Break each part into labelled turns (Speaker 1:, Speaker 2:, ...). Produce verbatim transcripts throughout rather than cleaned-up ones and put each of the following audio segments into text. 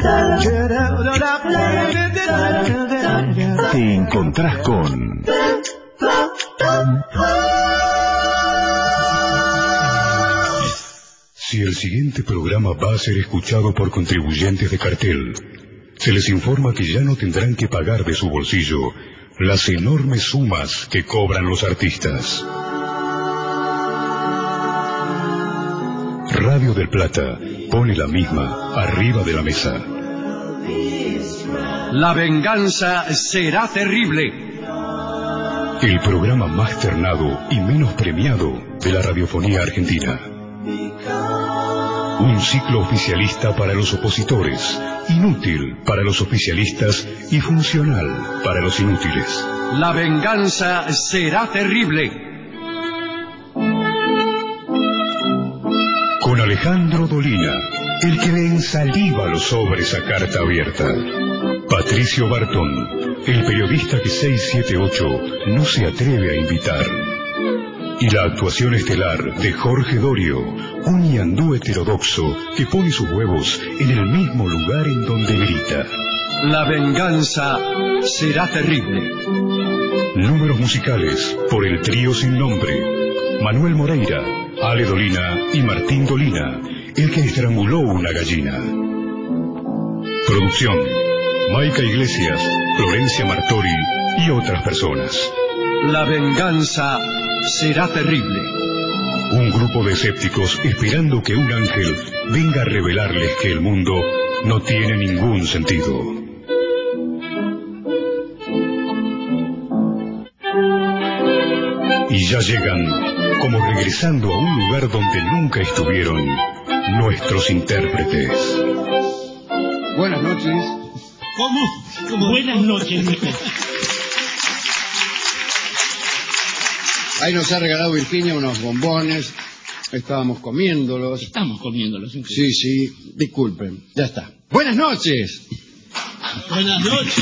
Speaker 1: Te encontrás con...
Speaker 2: Si el siguiente programa va a ser escuchado por contribuyentes de cartel, se les informa que ya no tendrán que pagar de su bolsillo las enormes sumas que cobran los artistas. Radio del Plata pone la misma arriba de la mesa.
Speaker 3: La venganza será terrible.
Speaker 2: El programa más ternado y menos premiado de la radiofonía argentina. Un ciclo oficialista para los opositores, inútil para los oficialistas y funcional para los inútiles.
Speaker 3: La venganza será terrible.
Speaker 2: Con Alejandro Dolina, el que le ensaliva los sobres a carta abierta. Patricio Bartón, el periodista que seiscientos setenta y ocho no se atreve a invitar. Y la actuación estelar de Jorge Dorio, un ñandú heterodoxo que pone sus huevos en el mismo lugar en donde grita.
Speaker 3: La venganza será terrible.
Speaker 2: Números musicales por el trío sin nombre. Manuel Moreira, Ale Dolina y Martín Dolina, el que estranguló una gallina. Producción: Maica Iglesias, Florencia Martori y otras personas.
Speaker 3: La venganza será terrible.
Speaker 2: Un grupo de escépticos esperando que un ángel venga a revelarles que el mundo no tiene ningún sentido. Y ya llegan, como regresando a un lugar donde nunca estuvieron, nuestros intérpretes.
Speaker 4: Buenas noches.
Speaker 5: ¿Cómo? ¿Cómo? Buenas noches, mijo.
Speaker 4: Ahí nos ha regalado Virginia unos bombones. Estábamos comiéndolos.
Speaker 5: Estamos comiéndolos.
Speaker 4: Sí, sí. Disculpen. Ya está. Buenas noches.
Speaker 5: Buenas noches.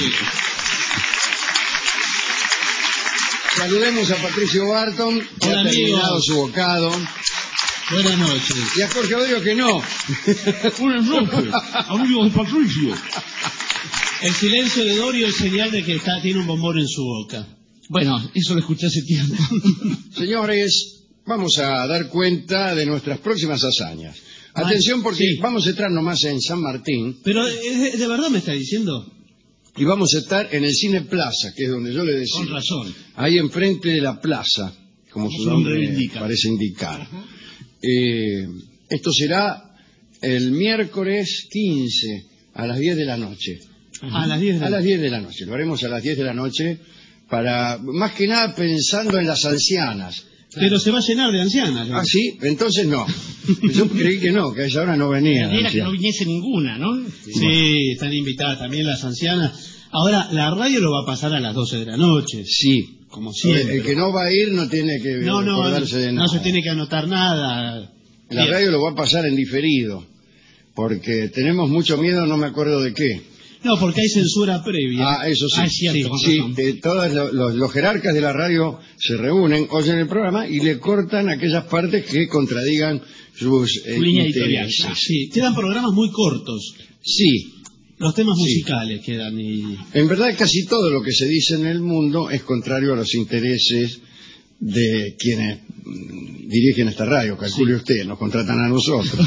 Speaker 4: Saludemos a Patricio Barton, que
Speaker 5: Hola,
Speaker 4: ha terminado
Speaker 5: amigos.
Speaker 4: su bocado.
Speaker 5: Buenas noches.
Speaker 4: Y a Jorge Odio que no.
Speaker 5: Buenas noches, amigos de Patricio. El silencio de Dorio es señal de que está, tiene un bombón en su boca. Bueno, eso lo escuché hace tiempo.
Speaker 4: Señores, vamos a dar cuenta de nuestras próximas hazañas. Atención, porque
Speaker 5: sí.
Speaker 4: Vamos a entrar nomás en San Martín.
Speaker 5: Pero, ¿de, de verdad me está diciendo?
Speaker 4: Y vamos a estar en el Cine Plaza, que es donde yo le decía.
Speaker 5: Con razón.
Speaker 4: Ahí enfrente de la plaza, como su nombre indica. parece indicar. Eh, esto será el miércoles quince a las diez de la noche.
Speaker 5: A las diez de la
Speaker 4: A las diez de la noche. Lo haremos a las diez de la noche para, más que nada, pensando en las ancianas.
Speaker 5: Pero se va a llenar de ancianas. ¿no?
Speaker 4: Ah, sí, entonces no. Yo creí que no, que a esa hora no venían.
Speaker 5: Era que no viniese ninguna, ¿no? Sí, están invitadas también las ancianas. Ahora, la radio lo va a pasar a las doce de la noche.
Speaker 4: Sí.
Speaker 5: Como siempre.
Speaker 4: El que no va a ir no tiene que
Speaker 5: no, no,
Speaker 4: acordarse de nada.
Speaker 5: No se tiene que anotar nada.
Speaker 4: La
Speaker 5: Bien.
Speaker 4: radio lo va a pasar en diferido, porque tenemos mucho miedo, no me acuerdo de qué.
Speaker 5: No, porque hay censura previa.
Speaker 4: Ah, eso sí.
Speaker 5: Ah, es cierto,
Speaker 4: sí, sí, eh, todos los, los, los jerarcas de la radio se reúnen, oyen el programa y le cortan aquellas partes que contradigan sus eh,
Speaker 5: Su línea editorial.
Speaker 4: intereses.
Speaker 5: Sí, quedan programas muy cortos.
Speaker 4: Sí.
Speaker 5: Los temas
Speaker 4: Sí.
Speaker 5: musicales quedan y...
Speaker 4: En verdad casi todo lo que se dice en el mundo es contrario a los intereses de quienes mm, dirigen esta radio. Calcule sí. usted, nos contratan a nosotros.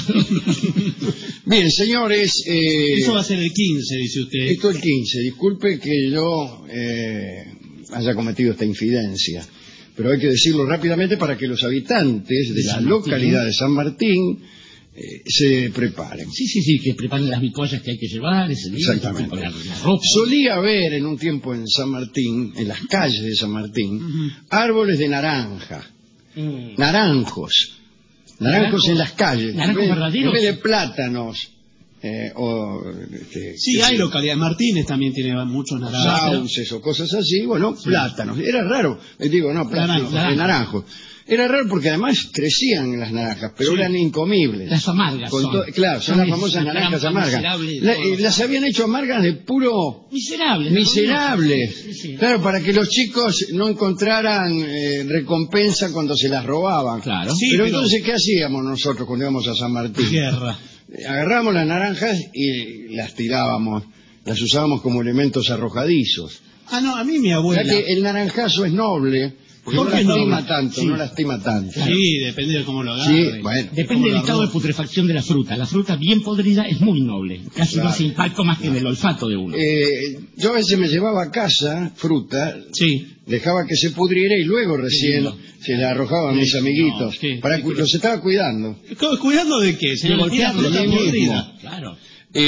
Speaker 4: Bien, señores... Eh,
Speaker 5: Eso va a ser el quince, dice usted.
Speaker 4: Esto el quince. Disculpe que yo eh, haya cometido esta infidencia, pero hay que decirlo rápidamente para que los habitantes de la localidad de San Martín eh, se preparen.
Speaker 5: Sí, sí, sí, que preparen las bipollas que hay que llevar. Ese día,
Speaker 4: exactamente.
Speaker 5: La, la ropa.
Speaker 4: Solía haber en un tiempo en San Martín, en las calles de San Martín, uh-huh. árboles de naranja, mm. naranjos, naranjos, naranjos en las calles,
Speaker 5: naranjos
Speaker 4: en vez,
Speaker 5: verdaderos,
Speaker 4: en vez de plátanos. Eh, o, este,
Speaker 5: sí, hay localidades. Martínez también tiene muchos naranjos.
Speaker 4: Sauces o cosas así, bueno, sí. plátanos. Era raro, les digo, no, plátanos, naranjo, naranjos. Era raro porque además crecían las naranjas, pero sí. eran incomibles.
Speaker 5: Las amargas son.
Speaker 4: To- claro, son, son las famosas naranjas amargas. La, eh, las habían hecho amargas de puro...
Speaker 5: Miserables.
Speaker 4: Miserables.
Speaker 5: Sí, sí.
Speaker 4: Claro, para que los chicos no encontraran eh, recompensa cuando se las robaban.
Speaker 5: Claro.
Speaker 4: Sí, pero, pero entonces, ¿qué hacíamos nosotros cuando íbamos a San Martín?
Speaker 5: Guerra.
Speaker 4: agarrábamos las naranjas y las tirábamos, las usábamos como elementos arrojadizos.
Speaker 5: Ah, no, a mí mi abuela...
Speaker 4: Ya que el naranjazo es noble, porque no
Speaker 5: ¿Por qué
Speaker 4: lastima
Speaker 5: no?
Speaker 4: tanto,
Speaker 5: Sí.
Speaker 4: no lastima tanto.
Speaker 5: Sí, depende de cómo lo agarre.
Speaker 4: Sí, bueno.
Speaker 6: Depende del estado de putrefacción de la fruta. La fruta bien podrida es muy noble. Casi
Speaker 4: Claro.
Speaker 6: no hace impacto más que en el olfato de uno.
Speaker 4: Eh, yo a veces me llevaba a casa fruta,
Speaker 5: Sí.
Speaker 4: dejaba que se pudriera y luego recién
Speaker 5: no.
Speaker 4: se la arrojaba a mis
Speaker 5: Sí,
Speaker 4: amiguitos.
Speaker 5: no, sí.
Speaker 4: para cu- los estaba cuidando.
Speaker 5: Cu- ¿Cuidando de qué? Se
Speaker 6: De
Speaker 5: le golpea
Speaker 6: golpearlo
Speaker 5: fruta
Speaker 4: a mí mismo.
Speaker 5: podrida.
Speaker 6: Claro.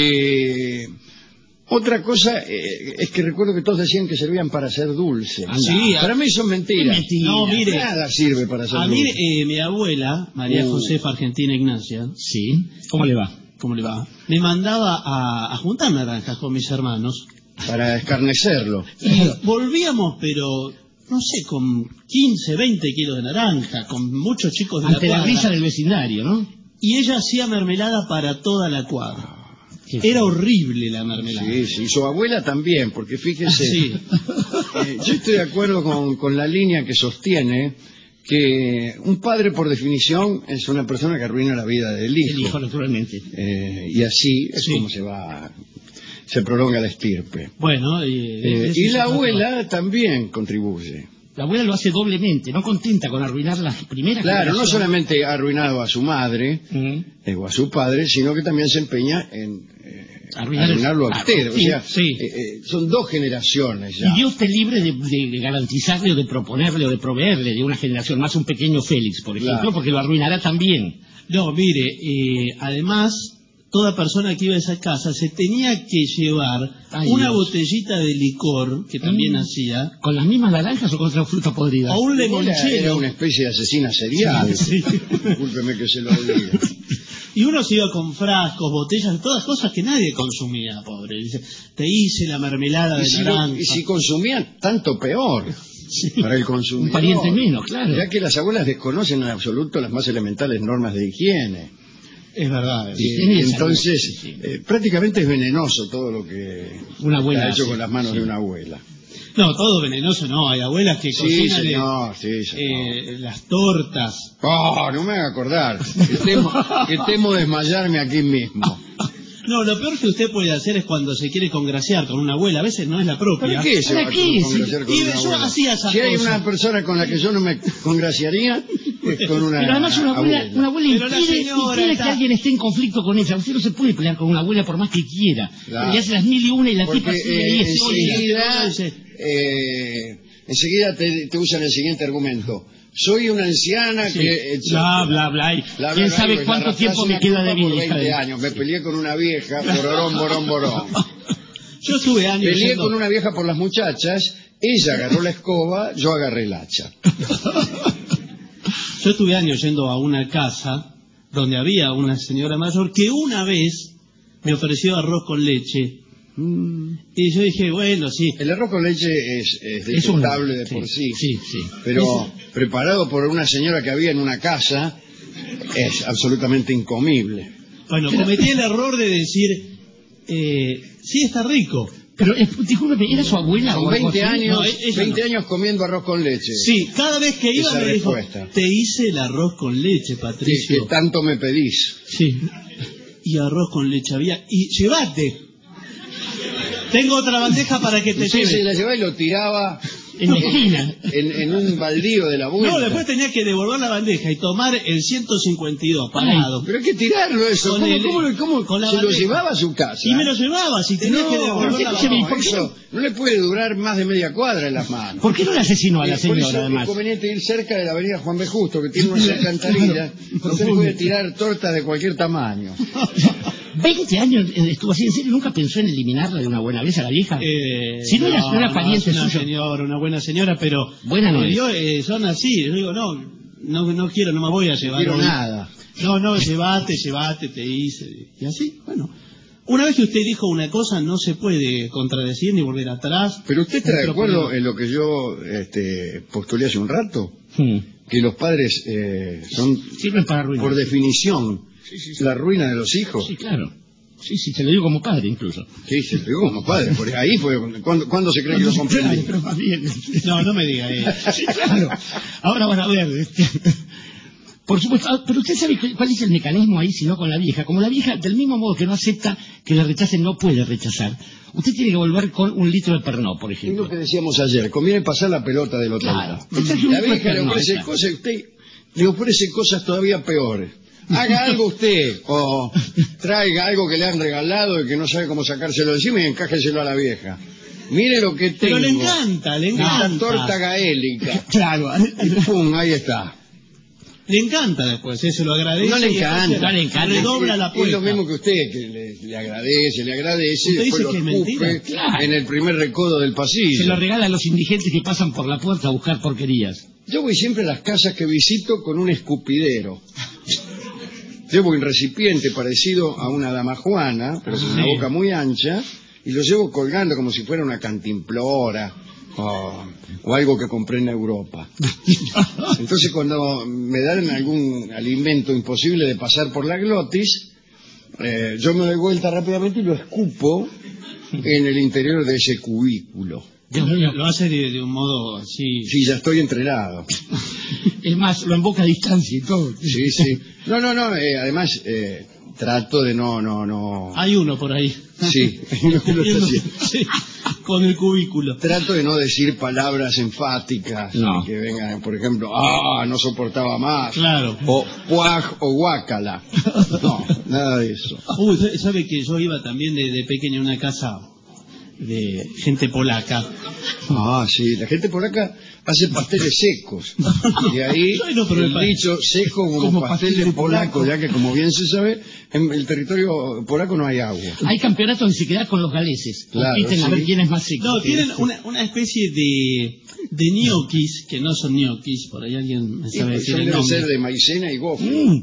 Speaker 4: Eh, otra cosa eh, es que recuerdo que todos decían que servían para hacer dulce.
Speaker 6: Anda.
Speaker 5: Sí,
Speaker 4: Para mí son mentiras.
Speaker 6: Es mentira.
Speaker 5: No, mire,
Speaker 4: Nada sirve para hacer
Speaker 5: a mí
Speaker 4: dulce.
Speaker 5: eh, mi abuela, María
Speaker 4: Uh.
Speaker 5: Josefa Argentina Ignacia,
Speaker 6: Sí. ¿Cómo le va?
Speaker 5: ¿cómo le va? Me mandaba a, a juntar naranjas con mis hermanos
Speaker 4: Para escarnecerlo.
Speaker 5: y volvíamos, pero no sé, con quince, veinte kilos de naranja, con muchos chicos de
Speaker 6: Ante
Speaker 5: la
Speaker 6: la
Speaker 5: cuadra.
Speaker 6: risa del vecindario, ¿no?
Speaker 5: Y ella hacía mermelada para toda la cuadra.
Speaker 6: Qué
Speaker 5: Era horrible la mermelada.
Speaker 4: Sí, sí, su abuela también, porque fíjese,
Speaker 5: Sí.
Speaker 4: eh, yo estoy de acuerdo con, con la línea que sostiene que un padre, por definición, es una persona que arruina la vida del hijo.
Speaker 6: El hijo, naturalmente.
Speaker 4: Eh, y así es
Speaker 5: Sí.
Speaker 4: como se va, se prolonga la estirpe.
Speaker 5: Bueno, y,
Speaker 4: Eh, y la abuela también contribuye.
Speaker 6: La abuela lo hace doblemente, no contenta con arruinar las primeras
Speaker 4: Claro, no
Speaker 6: generaciones.
Speaker 4: solamente ha arruinado a su madre
Speaker 6: Mm.
Speaker 4: eh, o a su padre, sino que también se empeña en eh,
Speaker 6: Arruinar el-
Speaker 4: arruinarlo a
Speaker 6: Ah,
Speaker 4: usted. O
Speaker 6: sí,
Speaker 4: sea,
Speaker 5: sí.
Speaker 4: eh, eh, son dos generaciones ya.
Speaker 6: Y Dios te libre de, de garantizarle o de proponerle o de proveerle de una generación más un pequeño Félix, por ejemplo,
Speaker 4: Claro.
Speaker 6: porque lo arruinará también.
Speaker 5: No, mire, eh, además, toda persona que iba a esa casa se tenía que llevar
Speaker 6: Ay,
Speaker 5: una
Speaker 6: Dios.
Speaker 5: botellita de licor, que también
Speaker 6: Mm.
Speaker 5: hacía,
Speaker 6: ¿Con las mismas naranjas o con otra fruta podrida?
Speaker 5: o un
Speaker 4: Era, era
Speaker 5: limonchelo.
Speaker 4: una especie de asesina serial.
Speaker 5: Sí.
Speaker 4: Discúlpeme que se lo diga.
Speaker 5: Y uno se iba con frascos, botellas, todas cosas que nadie consumía, pobre. Dice, te hice la mermelada
Speaker 4: Y
Speaker 5: de
Speaker 4: si, lo-
Speaker 5: naranja.
Speaker 4: y si consumían, tanto peor para el consumidor.
Speaker 6: Un pariente menos, claro.
Speaker 4: Ya que las abuelas desconocen en absoluto las más elementales normas de higiene.
Speaker 5: Es verdad.
Speaker 4: Y,
Speaker 6: Higiene y
Speaker 4: entonces,
Speaker 6: salud, sí, sí.
Speaker 4: eh, prácticamente es venenoso todo lo que
Speaker 6: Una abuela
Speaker 4: está hecho
Speaker 6: hace,
Speaker 4: con las manos
Speaker 6: sí.
Speaker 4: de una abuela.
Speaker 5: No, todo venenoso, no. Hay abuelas que
Speaker 4: Sí,
Speaker 5: cocinan eh,
Speaker 4: señor, sí, señor.
Speaker 5: eh, las tortas.
Speaker 4: Oh, no me haga acordar, que temo, que temo desmayarme aquí mismo.
Speaker 5: No, lo peor que usted puede hacer es cuando se quiere congraciar con una abuela. A veces no es la propia.
Speaker 4: ¿Para qué se
Speaker 6: ¿Para
Speaker 4: va a
Speaker 6: qué?
Speaker 4: congraciar con
Speaker 5: Sí,
Speaker 4: una
Speaker 5: yo
Speaker 4: abuela?
Speaker 5: hacía esa
Speaker 4: Si hay
Speaker 5: cosa.
Speaker 4: una persona con la que yo no me congraciaría, es con una
Speaker 6: Pero además una abuela,
Speaker 4: abuela.
Speaker 6: una abuela
Speaker 5: Pero la
Speaker 6: impide,
Speaker 5: señora
Speaker 6: impide
Speaker 5: está-
Speaker 6: que alguien esté en conflicto con ella. Usted no se puede pelear con una abuela por más que quiera.
Speaker 4: Claro.
Speaker 6: Le hace las mil y una y la
Speaker 4: Porque
Speaker 6: tipa sigue
Speaker 4: eh,
Speaker 6: ahí estoica.
Speaker 4: enseguida, eh, enseguida te, te usan el siguiente argumento. Soy una anciana
Speaker 6: Sí.
Speaker 4: que...
Speaker 6: Bla, bla, bla. y
Speaker 4: Bla, bla,
Speaker 6: ¿Quién
Speaker 4: bla,
Speaker 6: sabe
Speaker 4: digo,
Speaker 6: cuánto
Speaker 4: la
Speaker 6: tiempo me
Speaker 4: una
Speaker 6: queda de
Speaker 4: copa
Speaker 6: vida,
Speaker 4: por
Speaker 6: hija
Speaker 4: veinte
Speaker 6: de-
Speaker 4: años. Me peleé con una vieja, bororón, borón, borón.
Speaker 5: Yo estuve años
Speaker 4: Peleé
Speaker 5: yendo-
Speaker 4: con una vieja por las muchachas, ella agarró la escoba, yo agarré el hacha.
Speaker 5: Yo estuve años yendo a una casa donde había una señora mayor que una vez me ofreció arroz con leche. Y yo dije, bueno, sí.
Speaker 4: El arroz con leche es, es
Speaker 6: Es un-
Speaker 4: detestable de
Speaker 6: sí,
Speaker 4: por sí,
Speaker 6: sí, sí.
Speaker 4: pero
Speaker 6: Es-
Speaker 4: preparado por una señora que había en una casa, es absolutamente incomible.
Speaker 5: Bueno, cometí el error de decir, eh, sí, está rico.
Speaker 6: Pero, eh, discúlpeme, ¿era su abuela
Speaker 4: Con
Speaker 6: o algo
Speaker 4: veinte
Speaker 6: así?
Speaker 4: años,
Speaker 5: No, ella
Speaker 4: veinte
Speaker 5: no.
Speaker 4: años comiendo arroz con leche.
Speaker 5: Sí, cada vez que iba
Speaker 4: Esa
Speaker 5: me dijo,
Speaker 4: respuesta.
Speaker 5: te hice el arroz con leche,
Speaker 4: Que,
Speaker 5: Patricio.
Speaker 4: que tanto me pedís.
Speaker 5: Sí. Y arroz con leche había. Y llévate. Tengo otra bandeja para que te
Speaker 4: Usted se
Speaker 5: lleve.
Speaker 4: la llevaba y lo tiraba
Speaker 6: En la esquina.
Speaker 4: en, en un baldío de la vuelta.
Speaker 5: No, después tenía que devolver la bandeja y tomar el ciento cincuenta y dos parado.
Speaker 4: Pero hay que tirarlo eso.
Speaker 5: Con
Speaker 4: ¿Cómo,
Speaker 5: el-
Speaker 4: cómo- cómo-
Speaker 5: con la
Speaker 4: se lo
Speaker 5: bandeja.
Speaker 4: llevaba a su casa?
Speaker 5: Y me lo llevaba, si tenía
Speaker 4: no,
Speaker 5: que devolver la
Speaker 6: escúcheme,
Speaker 5: bandeja.
Speaker 6: ¿por qué
Speaker 4: eso no le puede durar más de media cuadra en las manos.
Speaker 6: ¿Por qué no la asesinó a la
Speaker 4: Eh, por eso
Speaker 6: señora,
Speaker 4: es
Speaker 6: además?
Speaker 4: conveniente ir cerca de la avenida Juan B. Justo, que tiene unas alcantarillas. Usted puede tirar tortas de cualquier tamaño.
Speaker 6: Veinte años eh, estuvo así, ¿en serio? ¿Nunca pensó en eliminarla de una buena vez a la vieja?
Speaker 5: Eh,
Speaker 6: Si no era una pariente
Speaker 5: es una
Speaker 6: suya.
Speaker 5: señora, una buena señora, pero
Speaker 6: Buena no
Speaker 5: eh,
Speaker 6: es.
Speaker 5: yo, eh, son así. Yo digo, no, no, no quiero, no me voy a
Speaker 4: No
Speaker 5: llevar.
Speaker 4: quiero
Speaker 5: hoy.
Speaker 4: nada.
Speaker 5: No, no, llevate, llevate, te hice. Y así, bueno. Una vez que usted dijo una cosa, no se puede contradecir ni volver atrás.
Speaker 4: Pero usted está de
Speaker 5: Pero
Speaker 4: acuerdo
Speaker 5: por-
Speaker 4: en lo que yo este, postulé hace un rato,
Speaker 6: Hmm.
Speaker 4: que los padres eh, son,
Speaker 6: Sirven para arruinar.
Speaker 4: por definición, la ruina de los hijos.
Speaker 6: Sí, claro. Sí, sí, se lo digo como padre incluso.
Speaker 4: Sí, se pegó como padre, porque ahí fue cuando, cuando se cree que lo comprendí.
Speaker 6: Pero más bien.
Speaker 5: No, no me diga eso.
Speaker 6: Sí, claro. Ahora van a ver. este, Por supuesto, ah, pero usted sabe cu- cuál es el mecanismo ahí, si no con la vieja. Como la vieja, del mismo modo que no acepta que le rechacen, no puede rechazar. Usted tiene que volver con un litro de Pernod, por
Speaker 4: Es
Speaker 6: ejemplo.
Speaker 4: lo que decíamos ayer, conviene pasar la pelota del otro
Speaker 6: Claro.
Speaker 4: lado.
Speaker 6: Usted es un
Speaker 4: La vieja le
Speaker 6: Pernod,
Speaker 4: ofrece
Speaker 6: está.
Speaker 4: cosas y usted le ofrece cosas todavía peores. Haga algo usted, o traiga algo que le han regalado y que no sabe cómo sacárselo de encima y encájeselo a la vieja. Mire lo que tengo.
Speaker 5: Pero le encanta, le
Speaker 4: Una
Speaker 5: encanta.
Speaker 4: torta gaélica.
Speaker 6: Claro.
Speaker 4: Y pum, ahí está.
Speaker 5: Le encanta después, ¿eh? Se lo agradece.
Speaker 4: No le
Speaker 5: y después
Speaker 4: encanta.
Speaker 6: No le encanta.
Speaker 5: Redobla la
Speaker 4: Es
Speaker 5: apuesta.
Speaker 4: lo mismo que usted, que le, le agradece, le agradece y
Speaker 5: ¿Usted
Speaker 4: después
Speaker 5: dice
Speaker 4: lo
Speaker 5: que es
Speaker 4: escupe
Speaker 5: mentira?
Speaker 6: Claro.
Speaker 4: en el primer recodo del pasillo.
Speaker 6: Se lo regala a los indigentes que pasan por la puerta a buscar porquerías.
Speaker 4: Yo voy siempre a las casas que visito con un escupidero. Llevo un recipiente parecido a una damajuana, pero con una
Speaker 5: Sí.
Speaker 4: boca muy ancha, y lo llevo colgando como si fuera una cantimplora o, o algo que compré en Europa. Entonces cuando me dan algún alimento imposible de pasar por la glotis, eh, yo me doy vuelta rápidamente y lo escupo en el interior de ese cubículo.
Speaker 6: Dios mío.
Speaker 5: Lo hace de, de un modo así.
Speaker 4: Sí, ya estoy entrenado.
Speaker 6: Es más, lo emboca a distancia y todo.
Speaker 4: Sí, sí. No, no, no, eh, además eh, trato de no, no, no...
Speaker 5: Hay uno por ahí.
Speaker 4: Sí, lo está haciendo.
Speaker 5: Sí, con el cubículo.
Speaker 4: Trato de no decir palabras enfáticas,
Speaker 6: No.
Speaker 4: que vengan, por ejemplo, ah, no soportaba más,
Speaker 5: Claro.
Speaker 4: o puaj o guácala. No, nada de eso.
Speaker 5: Uy, ¿sabe que yo iba también de, de pequeño a una casa de gente polaca?
Speaker 4: Ah, sí, la gente por acá hace pasteles secos. Y ahí
Speaker 5: Bueno, pero
Speaker 4: el
Speaker 5: el pa-
Speaker 4: dicho seco como,
Speaker 6: como
Speaker 4: pastel de
Speaker 6: pastel
Speaker 4: polaco,
Speaker 6: polaco.
Speaker 4: ya que como bien se sabe, en el territorio polaco no hay agua.
Speaker 6: Hay campeonatos de sequedad con los galeses.
Speaker 4: Claro,
Speaker 6: Compiten a
Speaker 4: sí.
Speaker 6: ver quién es más seco.
Speaker 5: No, tienen una, una especie de, de ñoquis, que no son ñoquis, por ahí alguien me sabe
Speaker 4: Y
Speaker 5: decir
Speaker 4: son
Speaker 5: el
Speaker 4: deben
Speaker 5: nombre.
Speaker 4: ser de maicena y gofre.
Speaker 6: Mm,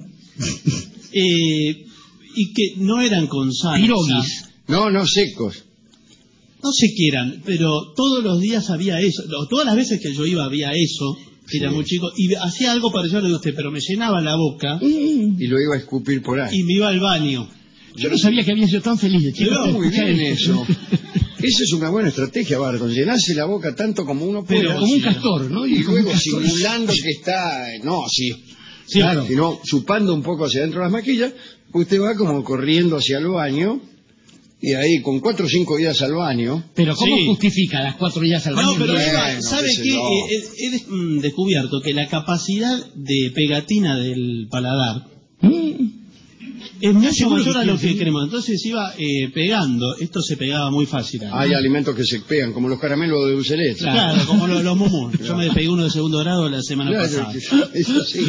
Speaker 5: Eh, y que no eran con salsa.
Speaker 6: Piroguis.
Speaker 4: No, no, secos.
Speaker 5: No sé qué eran, pero todos los días había eso. o Todas las veces que yo iba había eso, que era muy chico, y hacía algo parecido a lo de usted, pero me llenaba la boca
Speaker 6: Mm.
Speaker 4: Y lo iba a escupir por ahí.
Speaker 5: y me iba al baño.
Speaker 6: Yo no sabía que había sido tan feliz de chico.
Speaker 4: Pero
Speaker 6: hasta
Speaker 4: muy
Speaker 6: escuchar
Speaker 4: bien
Speaker 6: esto.
Speaker 4: eso. Esa es una buena estrategia, Barton. Llenarse la boca tanto como uno puede.
Speaker 5: Pero
Speaker 6: Como un
Speaker 5: sí,
Speaker 6: castor, ¿no?
Speaker 4: Y
Speaker 6: como un
Speaker 4: luego
Speaker 6: castor.
Speaker 4: simulando que está... No, sí.
Speaker 6: Sí, claro.
Speaker 4: Sino chupando un poco hacia adentro las maquillas, usted va como corriendo hacia el baño, y ahí con cuatro o cinco días al baño...
Speaker 6: Pero ¿cómo
Speaker 5: Sí.
Speaker 6: justifica las cuatro días al baño?
Speaker 5: No, pero
Speaker 6: en día?
Speaker 5: Eva,
Speaker 4: Bueno,
Speaker 5: ¿sabe
Speaker 4: qué sé
Speaker 5: qué?
Speaker 4: yo.
Speaker 5: Eh, He, he des- mm, descubierto que la capacidad de pegatina del paladar
Speaker 6: Mm.
Speaker 5: es mucho
Speaker 6: seguro
Speaker 5: mayor
Speaker 6: que
Speaker 5: a lo
Speaker 6: tiene,
Speaker 5: que
Speaker 6: sí.
Speaker 5: creemos. Entonces iba eh, pegando. Esto se pegaba muy fácil. ahí.
Speaker 4: Hay alimentos que se pegan, como los caramelos de dulce de leche.
Speaker 5: Claro, como lo- los mumus. Yo me despegué uno de segundo grado la semana
Speaker 4: Claro,
Speaker 5: pasada.
Speaker 4: que- eso sí.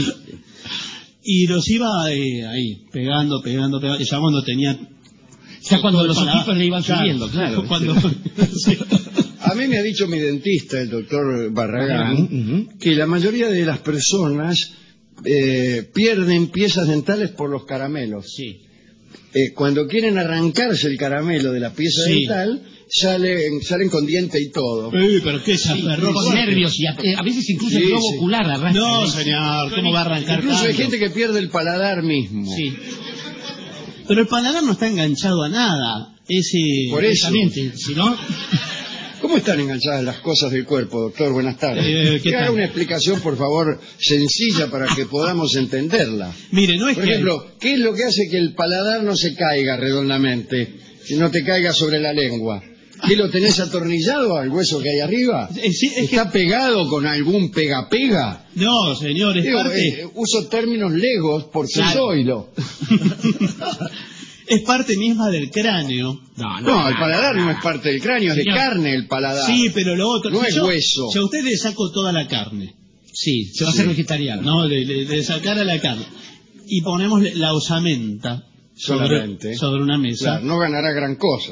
Speaker 5: Y los iba eh, ahí, pegando, pegando, pegando. Ya cuando tenía...
Speaker 6: Ya cuando
Speaker 5: todo
Speaker 6: los
Speaker 5: el paladar.
Speaker 6: ojitos le iban
Speaker 5: Claro,
Speaker 6: subiendo, claro.
Speaker 5: Cuando... sí.
Speaker 4: A mí me ha dicho mi dentista, el doctor Barragán,
Speaker 6: Ujú.
Speaker 4: que la mayoría de las personas eh, pierden piezas dentales por los caramelos.
Speaker 6: Sí.
Speaker 4: Eh, cuando quieren arrancarse el caramelo de la pieza
Speaker 5: Sí.
Speaker 4: dental, salen, salen con diente y todo.
Speaker 5: Uy, pero qué se
Speaker 6: Sí,
Speaker 5: aferró
Speaker 6: con
Speaker 5: fuerte.
Speaker 6: nervios y a, eh, a veces incluso
Speaker 4: Sí,
Speaker 6: el globo
Speaker 4: sí.
Speaker 6: ocular arrastra.
Speaker 5: No, señor, ¿cómo va a arrancar
Speaker 4: Incluso hay
Speaker 5: tanto?
Speaker 4: gente que pierde el paladar mismo.
Speaker 6: Sí,
Speaker 5: Pero el paladar no está enganchado a nada. Ese...
Speaker 4: Por eso.
Speaker 6: exactamente. Si no,
Speaker 4: ¿Cómo están enganchadas las cosas del cuerpo, doctor? Buenas tardes.
Speaker 5: Eh, ¿qué
Speaker 4: Que haga
Speaker 5: tal?
Speaker 4: una explicación, por favor, sencilla para que podamos entenderla.
Speaker 5: Mire, no es
Speaker 4: Por
Speaker 5: que...
Speaker 4: ejemplo, ¿qué es lo que hace que el paladar no se caiga redondamente? Si no te caiga sobre la lengua. ¿Qué lo tenés atornillado al hueso que hay arriba?
Speaker 5: Eh, sí, es
Speaker 4: ¿Está pegado con algún pega-pega?
Speaker 5: No, señor, es
Speaker 4: Digo,
Speaker 5: parte...
Speaker 4: eh, uso términos legos porque
Speaker 5: Claro.
Speaker 4: soy lo.
Speaker 5: es parte misma del cráneo.
Speaker 6: no, no.
Speaker 4: No, el paladar no es parte del cráneo, es de
Speaker 6: Señor.
Speaker 4: carne el paladar.
Speaker 5: Sí, pero lo otro...
Speaker 4: No
Speaker 5: si
Speaker 4: es
Speaker 5: yo-
Speaker 4: hueso.
Speaker 5: Si a usted le saco toda la carne,
Speaker 6: Sí, se va a
Speaker 4: Sí.
Speaker 6: hacer vegetariano.
Speaker 5: no, le, le, le sacara la carne, y ponemos la osamenta sobre,
Speaker 4: Solamente.
Speaker 5: sobre una mesa,
Speaker 4: Claro, no ganará gran cosa.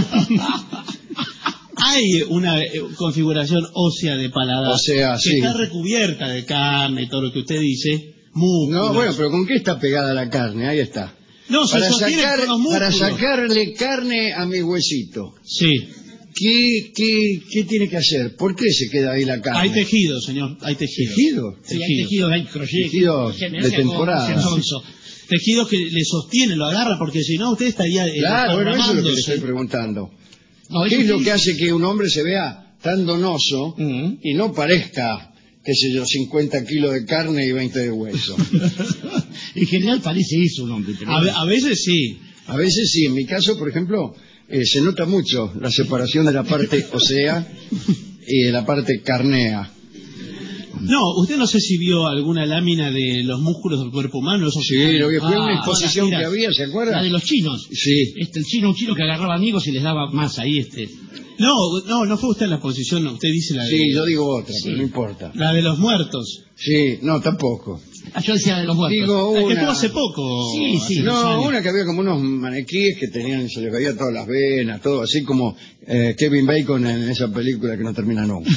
Speaker 5: hay una eh, configuración ósea de paladar
Speaker 4: O sea,
Speaker 5: que
Speaker 4: sí.
Speaker 5: está recubierta de carne, todo lo que usted dice, músculos.
Speaker 4: No, bueno, pero ¿con qué está pegada la carne? Ahí está.
Speaker 5: No, se
Speaker 4: Para,
Speaker 5: sostiene
Speaker 4: sacar,
Speaker 5: con los músculos.
Speaker 4: para sacarle carne a mi huesito,
Speaker 5: Sí,
Speaker 4: ¿qué, qué, ¿qué tiene que hacer? ¿Por qué se queda ahí la carne?
Speaker 5: hay tejido, señor, hay tejido.
Speaker 4: ¿Tejido?
Speaker 6: Sí, hay
Speaker 5: Tejido.
Speaker 6: tejido, hay crochet.
Speaker 4: Tejido
Speaker 6: generalmente
Speaker 4: de
Speaker 6: algo
Speaker 4: temporada.
Speaker 6: sonso.
Speaker 5: Tejidos que le sostienen, lo agarra, porque si no usted estaría eh,
Speaker 4: Claro, bueno, eso es lo que le
Speaker 5: desparramándose.
Speaker 4: estoy preguntando.
Speaker 6: No,
Speaker 4: ¿Qué
Speaker 6: eso
Speaker 4: es lo
Speaker 6: sí.
Speaker 4: que hace que un hombre se vea tan donoso
Speaker 6: Ujú.
Speaker 4: y no parezca qué sé yo, cincuenta kilos de carne y veinte de hueso.
Speaker 6: En general parece eso un hombre. Pero...
Speaker 5: A, ve- a veces sí.
Speaker 4: A veces sí, en mi caso, por ejemplo, eh, se nota mucho la separación de la parte ósea y de la parte carnea.
Speaker 5: No, usted no sé si vio alguna lámina de los músculos del cuerpo humano. Esos
Speaker 4: Sí,
Speaker 5: que-
Speaker 4: lo que fue
Speaker 6: Ah,
Speaker 4: una exposición
Speaker 6: ahora,
Speaker 4: que
Speaker 6: mira,
Speaker 4: había, ¿se acuerda?
Speaker 6: La de los chinos.
Speaker 4: Sí.
Speaker 6: Este, el chino, un chino que agarraba amigos y les daba más ahí, este.
Speaker 5: No, no, no fue usted en la posición, no, usted dice la de,
Speaker 4: Sí, yo digo otra,
Speaker 6: Sí.
Speaker 4: pero no importa.
Speaker 5: la de los muertos.
Speaker 4: Sí, no, tampoco.
Speaker 6: Ah, yo decía de los muertos.
Speaker 4: Digo
Speaker 5: La que
Speaker 4: una...
Speaker 5: estuvo hace poco.
Speaker 6: Sí, sí.
Speaker 5: hace unos
Speaker 4: No,
Speaker 5: años.
Speaker 4: una que había como unos maniquíes que tenían, se les veía todas las venas, todo así como eh, Kevin Bacon en esa película que no termina nunca.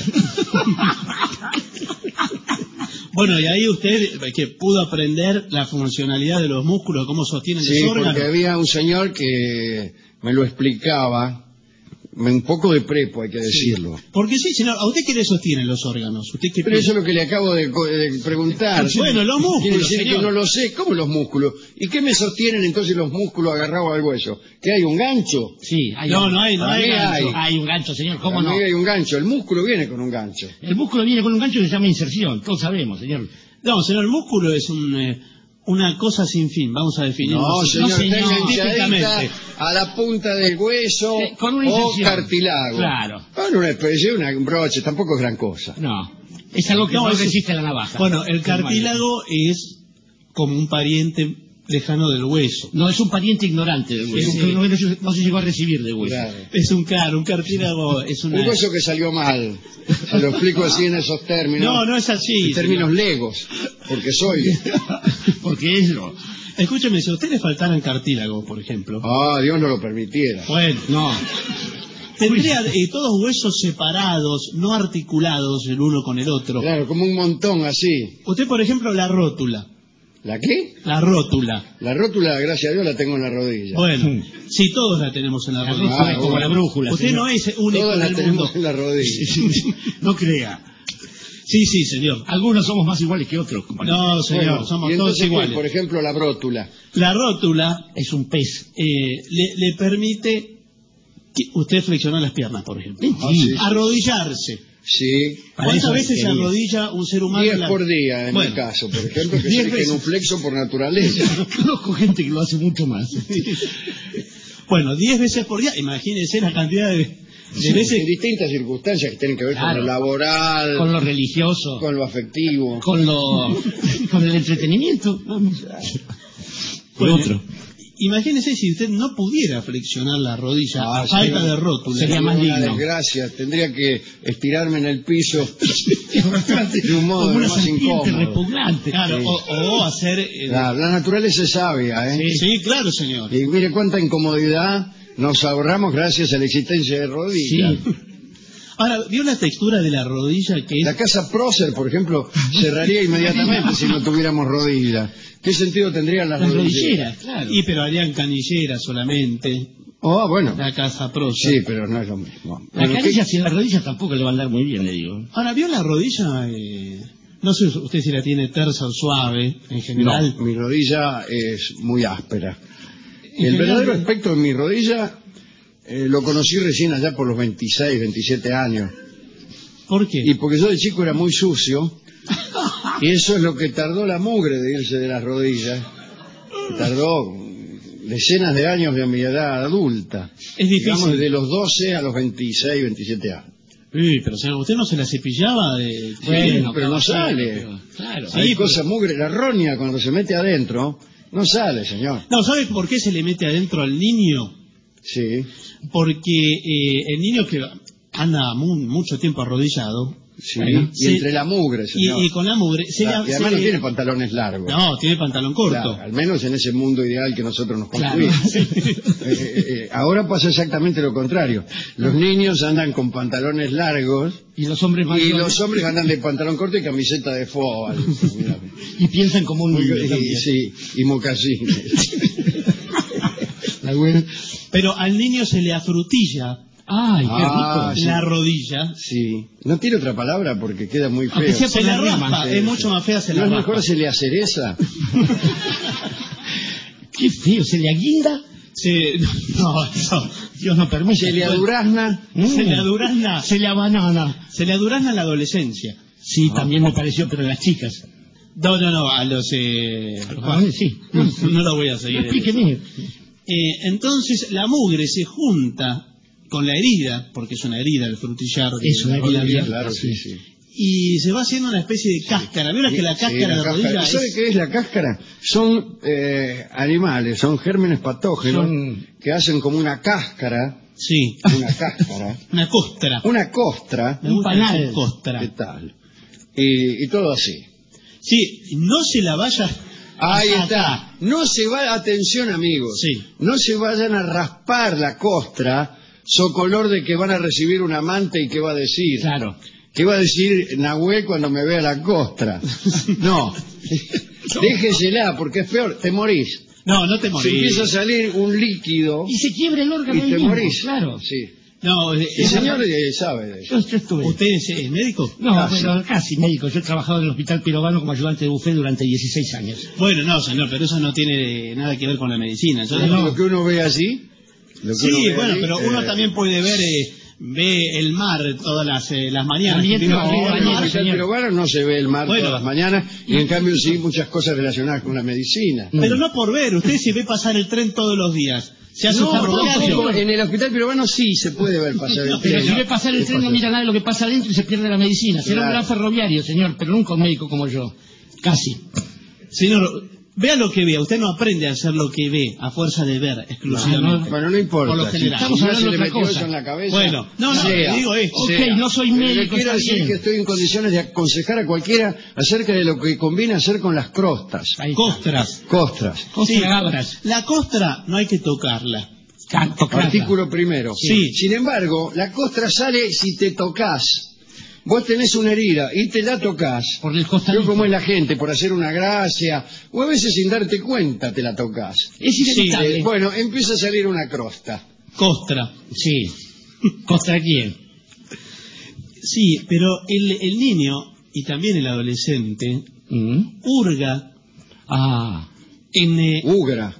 Speaker 5: Bueno, y ahí usted eh, que pudo aprender la funcionalidad de los músculos, cómo sostienen
Speaker 4: Sí,
Speaker 5: los órganos.
Speaker 4: porque había un señor que me lo explicaba, un poco de prepo hay que decirlo.
Speaker 5: Porque sí, señor, ¿a usted qué le sostienen los órganos? ¿Usted qué
Speaker 4: Pero
Speaker 5: piensa?
Speaker 4: eso es lo que le acabo de, co- de preguntar.
Speaker 5: Bueno, los músculos,
Speaker 4: Quiere decir
Speaker 5: señor.
Speaker 4: que no lo sé. ¿Cómo los músculos? ¿Y qué me sostienen entonces los músculos agarrados al hueso? ¿Que hay un gancho?
Speaker 6: Sí, hay
Speaker 5: No,
Speaker 6: un-
Speaker 5: no hay, no
Speaker 4: Para
Speaker 5: hay
Speaker 4: mí
Speaker 5: gancho.
Speaker 4: hay.
Speaker 6: Hay un gancho, señor, ¿cómo
Speaker 4: Para
Speaker 6: no?
Speaker 4: mí hay un gancho. El músculo viene con un gancho.
Speaker 6: El músculo viene con un gancho que se llama inserción, todos sabemos, señor.
Speaker 5: No, señor, el músculo es un, eh, una cosa sin fin, vamos a definirlo.
Speaker 4: No,
Speaker 5: así.
Speaker 4: señor,
Speaker 6: señor,
Speaker 4: está enganchadita
Speaker 5: típicamente.
Speaker 4: a la punta del hueso
Speaker 6: Sí, con una
Speaker 4: o
Speaker 6: inserción.
Speaker 4: cartílago.
Speaker 6: Claro.
Speaker 4: Con una especie, una, un broche, tampoco es gran cosa.
Speaker 6: No, es algo que
Speaker 5: No,
Speaker 6: no,
Speaker 5: es-
Speaker 6: resiste la navaja.
Speaker 5: Bueno, el
Speaker 6: Normal.
Speaker 5: cartílago es como un pariente lejano del hueso.
Speaker 6: No, es un pariente ignorante del hueso,
Speaker 5: Sí.
Speaker 6: que no, no se- no se llegó a recibir de hueso.
Speaker 4: Claro.
Speaker 5: Es un claro, un cartílago es una...
Speaker 4: Un hueso que salió mal. Se lo explico así en esos términos.
Speaker 5: No, no es así.
Speaker 4: En términos
Speaker 5: señor.
Speaker 4: legos, porque soy.
Speaker 6: Porque es lo...
Speaker 5: Escúcheme, si a usted le faltara el cartílago, por ejemplo,
Speaker 4: Ah, Dios no lo permitiera.
Speaker 5: bueno,
Speaker 6: No,
Speaker 5: tendría eh, todos huesos separados, no articulados el uno con el otro.
Speaker 4: Claro, como un montón así.
Speaker 5: Usted, por ejemplo, la rótula.
Speaker 4: ¿La qué?
Speaker 5: La rótula.
Speaker 4: La rótula, gracias a Dios, la tengo en la rodilla.
Speaker 5: Bueno, sí, todos la tenemos en la,
Speaker 6: la
Speaker 5: rótula.
Speaker 6: rótula es
Speaker 4: Ah,
Speaker 6: como
Speaker 4: bueno.
Speaker 6: la brújula.
Speaker 5: Usted
Speaker 6: señor.
Speaker 5: no es único
Speaker 4: Todas
Speaker 5: en
Speaker 4: la
Speaker 5: el
Speaker 4: tenemos
Speaker 5: mundo.
Speaker 4: en la rodilla.
Speaker 6: No crea.
Speaker 5: Sí, sí, señor.
Speaker 6: Algunos somos más iguales que otros, compañero.
Speaker 5: No, señor,
Speaker 4: Bueno,
Speaker 5: somos
Speaker 4: y
Speaker 5: todos
Speaker 4: entonces,
Speaker 5: iguales.
Speaker 4: por ejemplo, la brótula.
Speaker 5: La rótula
Speaker 6: Es un pez.
Speaker 5: eh, le, le permite que usted flexionar las piernas, por ejemplo.
Speaker 4: Ah, sí.
Speaker 5: Arrodillarse.
Speaker 4: Sí.
Speaker 6: Para
Speaker 5: ¿Cuántas
Speaker 6: eso
Speaker 5: veces se
Speaker 6: quería.
Speaker 5: arrodilla un ser humano?
Speaker 4: Diez
Speaker 5: en la-
Speaker 4: por día, en
Speaker 5: Bueno,
Speaker 4: mi caso, por ejemplo, que
Speaker 5: diez
Speaker 4: soy
Speaker 5: veces.
Speaker 4: genuflexo por naturaleza.
Speaker 6: Conozco gente que lo hace mucho más.
Speaker 5: Bueno, diez veces por día. Imagínense la cantidad de, de veces.
Speaker 4: En distintas circunstancias que tienen que ver con
Speaker 6: Claro.
Speaker 4: lo laboral,
Speaker 6: Con lo religioso,
Speaker 4: con lo afectivo.
Speaker 6: con lo... con el entretenimiento. Vamos. Por
Speaker 5: Bueno,
Speaker 6: otro.
Speaker 5: Imagínese si usted no pudiera flexionar la rodilla
Speaker 4: Ah,
Speaker 5: a falta
Speaker 4: sí.
Speaker 5: de rótula.
Speaker 6: Sería más
Speaker 4: una
Speaker 6: digno.
Speaker 4: desgracia, tendría que estirarme en el piso de un modo
Speaker 6: Como una
Speaker 4: más
Speaker 6: serpiente
Speaker 4: incómodo.
Speaker 6: repugnante.
Speaker 5: Claro,
Speaker 4: Sí.
Speaker 5: o, o hacer. eh,
Speaker 4: La, la naturaleza es sabia, ¿eh?
Speaker 5: sí, claro, señor.
Speaker 4: Y mire cuánta incomodidad nos ahorramos gracias a la existencia de rodillas.
Speaker 6: Sí.
Speaker 5: Ahora, ¿vio la textura de la rodilla que es?
Speaker 4: La casa Prócer, por ejemplo, cerraría inmediatamente si no tuviéramos rodillas. ¿Qué sentido tendrían las,
Speaker 6: Las
Speaker 4: rodilleras?
Speaker 6: rodilleras, claro.
Speaker 5: Y pero harían canilleras solamente.
Speaker 4: Oh, bueno.
Speaker 5: La casa prosa.
Speaker 4: Sí, pero no es lo mismo.
Speaker 6: La
Speaker 4: Pero
Speaker 6: canilla
Speaker 4: ¿qué-
Speaker 6: sin las rodillas tampoco le va a andar muy bien, le digo.
Speaker 5: Ahora, ¿vio la rodilla? Eh, no sé usted si la tiene tersa o suave, en general.
Speaker 4: No, mi rodilla es muy áspera.
Speaker 5: En
Speaker 4: El
Speaker 5: general,
Speaker 4: verdadero
Speaker 5: ¿no?
Speaker 4: aspecto de mi rodilla eh, lo conocí recién allá por los veintiséis, veintisiete años.
Speaker 5: ¿Por qué?
Speaker 4: Y porque yo de chico era muy sucio, y eso es lo que tardó la mugre de irse de las rodillas. Tardó decenas de años de mi edad adulta.
Speaker 5: Es difícil.
Speaker 4: Digamos, desde los doce a los veintiséis, veintisiete años.
Speaker 5: Sí, pero señor, ¿usted no se la cepillaba? De...
Speaker 4: Bueno, pero no
Speaker 6: sí,
Speaker 4: sale.
Speaker 6: pero- claro.
Speaker 5: Sí,
Speaker 4: Hay
Speaker 5: pero-
Speaker 4: cosa mugre, la roña cuando se mete adentro, no sale, señor.
Speaker 5: No, ¿sabe por qué se le mete adentro al niño?
Speaker 4: Sí,
Speaker 5: Porque eh, el niño que anda mu- mucho tiempo arrodillado,
Speaker 4: sí.
Speaker 5: Bueno,
Speaker 4: y
Speaker 5: sí.
Speaker 4: entre la mugre,
Speaker 5: y,
Speaker 4: señor.
Speaker 5: y con la mugre, se
Speaker 4: Claro,
Speaker 5: le-
Speaker 4: y además
Speaker 5: se
Speaker 4: no
Speaker 5: le-
Speaker 4: tiene pantalones largos.
Speaker 5: No, tiene pantalón corto.
Speaker 4: Claro, al menos en ese mundo ideal que nosotros nos
Speaker 6: Claro.
Speaker 4: construimos. Eh, eh, eh, ahora pasa exactamente lo contrario. Los niños andan con pantalones largos
Speaker 6: Y los hombres
Speaker 4: y
Speaker 6: mayores-
Speaker 4: los hombres andan de pantalón corto y camiseta de fútbol. Mira.
Speaker 6: y piensan como un niño
Speaker 4: Y,
Speaker 6: también.
Speaker 4: sí, y mocasines.
Speaker 6: La buena-
Speaker 5: Pero al niño se le afrutilla
Speaker 6: Ay, qué
Speaker 4: Ah,
Speaker 6: rico.
Speaker 4: sí.
Speaker 5: la rodilla.
Speaker 4: Sí. No tiene otra palabra porque queda muy feo.
Speaker 6: Aunque sea
Speaker 5: Se
Speaker 6: por
Speaker 5: le
Speaker 6: la rama,
Speaker 5: raspa,
Speaker 4: sí,
Speaker 5: es
Speaker 4: sí.
Speaker 5: mucho más fea, se
Speaker 4: ¿No
Speaker 5: la
Speaker 4: es
Speaker 5: raspa.
Speaker 4: mejor se le acereza?
Speaker 6: Qué feo, ¿se le aguinda?
Speaker 5: Se, no, no,
Speaker 6: Dios no permite.
Speaker 4: ¿Se le adurazna?
Speaker 6: Mm.
Speaker 5: se le adurazna,
Speaker 6: Se le abanana.
Speaker 5: se le adurazna en la adolescencia.
Speaker 6: Sí, también me pareció, pero las chicas.
Speaker 5: No, no, no, a los... Eh...
Speaker 6: A los varones, sí.
Speaker 5: No, no lo voy a seguir.
Speaker 6: Explíqueme.
Speaker 5: Eh, entonces la mugre se junta con la herida, porque es una herida el frutillar.
Speaker 6: Es una herida abierta,
Speaker 4: claro, sí, sí.
Speaker 5: Y se va haciendo una especie de cáscara. ¿Vieron que la
Speaker 4: Sí,
Speaker 5: cáscara
Speaker 4: la
Speaker 5: de rodilla
Speaker 4: cáscara. ¿Sabe
Speaker 5: es...
Speaker 4: qué es la cáscara? Son eh, animales, son gérmenes patógenos
Speaker 6: Son-
Speaker 4: que hacen como una cáscara,
Speaker 5: Sí,
Speaker 4: una cáscara,
Speaker 5: una costra.
Speaker 4: una costra.
Speaker 5: Me gusta
Speaker 6: un panal.
Speaker 5: decir costra.
Speaker 4: ¿Qué tal? Y, y todo así.
Speaker 5: Sí, no se la vaya...
Speaker 4: Ahí
Speaker 5: a
Speaker 4: está.
Speaker 5: sacar.
Speaker 4: No se va, atención amigos,
Speaker 5: Sí.
Speaker 4: no se vayan a raspar la costra, socolor de que van a recibir un amante y qué va a decir.
Speaker 6: Claro.
Speaker 4: ¿Qué va a decir Nahuel cuando me vea la costra? No, déjesela porque es peor, te morís.
Speaker 5: No, no te
Speaker 4: Se
Speaker 5: morís.
Speaker 4: empieza a salir un líquido
Speaker 6: Y se quiebra el órgano
Speaker 4: y
Speaker 6: ahí
Speaker 4: te
Speaker 6: mismo,
Speaker 4: morís.
Speaker 6: claro.
Speaker 4: Sí.
Speaker 5: No, eh,
Speaker 4: El
Speaker 5: esa-
Speaker 4: señor eh, sabe de eso.
Speaker 6: Yo, yo estuve...
Speaker 5: ¿Usted es, es médico?
Speaker 6: No,
Speaker 4: Casi.
Speaker 6: pero casi médico. Yo he trabajado en el Hospital Pirovano como ayudante de buffet durante dieciséis años.
Speaker 5: Bueno, no, señor, pero eso no tiene nada que ver con la medicina. Yo
Speaker 6: Ah,
Speaker 5: digo-
Speaker 6: no.
Speaker 4: Lo que uno ve allí. lo que
Speaker 5: Sí,
Speaker 4: uno ve
Speaker 5: bueno,
Speaker 4: allí,
Speaker 5: pero
Speaker 4: eh,
Speaker 5: uno también puede ver, eh, ve el mar todas las, eh, las mañanas.
Speaker 6: También
Speaker 5: que vive
Speaker 6: no,
Speaker 5: arriba
Speaker 4: No,
Speaker 5: del
Speaker 4: en el
Speaker 5: mar.
Speaker 4: Hospital
Speaker 6: señor.
Speaker 4: Pirovano no se ve el mar
Speaker 5: Bueno.
Speaker 4: todas las mañanas y en cambio sí muchas cosas relacionadas con la medicina.
Speaker 5: Pero no por ver, usted se ve pasar el tren todos los días. Se hace
Speaker 4: No,
Speaker 5: ferroviario.
Speaker 4: tampoco, en el Hospital Pirovano sí se puede ver pasar el
Speaker 5: No,
Speaker 6: Pero
Speaker 4: tren.
Speaker 6: si ve pasar el tren no mira nada de lo que pasa adentro y se pierde la medicina. Será
Speaker 4: Claro.
Speaker 6: un gran ferroviario, señor, pero nunca un médico como yo. Casi.
Speaker 5: Señor, vea lo que vea. Usted no aprende a hacer lo que ve a fuerza de ver exclusivamente.
Speaker 4: Bueno, no importa.
Speaker 5: Por lo
Speaker 4: si-
Speaker 5: general.
Speaker 4: si
Speaker 6: Estamos
Speaker 4: ya
Speaker 6: hablando
Speaker 4: se
Speaker 6: de
Speaker 4: le
Speaker 6: otra
Speaker 4: metió
Speaker 6: cosa.
Speaker 4: eso en la cabeza.
Speaker 5: Bueno, no, no,
Speaker 4: sea,
Speaker 5: le digo esto.
Speaker 6: Ok,
Speaker 4: sea.
Speaker 6: no soy
Speaker 4: Le
Speaker 6: médico,
Speaker 4: quiero
Speaker 6: está
Speaker 4: decir
Speaker 6: bien.
Speaker 4: que estoy en condiciones de aconsejar a cualquiera acerca de lo que conviene hacer con las crostas.
Speaker 6: Ahí está.
Speaker 5: Costras.
Speaker 4: Costras.
Speaker 6: Costra
Speaker 5: Sí,
Speaker 6: gabras.
Speaker 5: la costra no hay que tocarla.
Speaker 6: Canto, crata.
Speaker 4: Artículo primero.
Speaker 5: Sí.
Speaker 4: Sin embargo, la costra sale si te tocas. Vos tenés una herida y te la tocas.
Speaker 6: Por el
Speaker 4: Yo
Speaker 6: costadito.
Speaker 4: como es la gente, por hacer una gracia, o a veces sin darte cuenta te la tocas.
Speaker 6: Es inevitable.
Speaker 4: Eh, bueno, empieza a salir una crosta.
Speaker 5: Costra.
Speaker 6: Sí. ¿Contra quién?
Speaker 5: Sí, pero el, el niño y también el adolescente
Speaker 6: ¿Mm?
Speaker 5: hurga
Speaker 6: Ah.
Speaker 5: en, eh,
Speaker 4: Ugra.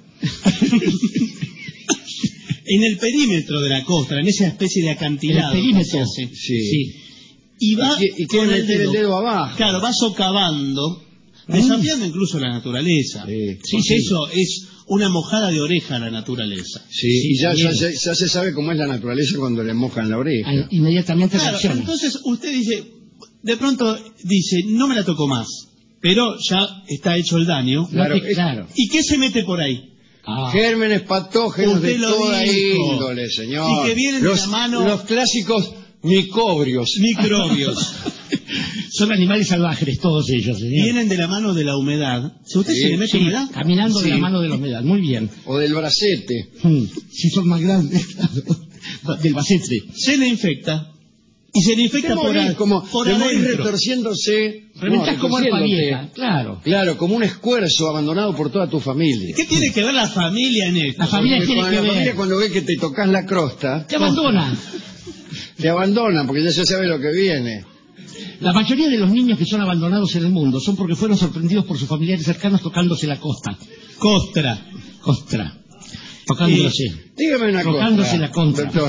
Speaker 5: en el perímetro de la costra, en esa especie de acantilado.
Speaker 6: El perímetro.
Speaker 5: que se hace.
Speaker 4: Sí.
Speaker 5: Y va
Speaker 4: Y, y quiere
Speaker 5: con
Speaker 4: meter el dedo abajo.
Speaker 5: Claro, va socavando, desafiando incluso la naturaleza.
Speaker 4: Sí.
Speaker 5: Sí, sí, eso es una mojada de oreja a la naturaleza.
Speaker 4: Sí, y ya, ya,
Speaker 6: también.
Speaker 4: se- ya se sabe cómo es la naturaleza cuando le mojan la oreja.
Speaker 6: Ah, inmediatamente
Speaker 5: Claro,
Speaker 6: reacciona.
Speaker 5: entonces usted dice, de pronto dice, no me la tocó más, pero ya está hecho el daño.
Speaker 4: Claro,
Speaker 6: No te-
Speaker 4: es-
Speaker 6: claro.
Speaker 5: ¿Y qué se mete por ahí?
Speaker 6: Ah.
Speaker 4: Gérmenes patógenos
Speaker 5: Usted
Speaker 4: de
Speaker 5: lo
Speaker 4: toda
Speaker 5: dijo.
Speaker 4: índole, señor.
Speaker 5: Y que vienen de
Speaker 4: los,
Speaker 5: la mano-
Speaker 4: los clásicos micobrios.
Speaker 5: Microbios.
Speaker 6: Son animales salvajes todos ellos, señor.
Speaker 5: Vienen de la mano de la humedad. Si usted
Speaker 4: Sí,
Speaker 5: se le mete
Speaker 6: Sí,
Speaker 5: humedad,
Speaker 6: caminando de
Speaker 4: Sí.
Speaker 6: la mano de la humedad. Muy bien.
Speaker 4: O del bracete.
Speaker 6: Mm, Si son más grandes, claro. Del bacetre.
Speaker 5: se le infecta. Y se le infecta
Speaker 4: Te
Speaker 5: por,
Speaker 4: morís
Speaker 5: a-
Speaker 4: como,
Speaker 5: por
Speaker 4: te morís
Speaker 5: adentro.
Speaker 4: retorciéndose.
Speaker 6: Reventás
Speaker 4: no,
Speaker 6: como arpa
Speaker 4: retorciéndote.
Speaker 6: vieja, claro.
Speaker 4: Claro, como un escuerzo abandonado por toda tu familia.
Speaker 5: ¿Qué tiene que ver la familia en esto?
Speaker 6: La familia
Speaker 4: Porque
Speaker 6: tiene
Speaker 4: cuando
Speaker 6: que
Speaker 4: la
Speaker 6: ver.
Speaker 4: familia cuando ve que te tocas la crosta,
Speaker 6: Te abandona.
Speaker 4: te abandonan porque ya se sabe lo que viene.
Speaker 6: La mayoría de los niños que son abandonados en el mundo son porque fueron sorprendidos por sus familiares cercanos tocándose la costa.
Speaker 5: Costra.
Speaker 6: Costra. Tocándose.
Speaker 4: Dígame una cosa.
Speaker 6: Tocándose la contra.
Speaker 4: Doctor.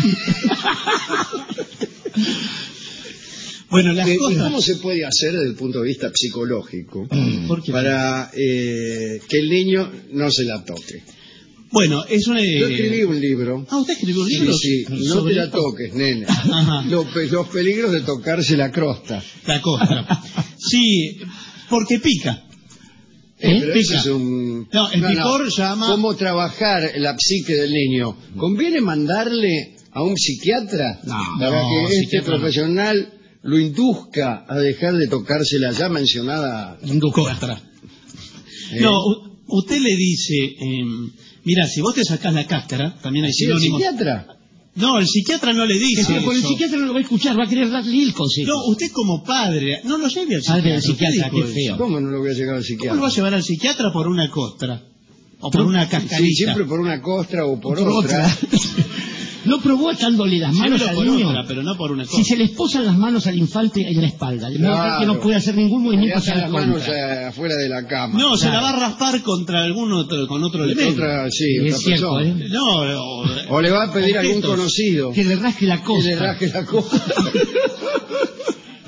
Speaker 5: Bueno, las
Speaker 4: Eh, ¿y
Speaker 5: costras.
Speaker 4: ¿Cómo se puede hacer desde el punto de vista psicológico
Speaker 5: ¿Por qué?
Speaker 4: para eh, que el niño no se la toque?
Speaker 5: Bueno, es una...
Speaker 4: Yo escribí un libro.
Speaker 5: Ah, ¿usted escribió un
Speaker 4: Sí,
Speaker 5: libro?
Speaker 4: sí, no
Speaker 6: sobre
Speaker 4: te la
Speaker 6: esto.
Speaker 4: toques, nene.
Speaker 5: Ajá.
Speaker 4: Los, pe- los peligros de tocarse la crosta.
Speaker 5: La costra. Sí, porque pica.
Speaker 6: ¿Eh?
Speaker 4: Pero
Speaker 5: Pica.
Speaker 4: eso es un...
Speaker 5: No, el picor llama-
Speaker 4: ¿Cómo trabajar la psique del niño? ¿Conviene mandarle a un psiquiatra
Speaker 6: No,
Speaker 4: para
Speaker 6: no,
Speaker 4: que este
Speaker 6: psiquiatra no.
Speaker 4: profesional lo induzca a dejar de tocarse la ya mencionada
Speaker 5: Costra.
Speaker 4: eh,
Speaker 5: No, u- usted le dice, eh, mira, si vos te sacás la cáscara, también hay
Speaker 4: ¿sí, el
Speaker 5: sinónimos.
Speaker 4: psiquiatra?
Speaker 5: No, el psiquiatra no le dice
Speaker 6: Pero con el
Speaker 5: eso.
Speaker 6: psiquiatra no lo va a escuchar, va a querer darle el consejo.
Speaker 5: No, usted como padre, no lo lleve al
Speaker 6: Padre
Speaker 5: psiquiatra.
Speaker 6: del psiquiatra,
Speaker 5: usted dijo
Speaker 6: qué
Speaker 5: eso.
Speaker 6: feo.
Speaker 4: ¿Cómo no lo voy a llegar al
Speaker 5: ¿Cómo
Speaker 4: psiquiatra?
Speaker 5: lo va a llevar al psiquiatra por una costra? O por una cascarita.
Speaker 4: Sí, siempre por una costra o por,
Speaker 6: Por
Speaker 4: otra.
Speaker 6: otra. No probó echándole las manos
Speaker 5: Llévelo
Speaker 6: al
Speaker 5: por
Speaker 6: niño.
Speaker 5: otra, pero no por una
Speaker 6: Si
Speaker 5: costra.
Speaker 6: se les posan las manos al infante en la espalda, de modo tal que no
Speaker 4: Claro.
Speaker 6: puede hacer ningún
Speaker 4: Le
Speaker 6: movimiento
Speaker 4: hacen
Speaker 6: hacia
Speaker 4: las
Speaker 6: la
Speaker 4: manos
Speaker 6: contra.
Speaker 4: eh, afuera de la cama.
Speaker 5: No, se la
Speaker 6: Claro.
Speaker 5: va a raspar contra algún otro, con otro elemento.
Speaker 4: Otra, sí,
Speaker 6: Es
Speaker 4: otra
Speaker 6: cierto,
Speaker 4: persona.
Speaker 6: ¿eh?
Speaker 5: No, o,
Speaker 4: O le va a pedir a algún
Speaker 5: objetos.
Speaker 4: conocido
Speaker 6: Que le rasque la
Speaker 4: que
Speaker 6: costa.
Speaker 4: le raje la costa.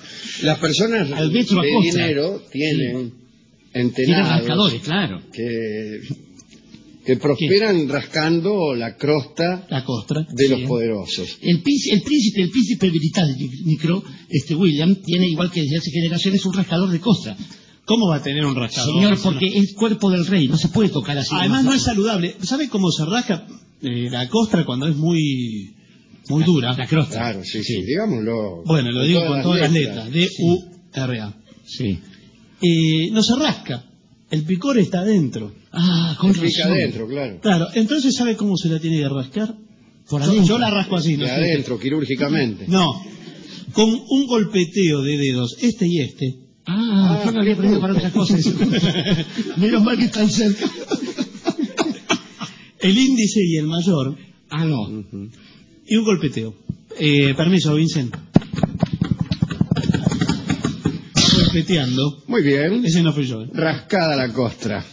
Speaker 4: Las personas
Speaker 6: Al metro a
Speaker 4: de
Speaker 6: costa.
Speaker 4: dinero tienen
Speaker 6: Sí. Tienen
Speaker 4: entenados
Speaker 6: rascadores, claro.
Speaker 4: que, que prosperan rascando la crosta
Speaker 5: La costra.
Speaker 4: de los
Speaker 6: Sí.
Speaker 4: poderosos.
Speaker 6: El príncipe, el príncipe, el príncipe británico, este William, tiene igual que desde hace generaciones un rascador de costra.
Speaker 5: ¿Cómo va a tener un rascador?
Speaker 6: Señor, porque es cuerpo del rey, no se puede tocar así.
Speaker 5: Además
Speaker 6: nomás.
Speaker 5: no es saludable. ¿Sabe cómo se rasca eh, la costra cuando es muy muy dura?
Speaker 6: La crosta.
Speaker 4: Claro, sí, sí, digámoslo.
Speaker 5: Bueno, lo digo con todas las letras. D U R A.
Speaker 6: Sí.
Speaker 5: Eh, no se rasca. El picor está adentro.
Speaker 6: Ah, con
Speaker 4: Pica
Speaker 6: razón.
Speaker 4: adentro, claro.
Speaker 5: Claro, entonces ¿sabe cómo se la tiene que rascar?
Speaker 6: Por
Speaker 5: Yo,
Speaker 6: adentro.
Speaker 5: yo la rasco así, ¿no?
Speaker 4: De adentro, quirúrgicamente.
Speaker 5: No. Con un golpeteo de dedos, este y este.
Speaker 6: Ah,
Speaker 4: Ah,
Speaker 6: yo no había aprendido para otras cosas. Menos mal que están cerca.
Speaker 5: El índice y el mayor.
Speaker 6: Ah, no.
Speaker 4: Ujú.
Speaker 5: Y un golpeteo. Eh, permiso, Vincent. Golpeteando.
Speaker 4: Muy bien.
Speaker 5: Ese no fui yo. ¿eh?
Speaker 4: Rascada la costra.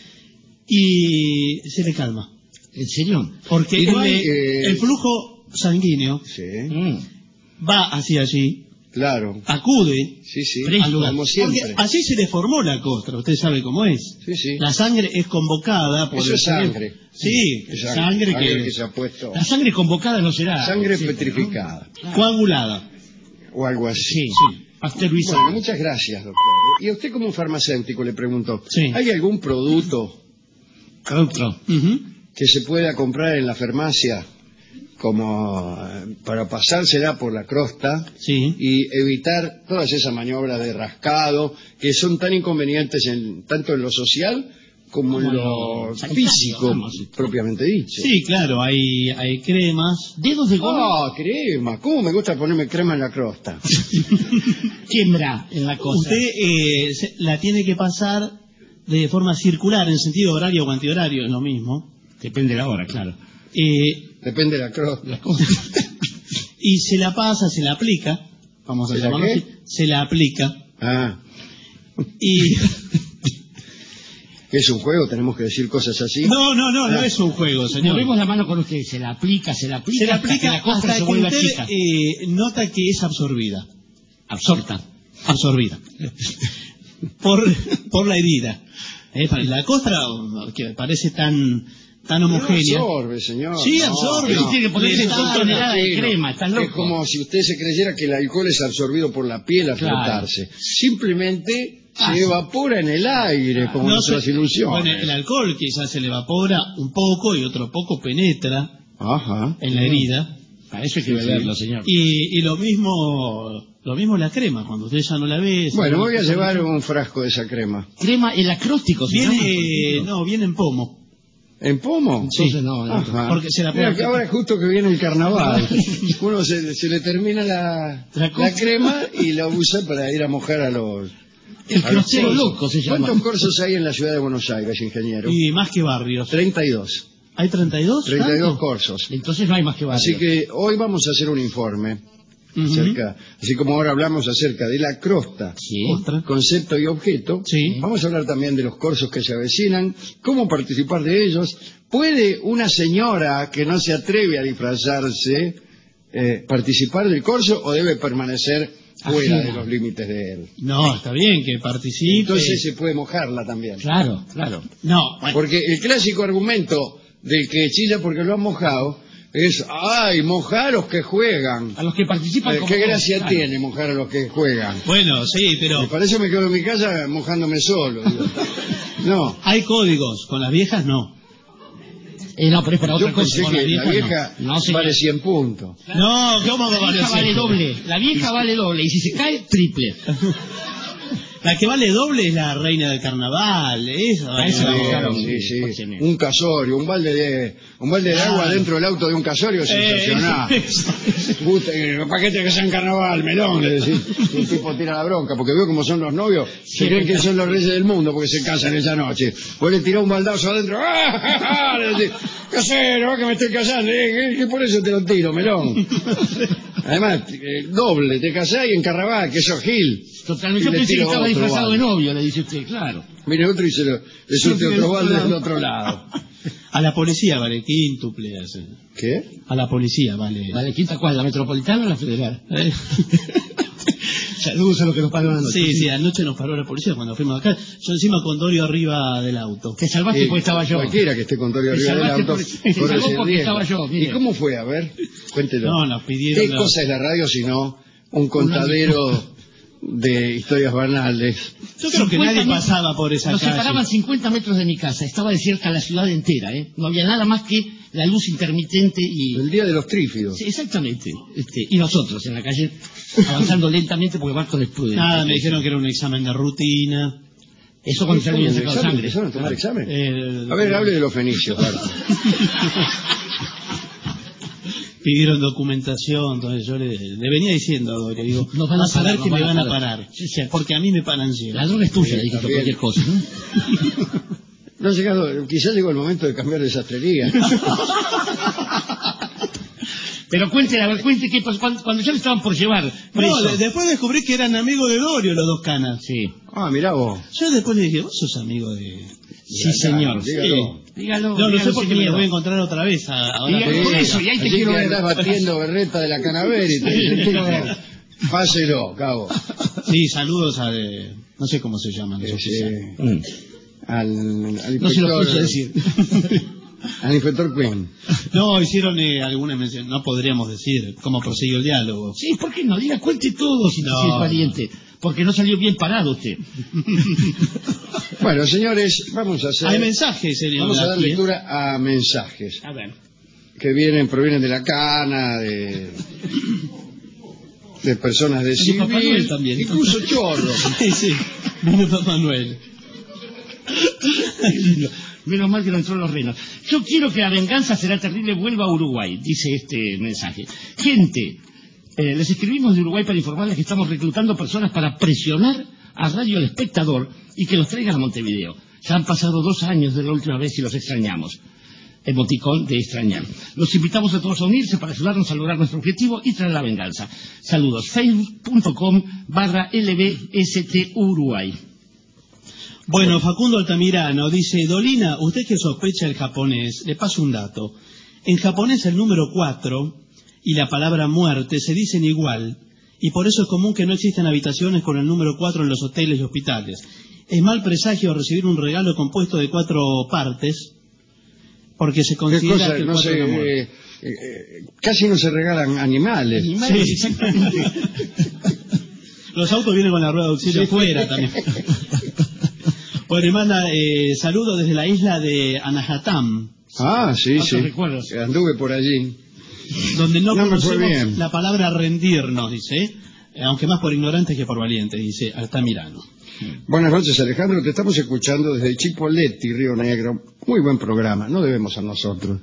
Speaker 5: Y se le calma.
Speaker 6: ¿En serio?
Speaker 5: Porque
Speaker 4: Y no
Speaker 5: el,
Speaker 4: hay, eh,
Speaker 5: el flujo sanguíneo
Speaker 4: Sí,
Speaker 6: Mm.
Speaker 5: va hacia allí,
Speaker 4: claro.
Speaker 5: acude
Speaker 4: Sí, sí.
Speaker 5: al lugar.
Speaker 4: Como
Speaker 5: Porque
Speaker 4: siempre.
Speaker 5: así se le formó la costra, usted sabe cómo es.
Speaker 4: Sí, sí.
Speaker 5: La sangre es convocada por
Speaker 4: Eso
Speaker 5: el
Speaker 4: es
Speaker 5: cerebro.
Speaker 4: sangre.
Speaker 5: Sí,
Speaker 4: Es
Speaker 5: sangre, que,
Speaker 4: que se ha puesto.
Speaker 6: La sangre convocada no será.
Speaker 4: Sangre
Speaker 6: sí,
Speaker 4: petrificada.
Speaker 5: coagulada.
Speaker 4: O algo así.
Speaker 6: Sí,
Speaker 5: Sí.
Speaker 6: pasteurizada.
Speaker 4: Bueno, muchas gracias, doctor. Y a usted como farmacéutico le pregunto,
Speaker 5: Sí.
Speaker 4: ¿hay algún producto
Speaker 6: Otro.
Speaker 5: Ujú.
Speaker 4: que se pueda comprar en la farmacia como eh, para pasársela por la crosta
Speaker 5: Sí.
Speaker 4: y evitar todas esas maniobras de rascado que son tan inconvenientes en, tanto en lo social como en
Speaker 6: Como
Speaker 4: lo
Speaker 6: lo
Speaker 4: físico,
Speaker 6: sanitario, vamos.
Speaker 4: propiamente dicho?
Speaker 5: Sí, claro, hay, hay cremas.
Speaker 6: Dedos de goma.
Speaker 4: Ah, crema. ¿Cómo me gusta ponerme crema en la crosta?
Speaker 6: Quiembra en la cosa.
Speaker 5: Usted eh, se- la tiene que pasar de forma circular, en sentido horario o antihorario, es lo mismo.
Speaker 6: Depende de la hora, claro.
Speaker 5: Eh,
Speaker 4: Depende de la crosta.
Speaker 5: y se la pasa, se la aplica, vamos a
Speaker 4: ¿Se la
Speaker 5: llamarlo
Speaker 4: qué?
Speaker 5: así, se la aplica.
Speaker 4: Ah,
Speaker 5: Y
Speaker 4: ¿es un juego? ¿Tenemos que decir cosas así?
Speaker 5: no, no, no, no
Speaker 4: Ah.
Speaker 5: es un juego, señor.
Speaker 6: Movemos la mano con usted. Se la aplica, se la aplica.
Speaker 5: Se la
Speaker 6: hasta que
Speaker 5: aplica
Speaker 6: la costra
Speaker 5: hasta
Speaker 6: se
Speaker 5: que
Speaker 6: vuelva
Speaker 5: usted
Speaker 6: chica.
Speaker 5: eh, nota que es absorbida.
Speaker 6: Absorta.
Speaker 5: Absorbida. por, por la herida. Eh, La costra, que parece tan, tan
Speaker 4: No
Speaker 5: homogénea.
Speaker 4: absorbe, señor.
Speaker 5: Sí,
Speaker 4: No,
Speaker 5: absorbe.
Speaker 4: no.
Speaker 6: Tiene que ponerse
Speaker 5: Le da-
Speaker 6: con tonelada de
Speaker 4: Sí, no.
Speaker 6: crema. Estás loco.
Speaker 4: Es como si usted se creyera que el alcohol es absorbido por la piel al
Speaker 6: Claro.
Speaker 4: frotarse. Simplemente
Speaker 6: Ah,
Speaker 4: se
Speaker 6: sí.
Speaker 4: evapora en el aire, como
Speaker 5: No
Speaker 4: nuestras
Speaker 5: sé,
Speaker 4: ilusiones.
Speaker 5: bueno, el alcohol quizás se le evapora un poco y otro poco penetra
Speaker 4: Ajá.
Speaker 5: en la herida.
Speaker 6: Para eso hay que
Speaker 4: Sí,
Speaker 6: beberlo,
Speaker 4: sí.
Speaker 6: señor.
Speaker 5: Y, y lo mismo lo mismo la crema, cuando usted ya no la ve. se-
Speaker 4: Bueno, voy a llevar un frasco de esa crema.
Speaker 6: Crema, el acróstico. se llama.
Speaker 5: Viene, no, viene en pomo.
Speaker 4: ¿En pomo?
Speaker 6: Sí. Entonces no, no.
Speaker 4: Ajá.
Speaker 5: Porque se la
Speaker 4: Mira,
Speaker 5: puede-
Speaker 4: que ahora es justo que viene el carnaval. Uno se, se le termina la,
Speaker 5: La
Speaker 4: la,
Speaker 5: cosa.
Speaker 4: crema y la usa para ir a mojar a los...
Speaker 6: El
Speaker 4: a los
Speaker 6: crostero
Speaker 4: corsos.
Speaker 6: loco se llama.
Speaker 4: ¿Cuántos corsos hay en la ciudad de Buenos Aires, ingeniero?
Speaker 5: Y más que barrios.
Speaker 4: treinta y dos.
Speaker 5: ¿Hay treinta y dos?
Speaker 4: treinta y dos
Speaker 5: ¿Tanto?
Speaker 4: corsos.
Speaker 6: Entonces no hay más que barrio.
Speaker 4: Así que hoy vamos a hacer un informe
Speaker 5: Ujú.
Speaker 4: acerca, así como ahora hablamos acerca de la crosta,
Speaker 6: Sí.
Speaker 5: Ostra.
Speaker 4: concepto y objeto,
Speaker 5: Sí.
Speaker 4: vamos a hablar también de los corsos que se avecinan, cómo participar de ellos. ¿Puede una señora que no se atreve a disfrazarse eh, participar del corso o debe permanecer fuera
Speaker 6: Ajena.
Speaker 4: de los límites de él?
Speaker 5: No, está bien que participe.
Speaker 4: Entonces se puede mojarla también.
Speaker 6: Claro, claro.
Speaker 5: No, bueno,
Speaker 4: Porque el clásico argumento del que chilla porque lo han mojado es, ¡ay, mojar a los que juegan!
Speaker 6: A los que participan
Speaker 4: Eh,
Speaker 6: como
Speaker 4: ¿Qué
Speaker 6: vos,
Speaker 4: gracia
Speaker 6: claro.
Speaker 4: tiene mojar a los que juegan?
Speaker 5: bueno, sí, pero
Speaker 4: Me parece me quedo en mi casa mojándome solo. digo. No,
Speaker 5: hay códigos, con las viejas no.
Speaker 6: Eh, no, pero es para otra
Speaker 4: yo
Speaker 6: cosa.
Speaker 4: pensé
Speaker 6: Con
Speaker 4: que
Speaker 6: la
Speaker 4: la
Speaker 6: vieja,
Speaker 4: vieja
Speaker 6: no. No, señor.
Speaker 4: vale cien puntos.
Speaker 5: No, ¿cómo
Speaker 6: La
Speaker 5: vale
Speaker 6: vieja vale
Speaker 5: cien?
Speaker 6: doble. La vieja vale doble. Y si se cae, triple.
Speaker 5: La que vale doble es la reina del carnaval, eso.
Speaker 6: A eso
Speaker 5: eso.
Speaker 6: vamos.
Speaker 4: Sí,
Speaker 6: claro,
Speaker 4: sí,
Speaker 6: sí,
Speaker 4: sí.
Speaker 6: pónseme.
Speaker 4: Un casorio, un balde de un balde de agua
Speaker 5: Claro.
Speaker 4: dentro del auto de un casorio es
Speaker 5: Eh,
Speaker 4: sensacional. Puta, eh, ¿para qué te que en carnaval, melón? Le decís. Y el tipo tira la bronca, porque veo cómo son los novios, se creen que son los reyes del mundo porque se casan esa noche. Vos le tirás un baldazo adentro, ¡ah! Le decís, casero, que me estoy casando, eh, que- que por eso te lo tiro, melón. Además, eh, doble, te casás y en carnaval, que sos Gil.
Speaker 6: Totalmente.
Speaker 4: Y
Speaker 6: Yo
Speaker 4: le
Speaker 6: pensé que
Speaker 4: tiro
Speaker 6: estaba
Speaker 4: otro
Speaker 6: disfrazado
Speaker 4: balde.
Speaker 6: de novio, le dice usted, claro.
Speaker 4: Mire otro y se lo, le suelte otro balde del otro lado.
Speaker 5: A la policía vale quíntuple. hace.
Speaker 4: ¿Qué?
Speaker 5: A la policía vale.
Speaker 6: ¿Vale quinta cuál? ¿La metropolitana o la federal?
Speaker 5: Eh.
Speaker 6: Saludos a los que nos pararon anoche.
Speaker 5: Sí, sí, anoche nos paró la policía cuando fuimos acá. Yo encima con Dorio arriba del auto.
Speaker 6: Te salvaste
Speaker 4: Sí,
Speaker 6: porque estaba yo.
Speaker 4: Cualquiera que esté con Dorio
Speaker 6: Te
Speaker 4: arriba del
Speaker 6: salvaste
Speaker 4: auto.
Speaker 6: por- te
Speaker 4: corre
Speaker 6: salvó
Speaker 4: ese
Speaker 6: porque
Speaker 4: riesgo.
Speaker 6: estaba yo, mire.
Speaker 4: ¿Y cómo fue? A ver, cuéntelo.
Speaker 5: No, nos pidieron
Speaker 4: ¿Qué
Speaker 5: la-
Speaker 4: cosa es la radio sino un contadero de historias banales?
Speaker 5: Yo creo que
Speaker 6: cincuenta
Speaker 5: nadie
Speaker 6: metros-
Speaker 5: pasaba por esa
Speaker 6: Nos
Speaker 5: calle.
Speaker 6: separaban cincuenta metros de mi casa. Estaba desierta la ciudad entera, ¿eh? No había nada más que la luz intermitente y...
Speaker 4: El día de los trífidos.
Speaker 6: Sí, exactamente. Este, y nosotros en la calle avanzando lentamente porque Barton es prudente.
Speaker 5: Nada, me dijeron que era un examen de rutina.
Speaker 6: Eso cuando se habían
Speaker 4: ¿Cómo,
Speaker 6: sacado
Speaker 4: examen?
Speaker 6: sangre.
Speaker 4: ¿Empezaron a tomar examen?
Speaker 5: Eh,
Speaker 4: A ver, hable de los fenicios. Bart.
Speaker 5: Pidieron documentación, entonces yo le, le venía diciendo a Dorio, digo,
Speaker 6: Nos van a
Speaker 5: vas a ver
Speaker 6: parar,
Speaker 5: que
Speaker 6: nos
Speaker 5: me
Speaker 6: van
Speaker 5: van
Speaker 6: a
Speaker 5: a
Speaker 6: parar.
Speaker 5: parar,
Speaker 6: Sí, sí.
Speaker 5: porque a mí me paran siempre.
Speaker 6: La droga es tuya,
Speaker 4: Sí,
Speaker 6: le dijiste
Speaker 4: también.
Speaker 6: cualquier cosa, ¿no?
Speaker 4: No ha llegado, quizás llegó el momento de cambiar de sastrería.
Speaker 6: Pero cuente, a ver, cuente qué pasó cuando, cuando ya lo estaban por llevar preso.
Speaker 5: No, de- después descubrí que eran amigos de Dorio los dos canas.
Speaker 6: Sí.
Speaker 4: Ah, mirá vos.
Speaker 5: Yo después le dije, vos sos amigo de...
Speaker 6: Sí, señor.
Speaker 4: Dígalo.
Speaker 6: Sí. Dígalo.
Speaker 5: No, no
Speaker 6: dígalo
Speaker 5: sé por qué
Speaker 6: sin
Speaker 5: me lo
Speaker 6: miedo.
Speaker 5: voy a encontrar otra vez. a- Ahora
Speaker 6: Dígalo,
Speaker 5: que-
Speaker 6: por eso, y ahí te
Speaker 4: Así
Speaker 6: quiero
Speaker 4: que
Speaker 6: ver.
Speaker 4: andás batiendo berreta de la Canavera y te
Speaker 6: Te quiero ver.
Speaker 4: Páselo, cabo.
Speaker 5: Sí, saludos a... de- no sé cómo se llaman los oficiales.
Speaker 4: Eh,
Speaker 6: Mm.
Speaker 4: al, al
Speaker 6: No se lo
Speaker 4: inspector,
Speaker 6: puedo decir.
Speaker 4: al inspector Quinn.
Speaker 5: No, hicieron eh, alguna mención, no podríamos decir cómo prosiguió el diálogo.
Speaker 6: Sí, ¿por qué no? Diga, cuente todo si,
Speaker 5: No,
Speaker 6: si es pariente. Porque no salió bien parado usted.
Speaker 4: Bueno, señores, vamos a hacer...
Speaker 5: Hay mensajes, señor.
Speaker 4: Vamos a dar
Speaker 5: Aquí, ¿eh?
Speaker 4: lectura a mensajes
Speaker 6: A ver.
Speaker 4: que vienen, provienen de la cana, de, de personas de
Speaker 5: Y Papá
Speaker 4: civil,
Speaker 5: Noel también.
Speaker 4: incluso chorros.
Speaker 5: Sí, sí, vino Papá Noel.
Speaker 6: Qué lindo. Menos mal que no entró en los renos. Yo quiero que la venganza será terrible vuelva a Uruguay, dice este mensaje. Gente, eh, les escribimos de Uruguay para informarles que estamos reclutando personas para presionar a Radio El Espectador y que los traigan a Montevideo. Ya han pasado dos años de la última vez y los extrañamos. Emoticón de extrañar. Los invitamos a todos a unirse para ayudarnos a lograr nuestro objetivo y traer la venganza. Saludos. Facebook.com barra LBST Uruguay.
Speaker 5: Bueno, Facundo Altamirano dice, Dolina, usted que sospecha el japonés, le paso un dato. En japonés el número cuatro y la palabra muerte se dicen igual, y por eso es común que no existan habitaciones con el número cuatro en los hoteles y hospitales. Es mal presagio recibir un regalo compuesto de cuatro partes, porque se
Speaker 4: ¿Qué
Speaker 5: considera
Speaker 4: cosa?
Speaker 5: que el
Speaker 4: No
Speaker 5: cuatro
Speaker 4: sé,
Speaker 5: es la muerte.
Speaker 4: eh, eh, casi no se regalan animales.
Speaker 6: Animales,
Speaker 5: Sí.
Speaker 6: exactamente.
Speaker 5: Los autos vienen con la rueda de auxilio
Speaker 4: Sí.
Speaker 5: fuera también. Bueno, y manda eh, saludos desde la isla de Anahatam,
Speaker 4: Ah, sí,
Speaker 6: ¿Cuántos
Speaker 4: sí.
Speaker 6: recuerdos?
Speaker 4: Anduve por allí.
Speaker 5: donde no,
Speaker 4: No me fue
Speaker 5: conocemos
Speaker 4: bien.
Speaker 5: la palabra rendirnos, dice, eh, aunque más por ignorantes que por valientes, dice Altamirano.
Speaker 4: Buenas noches, Alejandro. Te estamos escuchando desde Chipoleti, Río Negro. Muy buen programa. No debemos a nosotros.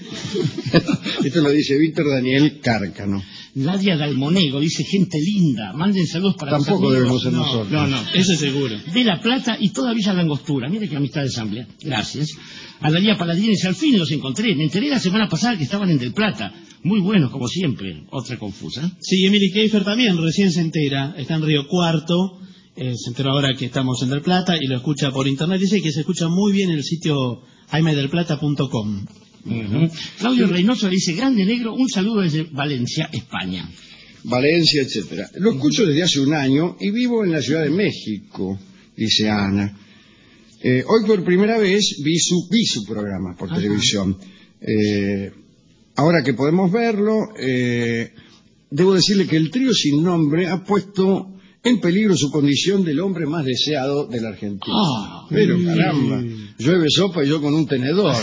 Speaker 4: Esto lo dice Víctor Daniel Cárcano.
Speaker 6: Nadia Dalmonego dice, gente linda, manden saludos para los
Speaker 4: Tampoco
Speaker 6: amigos.
Speaker 4: debemos ser
Speaker 6: no,
Speaker 4: nosotros.
Speaker 6: No, no.
Speaker 5: Eso seguro.
Speaker 6: De La Plata y toda Villa Langostura. Mire qué amistad es amplia. Gracias. A Daría Paladines, al fin los encontré. Me enteré la semana pasada que estaban en Del Plata. Muy buenos, como siempre. Otra confusa.
Speaker 5: Sí, Emily Keifer también recién se entera, está en Río Cuarto, eh, se enteró ahora que estamos en Del Plata y lo escucha por internet, dice que se escucha muy bien en el sitio jaime del plata punto com.
Speaker 6: Ujú. Claudio Reynoso le dice, grande negro, un saludo desde Valencia, España.
Speaker 4: Valencia, etcétera. Lo escucho desde hace un año y vivo en la Ciudad de México, dice Ana. Eh, hoy por primera vez vi su, vi su programa por
Speaker 6: Ajá.
Speaker 4: televisión. Eh, ahora que podemos verlo, eh, debo decirle que el trío sin nombre ha puesto en peligro su condición del hombre más deseado de la Argentina.
Speaker 6: Ah,
Speaker 4: Pero
Speaker 6: mm.
Speaker 4: caramba, llueve sopa y yo con un tenedor.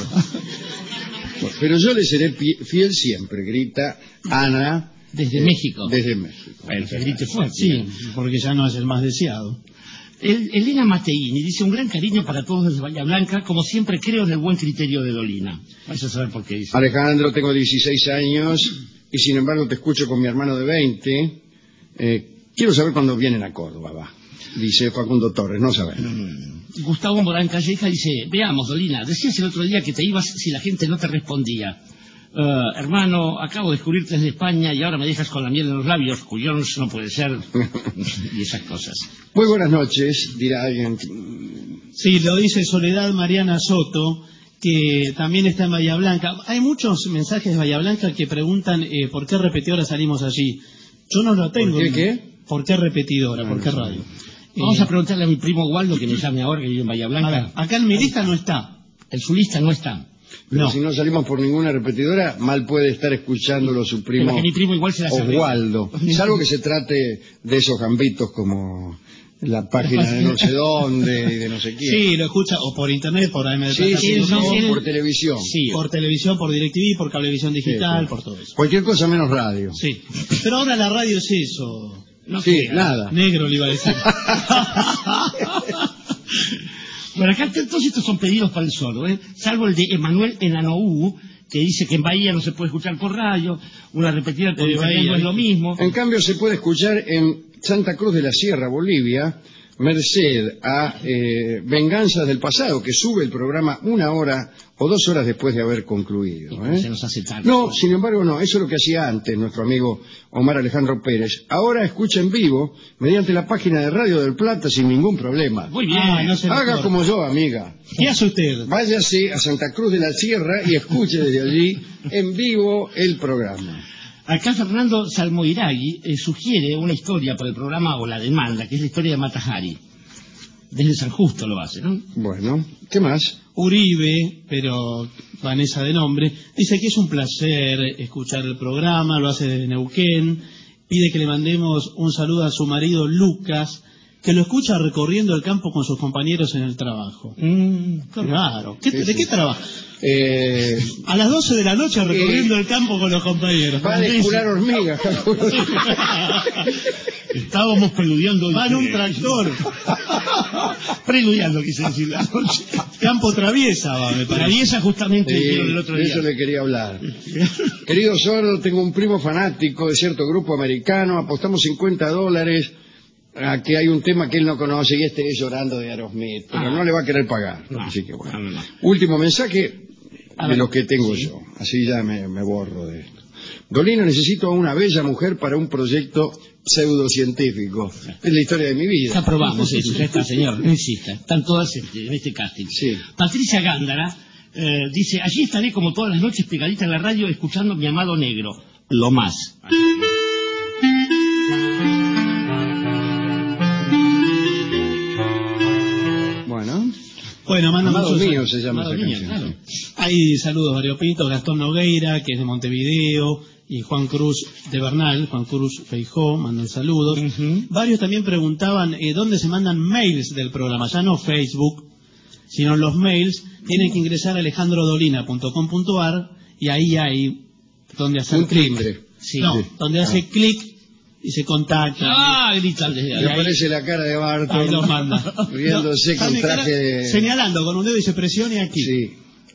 Speaker 4: Pero yo le seré pi- fiel siempre, grita Ana.
Speaker 6: Desde
Speaker 4: eh,
Speaker 6: México.
Speaker 4: Desde México.
Speaker 6: Bueno, que grite fuerte.
Speaker 5: Sí, porque ya no es el más deseado.
Speaker 6: El- Elena Mateini dice, un gran cariño para todos desde Bahía Blanca, como siempre creo en el buen criterio de Dolina. Vais a saber por qué dice.
Speaker 4: Alejandro, tengo dieciséis años y sin embargo te escucho con mi hermano de veinte. Eh, quiero saber cuándo vienen a Córdoba, va. Dice Facundo Torres, no sabemos.
Speaker 6: Gustavo Morán Calleja dice, veamos, Dolina, decías el otro día que te ibas si la gente no te respondía. Eh, hermano, acabo de descubrirte desde España y ahora me dejas con la miel en los labios, cuyos no puede ser, y esas cosas.
Speaker 4: Muy buenas noches, dirá alguien.
Speaker 5: Sí, lo dice Soledad Mariana Soto, que también está en Bahía Blanca. Hay muchos mensajes de Bahía Blanca que preguntan eh, por qué repetidora salimos allí. Yo no lo tengo.
Speaker 4: ¿Por qué qué?
Speaker 5: ¿Por qué repetidora? ¿Por qué radio?
Speaker 6: Vamos
Speaker 5: Eh,
Speaker 6: a preguntarle a mi primo Waldo, que me llame ahora, que vive en Bahía
Speaker 5: a
Speaker 6: Blanca.
Speaker 5: ver, acá en mi lista no está.
Speaker 6: El su lista no está.
Speaker 4: Pero
Speaker 5: No.
Speaker 4: si no salimos por ninguna repetidora, mal puede estar escuchándolo su primo
Speaker 6: Pero que mi primo igual se la sabe.
Speaker 4: Oswaldo. Salvo que se trate de esos gambitos como la página de no sé dónde y de no sé quién.
Speaker 5: Sí, lo escucha o por internet, por A M de
Speaker 4: Sí,
Speaker 5: Plata,
Speaker 4: sí,
Speaker 5: por-
Speaker 4: sí,
Speaker 6: no,
Speaker 4: o
Speaker 6: sí,
Speaker 4: por televisión.
Speaker 6: Sí.
Speaker 5: por televisión, por DirecTV, por cablevisión digital,
Speaker 4: Sí, sí.
Speaker 5: por todo eso.
Speaker 4: Cualquier cosa menos radio.
Speaker 5: Sí. Pero ahora la radio es eso.
Speaker 6: No
Speaker 4: Sí,
Speaker 6: sé.
Speaker 4: nada.
Speaker 5: Negro le iba a decir.
Speaker 6: Bueno, acá todos estos son pedidos para el sordo, ¿eh? Salvo el de Emanuel Enanoú, que dice que en Bahía no se puede escuchar por radio, una repetida con
Speaker 5: Eh, Bahía,
Speaker 6: no es lo mismo.
Speaker 4: En cambio, se puede escuchar en Santa Cruz de la Sierra, Bolivia, merced a eh, Venganzas del Pasado, que sube el programa una hora o dos horas después de haber concluido.
Speaker 6: Y como
Speaker 4: ¿eh?
Speaker 6: se nos hace tarde.
Speaker 4: No, sin embargo, no. Eso es lo que hacía antes nuestro amigo Omar Alejandro Pérez. Ahora escucha en vivo mediante la página de Radio del Plata sin ningún problema.
Speaker 6: Muy bien.
Speaker 5: Ah, no se le
Speaker 4: Haga
Speaker 5: corta.
Speaker 4: como yo, amiga.
Speaker 5: ¿Qué hace usted?
Speaker 4: Váyase a Santa Cruz de la Sierra y escuche desde allí en vivo el programa.
Speaker 6: Acá Fernando Salmoiragui eh, sugiere una historia para el programa o la demanda, que es la historia de Matajari. Desde San Justo lo hace, ¿no?
Speaker 4: Bueno, ¿qué más?
Speaker 5: Uribe, pero Vanessa de nombre, dice que es un placer escuchar el programa, lo hace desde Neuquén, pide que le mandemos un saludo a su marido Lucas, que lo escucha recorriendo el campo con sus compañeros en el trabajo.
Speaker 6: Mm,
Speaker 5: Claro. ¿Qué-
Speaker 4: Sí,
Speaker 5: ¿De
Speaker 4: sí.
Speaker 5: qué trabaja?
Speaker 4: Eh,
Speaker 5: A las doce de la noche recorriendo el campo con los compañeros.
Speaker 4: va a descurar hormigas, calculo.
Speaker 6: Estábamos preludiando.
Speaker 5: Va en un tractor.
Speaker 6: Preludiando, quise decir la noche.
Speaker 5: Campo traviesa va, me parece.
Speaker 6: Traviesa justamente
Speaker 4: Sí,
Speaker 6: dijeron el otro
Speaker 4: de
Speaker 6: día.
Speaker 4: eso le quería hablar. Querido Sordo, tengo un primo fanático de cierto grupo americano, apostamos cincuenta dólares a que hay un tema que él no conoce y este es Llorando de Aerosmith, pero
Speaker 6: Ah.
Speaker 4: no le va a querer pagar.
Speaker 6: No,
Speaker 4: Así que bueno.
Speaker 6: no, no, no.
Speaker 4: Último mensaje
Speaker 6: A
Speaker 4: de
Speaker 6: ver,
Speaker 4: lo que tengo
Speaker 6: sí.
Speaker 4: yo, así ya me, me borro de esto. Dolina, necesito a una bella mujer para un proyecto pseudocientífico. Es la historia de mi
Speaker 6: Ya
Speaker 4: vida.
Speaker 6: probamos eso, ya está, señor, no insista. Están todas este, en este casting.
Speaker 4: Sí.
Speaker 6: Patricia Gándara eh, dice, allí estaré como todas las noches pegadita en la radio escuchando Mi Amado Negro. Lo más.
Speaker 4: Bueno,
Speaker 5: Bueno, manda
Speaker 4: Amado
Speaker 5: muchos
Speaker 4: mío se llama
Speaker 6: Amado
Speaker 4: esa
Speaker 6: mío,
Speaker 4: canción.
Speaker 6: claro.
Speaker 5: Hay saludos variopintos, Gastón Nogueira, que es de Montevideo, y Juan Cruz de Bernal, Juan Cruz Feijó, mandan saludos.
Speaker 6: Ujú.
Speaker 5: Varios también preguntaban eh, dónde se mandan mails del programa, ya no Facebook, sino los mails. Tienen que ingresar a alejandrodolina punto com punto ar y ahí hay donde hacer
Speaker 4: Un
Speaker 5: clic.
Speaker 4: timbre.
Speaker 6: Sí.
Speaker 5: No,
Speaker 6: Sí.
Speaker 5: donde hace clic y se contacta.
Speaker 6: Ah, gritan desde
Speaker 4: Le
Speaker 6: ahí.
Speaker 4: aparece la cara de Barton
Speaker 5: Ahí los manda.
Speaker 4: riéndose
Speaker 5: No,
Speaker 4: con
Speaker 5: está mi cara
Speaker 4: traje de...
Speaker 5: señalando con un dedo y se presione aquí.
Speaker 4: Sí.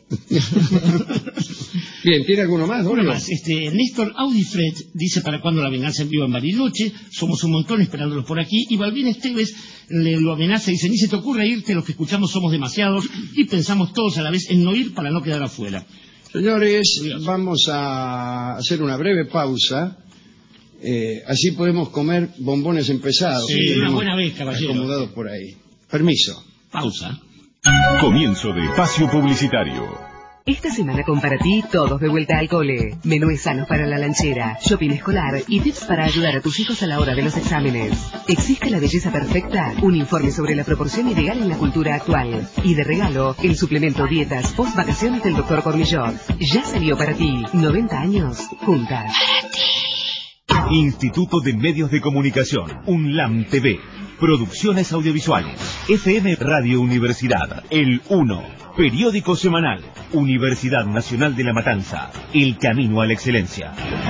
Speaker 4: Bien, ¿tiene alguno más,
Speaker 6: Uno
Speaker 4: Dolio?
Speaker 6: más, este, Néstor Audifred dice para cuando la venganza en vivo en Bariloche, somos un montón esperándolos por aquí, y Balbín Esteves le lo amenaza y dice, ni se te ocurre irte, los que escuchamos somos demasiados, y pensamos todos a la vez en no ir para no quedar afuera.
Speaker 4: Señores, vamos a hacer una breve pausa. Eh, así podemos comer bombones empezados.
Speaker 6: Sí,
Speaker 4: que
Speaker 6: una
Speaker 4: tenemos
Speaker 6: buena vez, caballero.
Speaker 4: acomodados por ahí. Permiso.
Speaker 6: Pausa.
Speaker 1: Comienzo de espacio publicitario.
Speaker 7: Esta semana con para ti todos de vuelta al cole. Menúes sanos para la lanchera, shopping escolar y tips para ayudar a tus hijos a la hora de los exámenes. ¿Existe la belleza perfecta? Un informe sobre la proporción ideal en la cultura actual. Y de regalo, el suplemento Dietas Post Vacaciones del doctor Cormillot. Ya salió para ti. noventa años juntas.
Speaker 8: Instituto de Medios de Comunicación, UNLAM T V, Producciones Audiovisuales, F M Radio Universidad, El uno, Periódico Semanal, Universidad Nacional de La Matanza, El Camino a la Excelencia.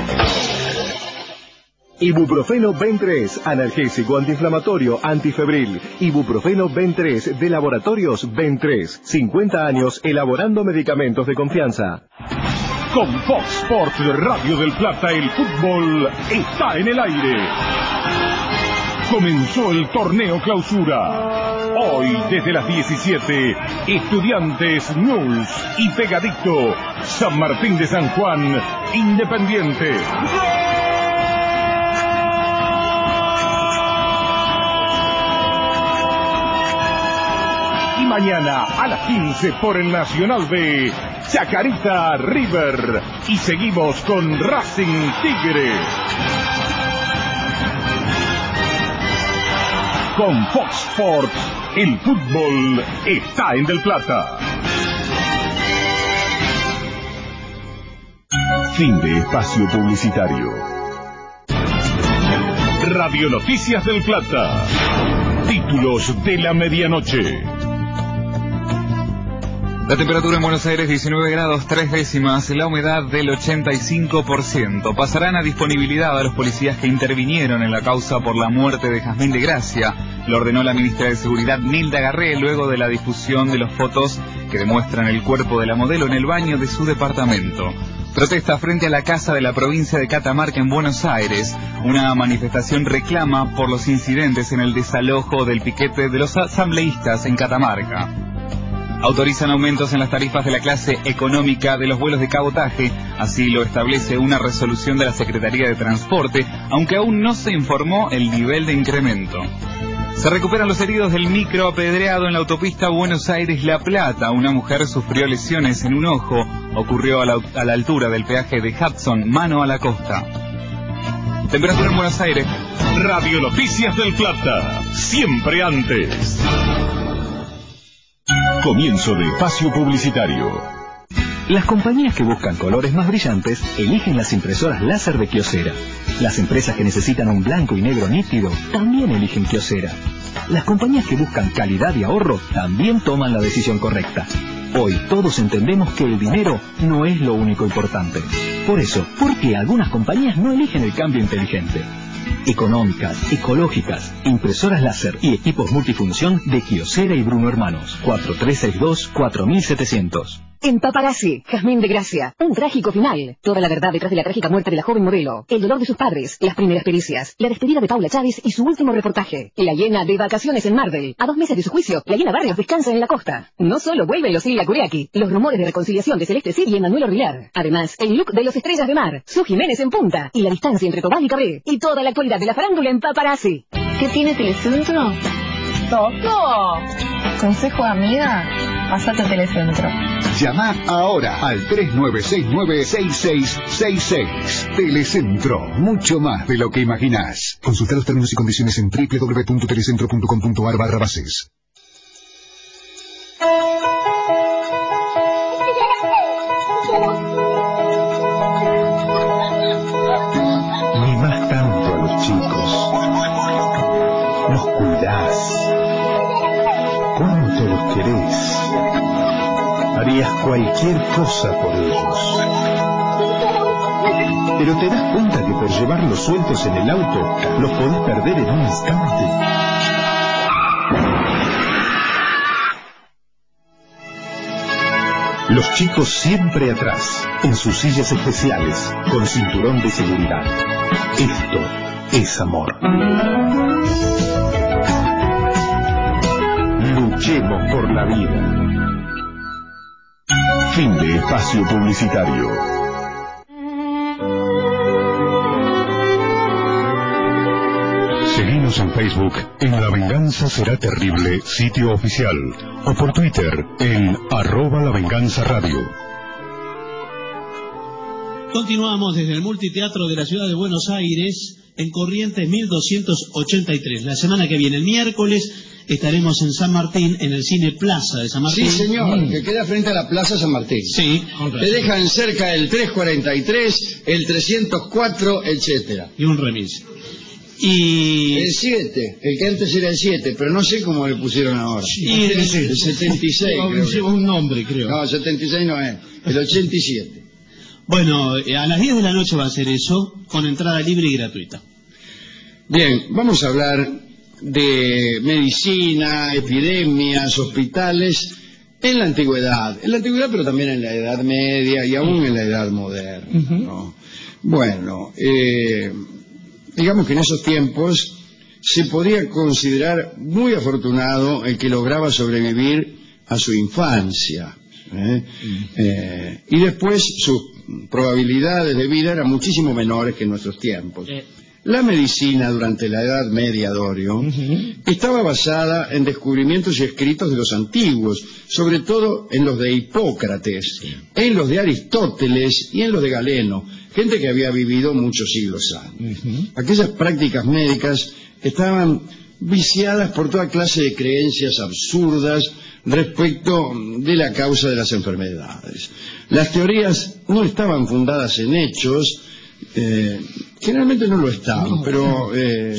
Speaker 9: Ibuprofeno Ben tres, analgésico, antiinflamatorio, antifebril. Ibuprofeno Ben tres de Laboratorios Ben tres. cincuenta años elaborando medicamentos de confianza.
Speaker 1: Con Fox Sports Radio del Plata, el fútbol está en el aire. Comenzó el torneo clausura. Hoy, desde las diecisiete, Estudiantes, News y pegadito, San Martín de San Juan, Independiente. Y mañana a las quince por el Nacional B, Chacarita River. Y seguimos con Racing Tigre. Con Fox Sports, el fútbol está en Del Plata. Fin de espacio publicitario. Radio Noticias del Plata. Títulos de la medianoche.
Speaker 10: La temperatura en Buenos Aires diecinueve grados tres décimas, la humedad del ochenta y cinco por ciento. Pasarán a disponibilidad a los policías que intervinieron en la causa por la muerte de Jazmín de Gracia. Lo ordenó la ministra de Seguridad Nilda Garré luego de la difusión de las fotos que demuestran el cuerpo de la modelo en el baño de su departamento. Protesta frente a la casa de la provincia de Catamarca en Buenos Aires. Una manifestación reclama por los incidentes en el desalojo del piquete de los asambleístas en Catamarca. Autorizan aumentos en las tarifas de la clase económica de los vuelos de cabotaje, así lo establece una resolución de la Secretaría de Transporte, aunque aún no se informó el nivel de incremento. Se recuperan los heridos del micro apedreado en la autopista Buenos Aires-La Plata. Una mujer sufrió lesiones en un ojo. Ocurrió a la, a la altura del peaje de Hudson, mano a la costa. Temperatura en Buenos Aires.
Speaker 1: Radio Noticias del Plata, siempre antes. Comienzo de espacio publicitario.
Speaker 11: Las compañías que buscan colores más brillantes eligen las impresoras láser de Kyocera. Las empresas que necesitan un blanco y negro nítido también eligen Kyocera. Las compañías que buscan calidad y ahorro también toman la decisión correcta. Hoy todos entendemos que el dinero no es lo único importante. Por eso, ¿por qué algunas compañías no eligen el cambio inteligente? Económicas, ecológicas, impresoras láser y equipos multifunción de Kyocera y Bruno Hermanos. cuatro tres seis dos, cuatro siete cero cero.
Speaker 12: En Paparazzi, Jazmín de Gracia, un trágico final. Toda la verdad detrás de la trágica muerte de la joven modelo, el dolor de sus padres, las primeras pericias, la despedida de Paula Chávez y su último reportaje. La hiena de vacaciones en Marvel. A dos meses de su juicio, la hiena Barrios descansa en la costa. No solo vuelven los Silvia Curiaki, los rumores de reconciliación de Celeste Cid y Emanuel Orbilar. Además, el look de los Estrellas de Mar, Su Jiménez en punta, y la distancia entre Tobal y Cabré, y toda la actualidad de la farándula en Paparazzi.
Speaker 13: ¿Qué tiene Telecentro? ¡Todo! Consejo amiga, pásate a Telecentro.
Speaker 14: Llama ahora al tres nueve seis nueve, seis seis seis seis. Telecentro, mucho más de lo que imaginás. Consulta los términos y condiciones en doble u doble u doble u punto telecentro punto com punto a r barra bases.
Speaker 2: Mimás tanto a los chicos. Los cuidás. ¿Cuánto los querés? Harías cualquier cosa por ellos. Pero te das cuenta que por llevarlos sueltos en el auto, los podés perder en un instante. Los chicos siempre atrás, en sus sillas especiales, con cinturón de seguridad. Esto es amor. Luchemos por la vida.
Speaker 1: Fin de espacio publicitario.
Speaker 2: Seguinos en Facebook en La Venganza Será Terrible, sitio oficial, o por Twitter en arroba La Venganza Radio.
Speaker 5: Continuamos desde el Multiteatro de la Ciudad de Buenos Aires, en Corrientes mil doscientos ochenta y tres. La semana que viene, el miércoles, estaremos en San Martín, en el Cine Plaza de San Martín.
Speaker 4: Sí, señor,
Speaker 5: mm.
Speaker 4: que queda frente a la Plaza San Martín.
Speaker 5: Sí.
Speaker 4: Te dejan cerca el trescientos cuarenta y tres, el trescientos cuatro, etcétera.
Speaker 5: Y un remis. Y...
Speaker 4: El siete, el que antes era el siete, pero no sé cómo le pusieron ahora.
Speaker 5: Sí, el,
Speaker 4: el setenta y seis, creo.
Speaker 6: Lleva un nombre, creo.
Speaker 4: No, setenta y seis no es, el ochenta y siete.
Speaker 5: Bueno, a las diez de la noche va a ser eso, con entrada libre y gratuita.
Speaker 4: Bien, vamos a hablar de medicina, epidemias, hospitales en la antigüedad. En la antigüedad, pero también en la Edad Media y aún en la Edad Moderna, uh-huh. ¿no? Bueno, eh, digamos que en esos tiempos se podía considerar muy afortunado el que lograba sobrevivir a su infancia. ¿eh? Uh-huh. Eh, y después sus probabilidades de vida eran muchísimo menores que en nuestros tiempos. Eh. La medicina durante la Edad Media, Dorio, uh-huh. estaba basada en descubrimientos y escritos de los antiguos, sobre todo en los de Hipócrates, sí. en los de Aristóteles y en los de Galeno, gente que había vivido muchos siglos antes. Uh-huh. Aquellas prácticas médicas estaban viciadas por toda clase de creencias absurdas respecto de la causa de las enfermedades. Las teorías no estaban fundadas en hechos, eh, generalmente no lo estaban, no, pero eh,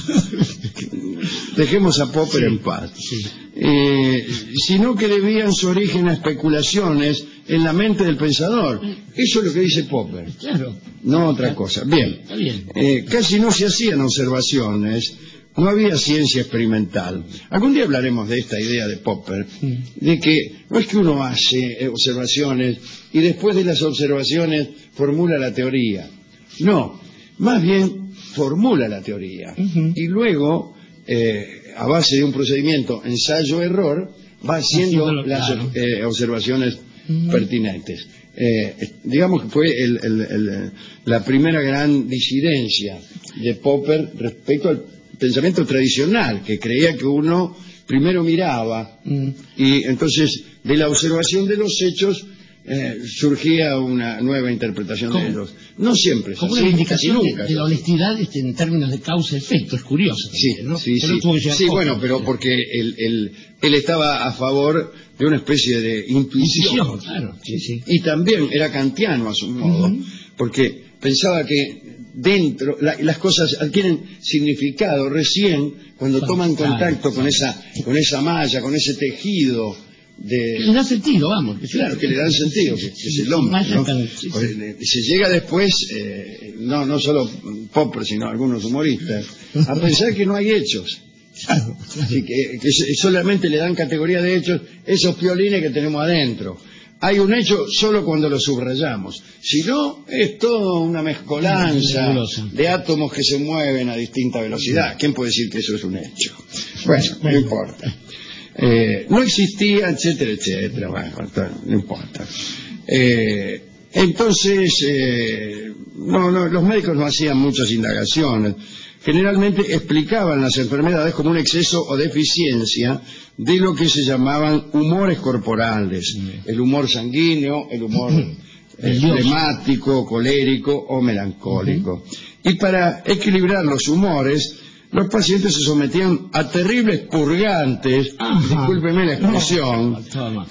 Speaker 4: dejemos a Popper sí, en paz, sí. eh, sino que debían su origen a especulaciones en la mente del pensador. Eso es lo que dice Popper,
Speaker 6: claro,
Speaker 4: no otra cosa. Bien,
Speaker 6: bien.
Speaker 4: Eh, casi no se hacían observaciones, no había ciencia experimental. Algún día hablaremos de esta idea de Popper, de que no es que uno hace observaciones y después de las observaciones formula la teoría. No, más bien formula la teoría. Uh-huh. Y luego, eh, a base de un procedimiento ensayo-error, va haciendo Haciéndolo, las claro. eh, observaciones uh-huh. pertinentes. Eh, digamos que fue el, el, el, la primera gran disidencia de Popper respecto al pensamiento tradicional, que creía que uno primero miraba mm. y entonces de la observación de los hechos eh, surgía una nueva interpretación
Speaker 6: como,
Speaker 4: de ellos. No siempre es
Speaker 6: como
Speaker 4: así,
Speaker 6: una indicación
Speaker 4: nunca,
Speaker 6: de, de la honestidad este, en términos de causa-efecto, es curioso.
Speaker 4: Sí,
Speaker 6: también, ¿no?
Speaker 4: sí, sí, sí bueno, pero porque él, él, él estaba a favor de una especie de intuición.
Speaker 6: intuición claro, sí, sí.
Speaker 4: Y también era kantiano a su modo, uh-huh. porque pensaba que dentro, la, las cosas adquieren significado recién cuando toman contacto con esa, con esa malla, con ese tejido de...
Speaker 6: Que le da sentido, vamos. Que
Speaker 4: claro, que le dan sentido, que, que es el hombre, ¿no? Sí, sí. Se llega después, eh, no, no solo Popper, sino algunos humoristas, a pensar que no hay hechos. Claro, claro. Así que, que solamente le dan categoría de hechos esos piolines que tenemos adentro. Hay un hecho solo cuando lo subrayamos. Si no, es todo una mezcolanza de átomos que se mueven a distinta velocidad. ¿Quién puede decir que eso es un hecho? Bueno, no importa. Eh, no existía, etcétera, etcétera. Bueno, no importa. Eh, entonces, eh, no, no, los médicos no hacían muchas indagaciones. Generalmente explicaban las enfermedades como un exceso o deficiencia de lo que se llamaban humores corporales, el humor sanguíneo, el humor flemático, colérico o melancólico. Y para equilibrar los humores, los pacientes se sometían a terribles purgantes, discúlpeme la expresión,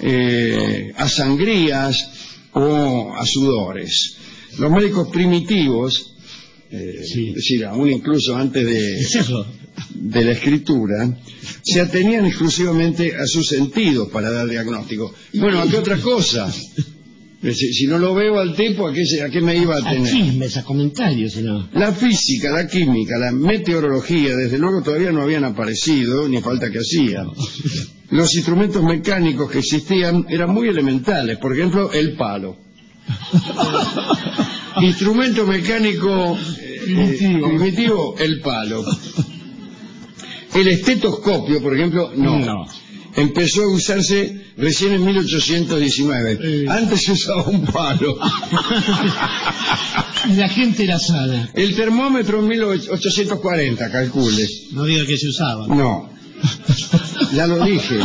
Speaker 4: eh, a sangrías o a sudores. Los médicos primitivos, Eh, sí. es decir, aún incluso antes de, de la escritura, se atenían exclusivamente a sus sentidos para dar diagnóstico. Bueno, ¿a qué otra cosa? Si, si no lo veo al tipo, ¿a qué, a qué me iba a tener?
Speaker 6: A chismes, a comentarios, sino...
Speaker 4: La física, la química, la meteorología, desde luego todavía no habían aparecido, ni falta que hacían. Los instrumentos mecánicos que existían eran muy elementales, por ejemplo, el palo. Instrumento mecánico eh, primitivo. primitivo, el palo. El estetoscopio, por ejemplo, no. no. Empezó a usarse recién en mil ochocientos diecinueve. Eh. Antes se usaba un palo.
Speaker 6: La gente era sana.
Speaker 4: El termómetro en mil ochocientos cuarenta, calcule.
Speaker 5: No diga que se usaba.
Speaker 4: No. Ya lo dije.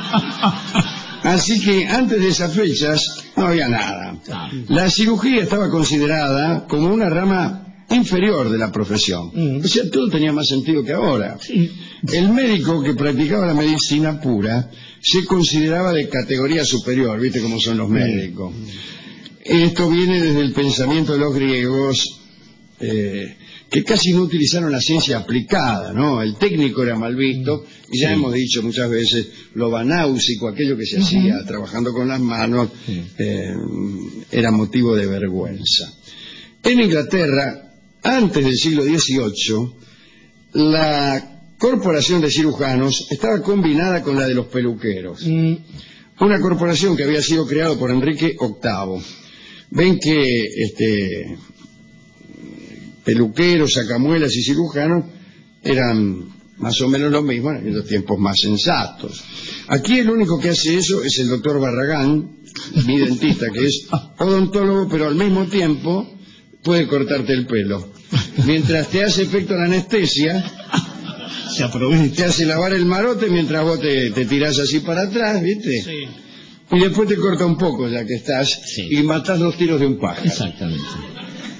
Speaker 4: Así que antes de esas fechas no había nada. La cirugía estaba considerada como una rama inferior de la profesión. Mm. O sea, todo tenía más sentido que ahora. Sí. El médico que practicaba la medicina pura se consideraba de categoría superior, ¿viste cómo son los médicos? Mm. Esto viene desde el pensamiento de los griegos, eh, que casi no utilizaron la ciencia aplicada, ¿no? El técnico era mal visto, y ya sí. hemos dicho muchas veces, lo banáusico, aquello que se uh-huh. hacía trabajando con las manos, sí. eh, era motivo de vergüenza. En Inglaterra, antes del siglo dieciocho, la corporación de cirujanos estaba combinada con la de los peluqueros. Mm. Una corporación que había sido creada por Enrique octavo. Ven que este... peluqueros, sacamuelas y cirujanos eran más o menos lo mismo en los tiempos más sensatos. Aquí el único que hace eso es el doctor Barragán, mi dentista, que es odontólogo, pero al mismo tiempo puede cortarte el pelo. Mientras te hace efecto la anestesia,
Speaker 6: se aprovecha.
Speaker 4: Te hace lavar el marote mientras vos te, te tirás así para atrás, ¿viste?
Speaker 6: Sí.
Speaker 4: Y después te corta un poco ya que estás sí. y matás dos tiros de un pájaro.
Speaker 6: Exactamente.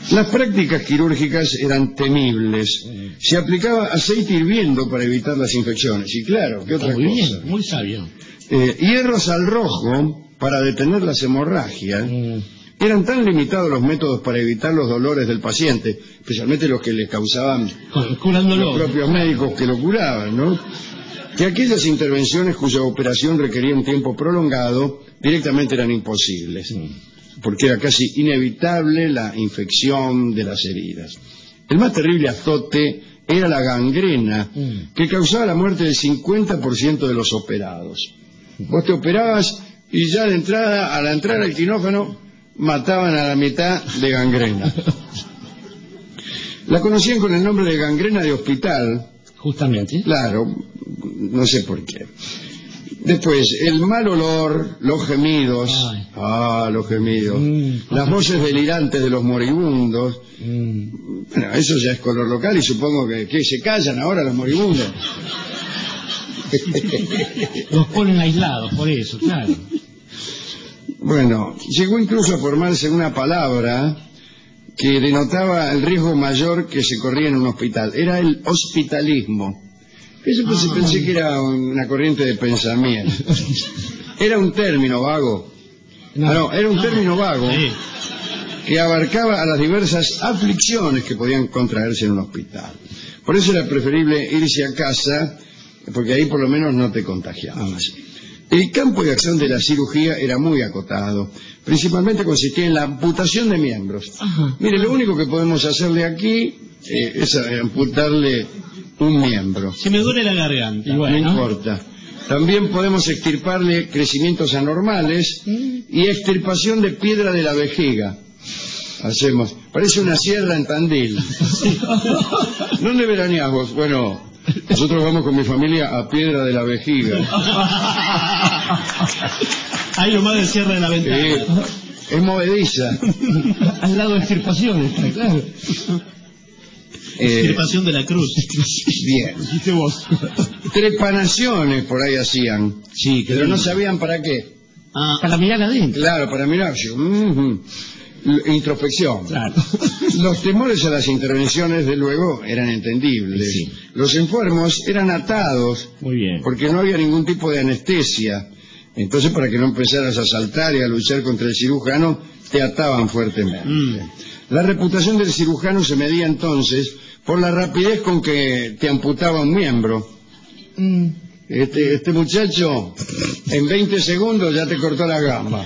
Speaker 4: Las prácticas quirúrgicas eran temibles. Se aplicaba aceite hirviendo para evitar las infecciones. Y claro, ¿qué otra
Speaker 6: muy
Speaker 4: cosa?
Speaker 6: Bien, muy sabio.
Speaker 4: Eh, hierros al rojo para detener las hemorragias. Mm. Eran tan limitados los métodos para evitar los dolores del paciente, especialmente los que le causaban
Speaker 6: Curándolo.
Speaker 4: los propios médicos que lo curaban, ¿no? Que aquellas intervenciones cuya operación requería un tiempo prolongado directamente eran imposibles, mm. porque era casi inevitable la infección de las heridas. El más terrible azote era la gangrena, mm. que causaba la muerte del cincuenta por ciento de los operados. Vos te operabas y ya de entrada, a la entrada al quirófano, mataban a la mitad de gangrena. La conocían con el nombre de gangrena de hospital.
Speaker 6: Justamente.
Speaker 4: Claro, no sé por qué. Después, el mal olor, los gemidos. Ay. Ah, los gemidos. Mm. Las voces delirantes de los moribundos. Mm. Bueno, eso ya es color local y supongo que, que se callan ahora los moribundos.
Speaker 6: Los ponen aislados, por eso, claro.
Speaker 4: Bueno, llegó incluso a formarse una palabra que denotaba el riesgo mayor que se corría en un hospital. Era el hospitalismo. Eso pues ah, pensé que era una corriente de pensamiento. Era un término vago. No, ah, no era un no, término vago sí. que abarcaba a las diversas aflicciones que podían contraerse en un hospital. Por eso era preferible irse a casa, porque ahí por lo menos no te contagiabas. El campo de acción de la cirugía era muy acotado. Principalmente consistía en la amputación de miembros. Ajá. Mire, lo único que podemos hacerle aquí eh, es amputarle un miembro.
Speaker 5: Si me duele la garganta.
Speaker 4: Bueno, no importa. También podemos extirparle crecimientos anormales y extirpación de piedra de la vejiga. Hacemos. Parece una sierra en Tandil. ¿Dónde veraneás vos? Bueno... Nosotros vamos con mi familia a Piedra de la Vejiga.
Speaker 5: Ahí nomás de Sierra de la Ventana.
Speaker 4: Sí, es movediza.
Speaker 6: Al lado de extirpaciones, claro.
Speaker 5: Extirpación eh, de la cruz.
Speaker 4: Bien.
Speaker 6: Dijiste vos.
Speaker 4: Trepanaciones por ahí hacían. Sí, pero no sabían para qué.
Speaker 6: Ah, para mirar adentro.
Speaker 4: Claro, para mirar. Uh-huh. Introspección. Claro. Los temores a las intervenciones, de luego, eran entendibles. Sí. Los enfermos eran atados.
Speaker 6: Muy bien.
Speaker 4: Porque no había ningún tipo de anestesia. Entonces, para que no empezaras a saltar y a luchar contra el cirujano, te ataban fuertemente. Mm. La reputación del cirujano se medía entonces por la rapidez con que te amputaba un miembro. Mm. Este, este muchacho, en veinte segundos ya te cortó la gamba.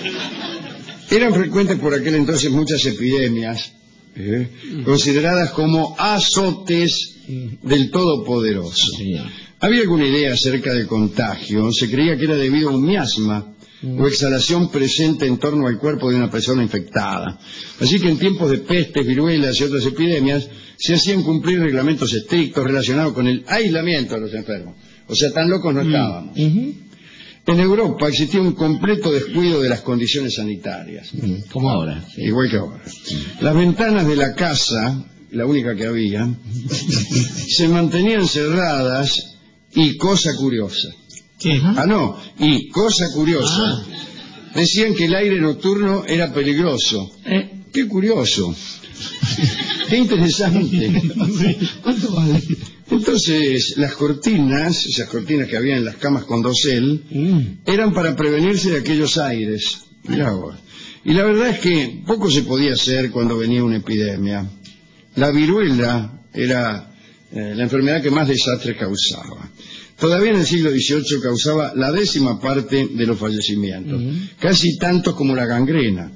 Speaker 4: Eran frecuentes por aquel entonces muchas epidemias, ¿eh? consideradas como azotes del Todopoderoso. Había alguna idea acerca del contagio. Se creía que era debido a un miasma o exhalación presente en torno al cuerpo de una persona infectada. Así que en tiempos de pestes, viruelas y otras epidemias se hacían cumplir reglamentos estrictos relacionados con el aislamiento de los enfermos. O sea, tan locos no estábamos. Uh-huh. En Europa existía un completo descuido de las condiciones sanitarias.
Speaker 6: Como ahora.
Speaker 4: Sí. Igual que ahora. Sí. Las ventanas de la casa, la única que había, se mantenían cerradas y, cosa curiosa.
Speaker 5: ¿Qué?
Speaker 4: Ah, no, y, cosa curiosa, ah. decían que el aire nocturno era peligroso. ¿Eh? Qué curioso. Qué interesante.
Speaker 6: ¿Cuánto vale?
Speaker 4: Entonces, las cortinas, esas cortinas que había en las camas con dosel, mm. eran para prevenirse de aquellos aires. Mirá vos. Y la verdad es que poco se podía hacer cuando venía una epidemia. La viruela era eh, la enfermedad que más desastres causaba. Todavía en el siglo dieciocho causaba la décima parte de los fallecimientos, mm. casi tantos como la gangrena.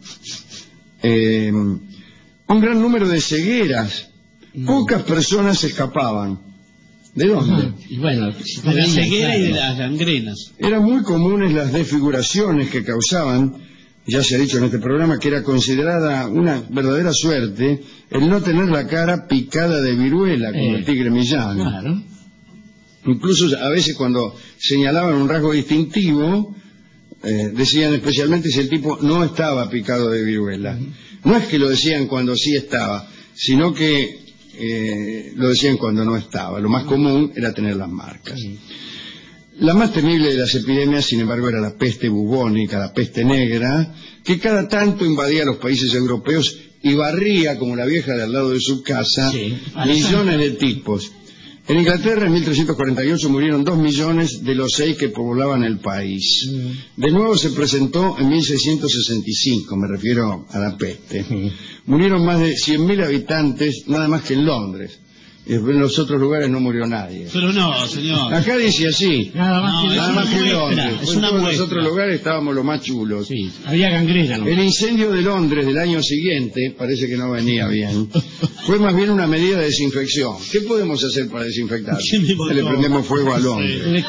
Speaker 4: Eh, un gran número de cegueras. Mm. Pocas personas escapaban. ¿De dónde?
Speaker 6: Ajá. Y bueno, si
Speaker 5: de la ceguera y de las gangrenas.
Speaker 4: Eran muy comunes las desfiguraciones que causaban, ya se ha dicho en este programa, que era considerada una verdadera suerte el no tener la cara picada de viruela, como eh, el tigre Millán.
Speaker 6: Claro.
Speaker 4: Incluso a veces cuando señalaban un rasgo distintivo, eh, decían especialmente si el tipo no estaba picado de viruela. Uh-huh. No es que lo decían cuando sí estaba, sino que Eh, lo decían cuando no estaba. Lo más común era tener las marcas. La más temible de las epidemias, sin embargo, era la peste bubónica, la peste negra, que cada tanto invadía los países europeos y barría, como la vieja de al lado de su casa, sí, millones de tipos. En Inglaterra, en mil trescientos cuarenta y ocho, murieron dos millones de los seis que poblaban el país. Mm. De nuevo se presentó en mil seiscientos sesenta y cinco, me refiero a la peste. Mm. Murieron más de cien mil habitantes, nada más que en Londres. En los otros lugares no murió nadie.
Speaker 5: Pero no, señor.
Speaker 4: Acá dice así.
Speaker 6: Nada más
Speaker 4: no,
Speaker 6: que,
Speaker 4: nada más que en Londres.
Speaker 6: Es una
Speaker 4: en los otros lugares estábamos los más chulos.
Speaker 6: Sí, había gangrena. ¿No?
Speaker 4: El incendio de Londres del año siguiente, parece que no venía bien, fue más bien una medida de desinfección. ¿Qué podemos hacer para desinfectar? Le prendemos fuego a Londres.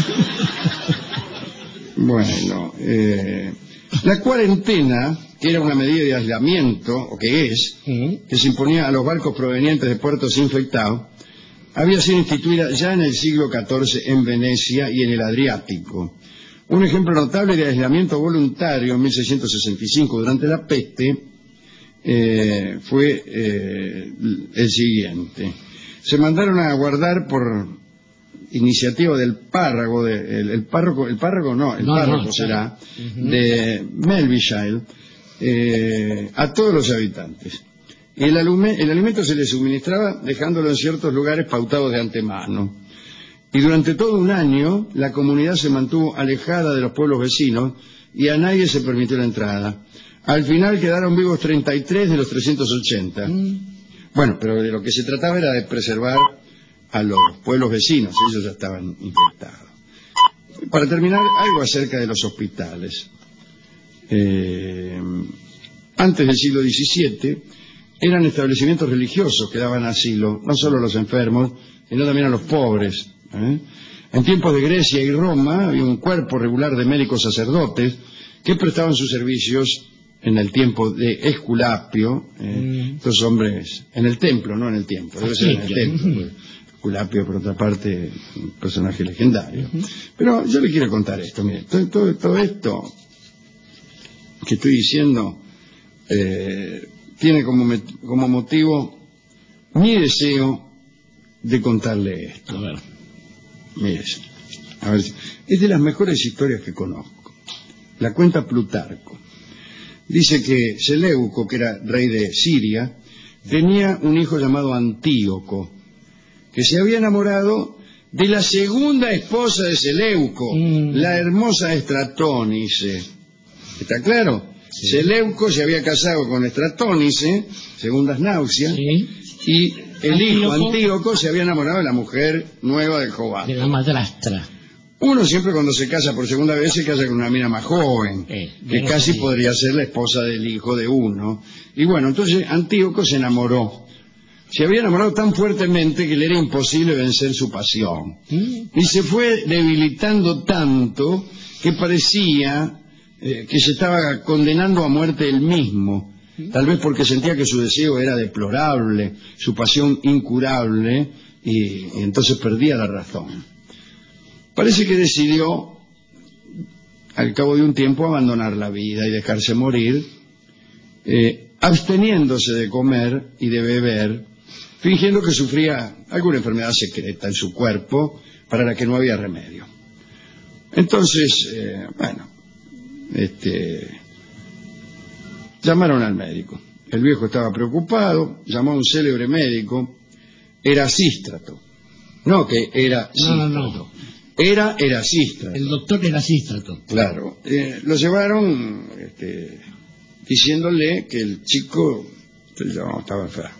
Speaker 4: Bueno, eh, la cuarentena, que era una medida de aislamiento, o que es, ¿Mm? que se imponía a los barcos provenientes de puertos infectados, había sido instituida ya en el siglo catorce en Venecia y en el Adriático. Un ejemplo notable de aislamiento voluntario en mil seiscientos sesenta y cinco durante la peste eh, fue eh, el siguiente. Se mandaron a guardar por iniciativa del párroco, de, el, el párroco, el párroco no, el no, párroco no, será, uh-huh. de Melville, eh, a todos los habitantes. El, alume, el alimento se les suministraba dejándolo en ciertos lugares pautados de antemano. Y durante todo un año la comunidad se mantuvo alejada de los pueblos vecinos y a nadie se permitió la entrada. Al final quedaron vivos treinta y tres de los trescientos ochenta. Mm. Bueno, pero de lo que se trataba era de preservar a los pueblos vecinos, ellos ya estaban infectados. Para terminar, algo acerca de los hospitales. Eh, antes del siglo diecisiete eran establecimientos religiosos que daban asilo, no solo a los enfermos, sino también a los pobres. ¿eh? En tiempos de Grecia y Roma había un cuerpo regular de médicos sacerdotes que prestaban sus servicios en el tiempo de Esculapio, eh, mm. estos hombres, en el templo, no en el tiempo, debe ser en el templo. Pues, Esculapio, por otra parte, un personaje legendario. Uh-huh. Pero yo le quiero contar esto, mire, todo, todo, todo esto que estoy diciendo eh, tiene como, met, como motivo mi deseo de contarle esto. A ver. Mire, a ver, es de las mejores historias que conozco. La cuenta Plutarco. Dice que Seleuco, que era rey de Siria, tenía un hijo llamado Antíoco, que se había enamorado de la segunda esposa de Seleuco, mm. la hermosa Estratónice. ¿Está claro? Sí. Seleuco se había casado con Estratónice, segundas náuseas, sí. y el Antíoco, hijo Antíoco se había enamorado de la mujer nueva del Jobat.
Speaker 6: De la madrastra.
Speaker 4: Uno siempre cuando se casa por segunda vez se casa con una mina más joven, eh, que casi sí. podría ser la esposa del hijo de uno. Y bueno, entonces Antíoco se enamoró. Se había enamorado tan fuertemente que le era imposible vencer su pasión. ¿Mm? Y se fue debilitando tanto que parecía eh, que se estaba condenando a muerte él mismo. ¿Mm? Tal vez porque sentía que su deseo era deplorable, su pasión incurable, y, y entonces perdía la razón. Parece que decidió, al cabo de un tiempo, abandonar la vida y dejarse morir, eh, absteniéndose de comer y de beber, fingiendo que sufría alguna enfermedad secreta en su cuerpo para la que no había remedio. Entonces, eh, bueno, este, llamaron al médico. El viejo estaba preocupado, llamó a un célebre médico, Erasístrato. No que era
Speaker 6: no, no, no.
Speaker 4: Era Erasístrato.
Speaker 6: El doctor Erasístrato.
Speaker 4: Claro. Eh, lo llevaron este, diciéndole que el chico estaba enfermo.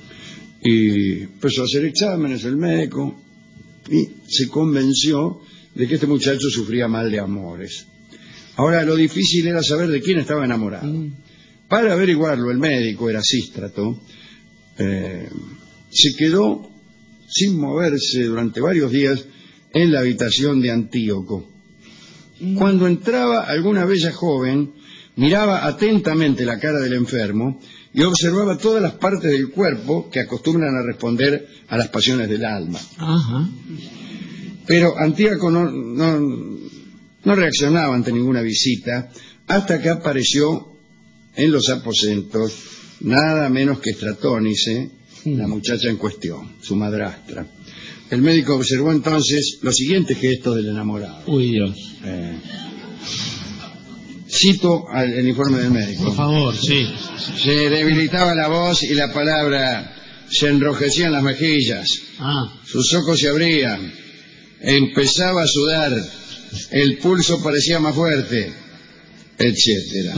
Speaker 4: Y empezó a hacer exámenes el médico y se convenció de que este muchacho sufría mal de amores. Ahora, lo difícil era saber de quién estaba enamorado. Mm. Para averiguarlo, el médico Erasístrato eh, se quedó sin moverse durante varios días en la habitación de Antíoco. Mm. Cuando entraba alguna bella joven, miraba atentamente la cara del enfermo y observaba todas las partes del cuerpo que acostumbran a responder a las pasiones del alma. Ajá. Pero Antíoco no, no, no reaccionaba ante ninguna visita hasta que apareció en los aposentos nada menos que Estratónice, sí. la muchacha en cuestión, su madrastra. El médico observó entonces los siguientes gestos del enamorado.
Speaker 6: Uy, Dios.
Speaker 4: Eh, Cito al, el informe del médico.
Speaker 6: Por favor, sí.
Speaker 4: Se debilitaba la voz y la palabra se enrojecían las mejillas.
Speaker 6: Ah.
Speaker 4: Sus ojos se abrían. Empezaba a sudar. El pulso parecía más fuerte, etcétera.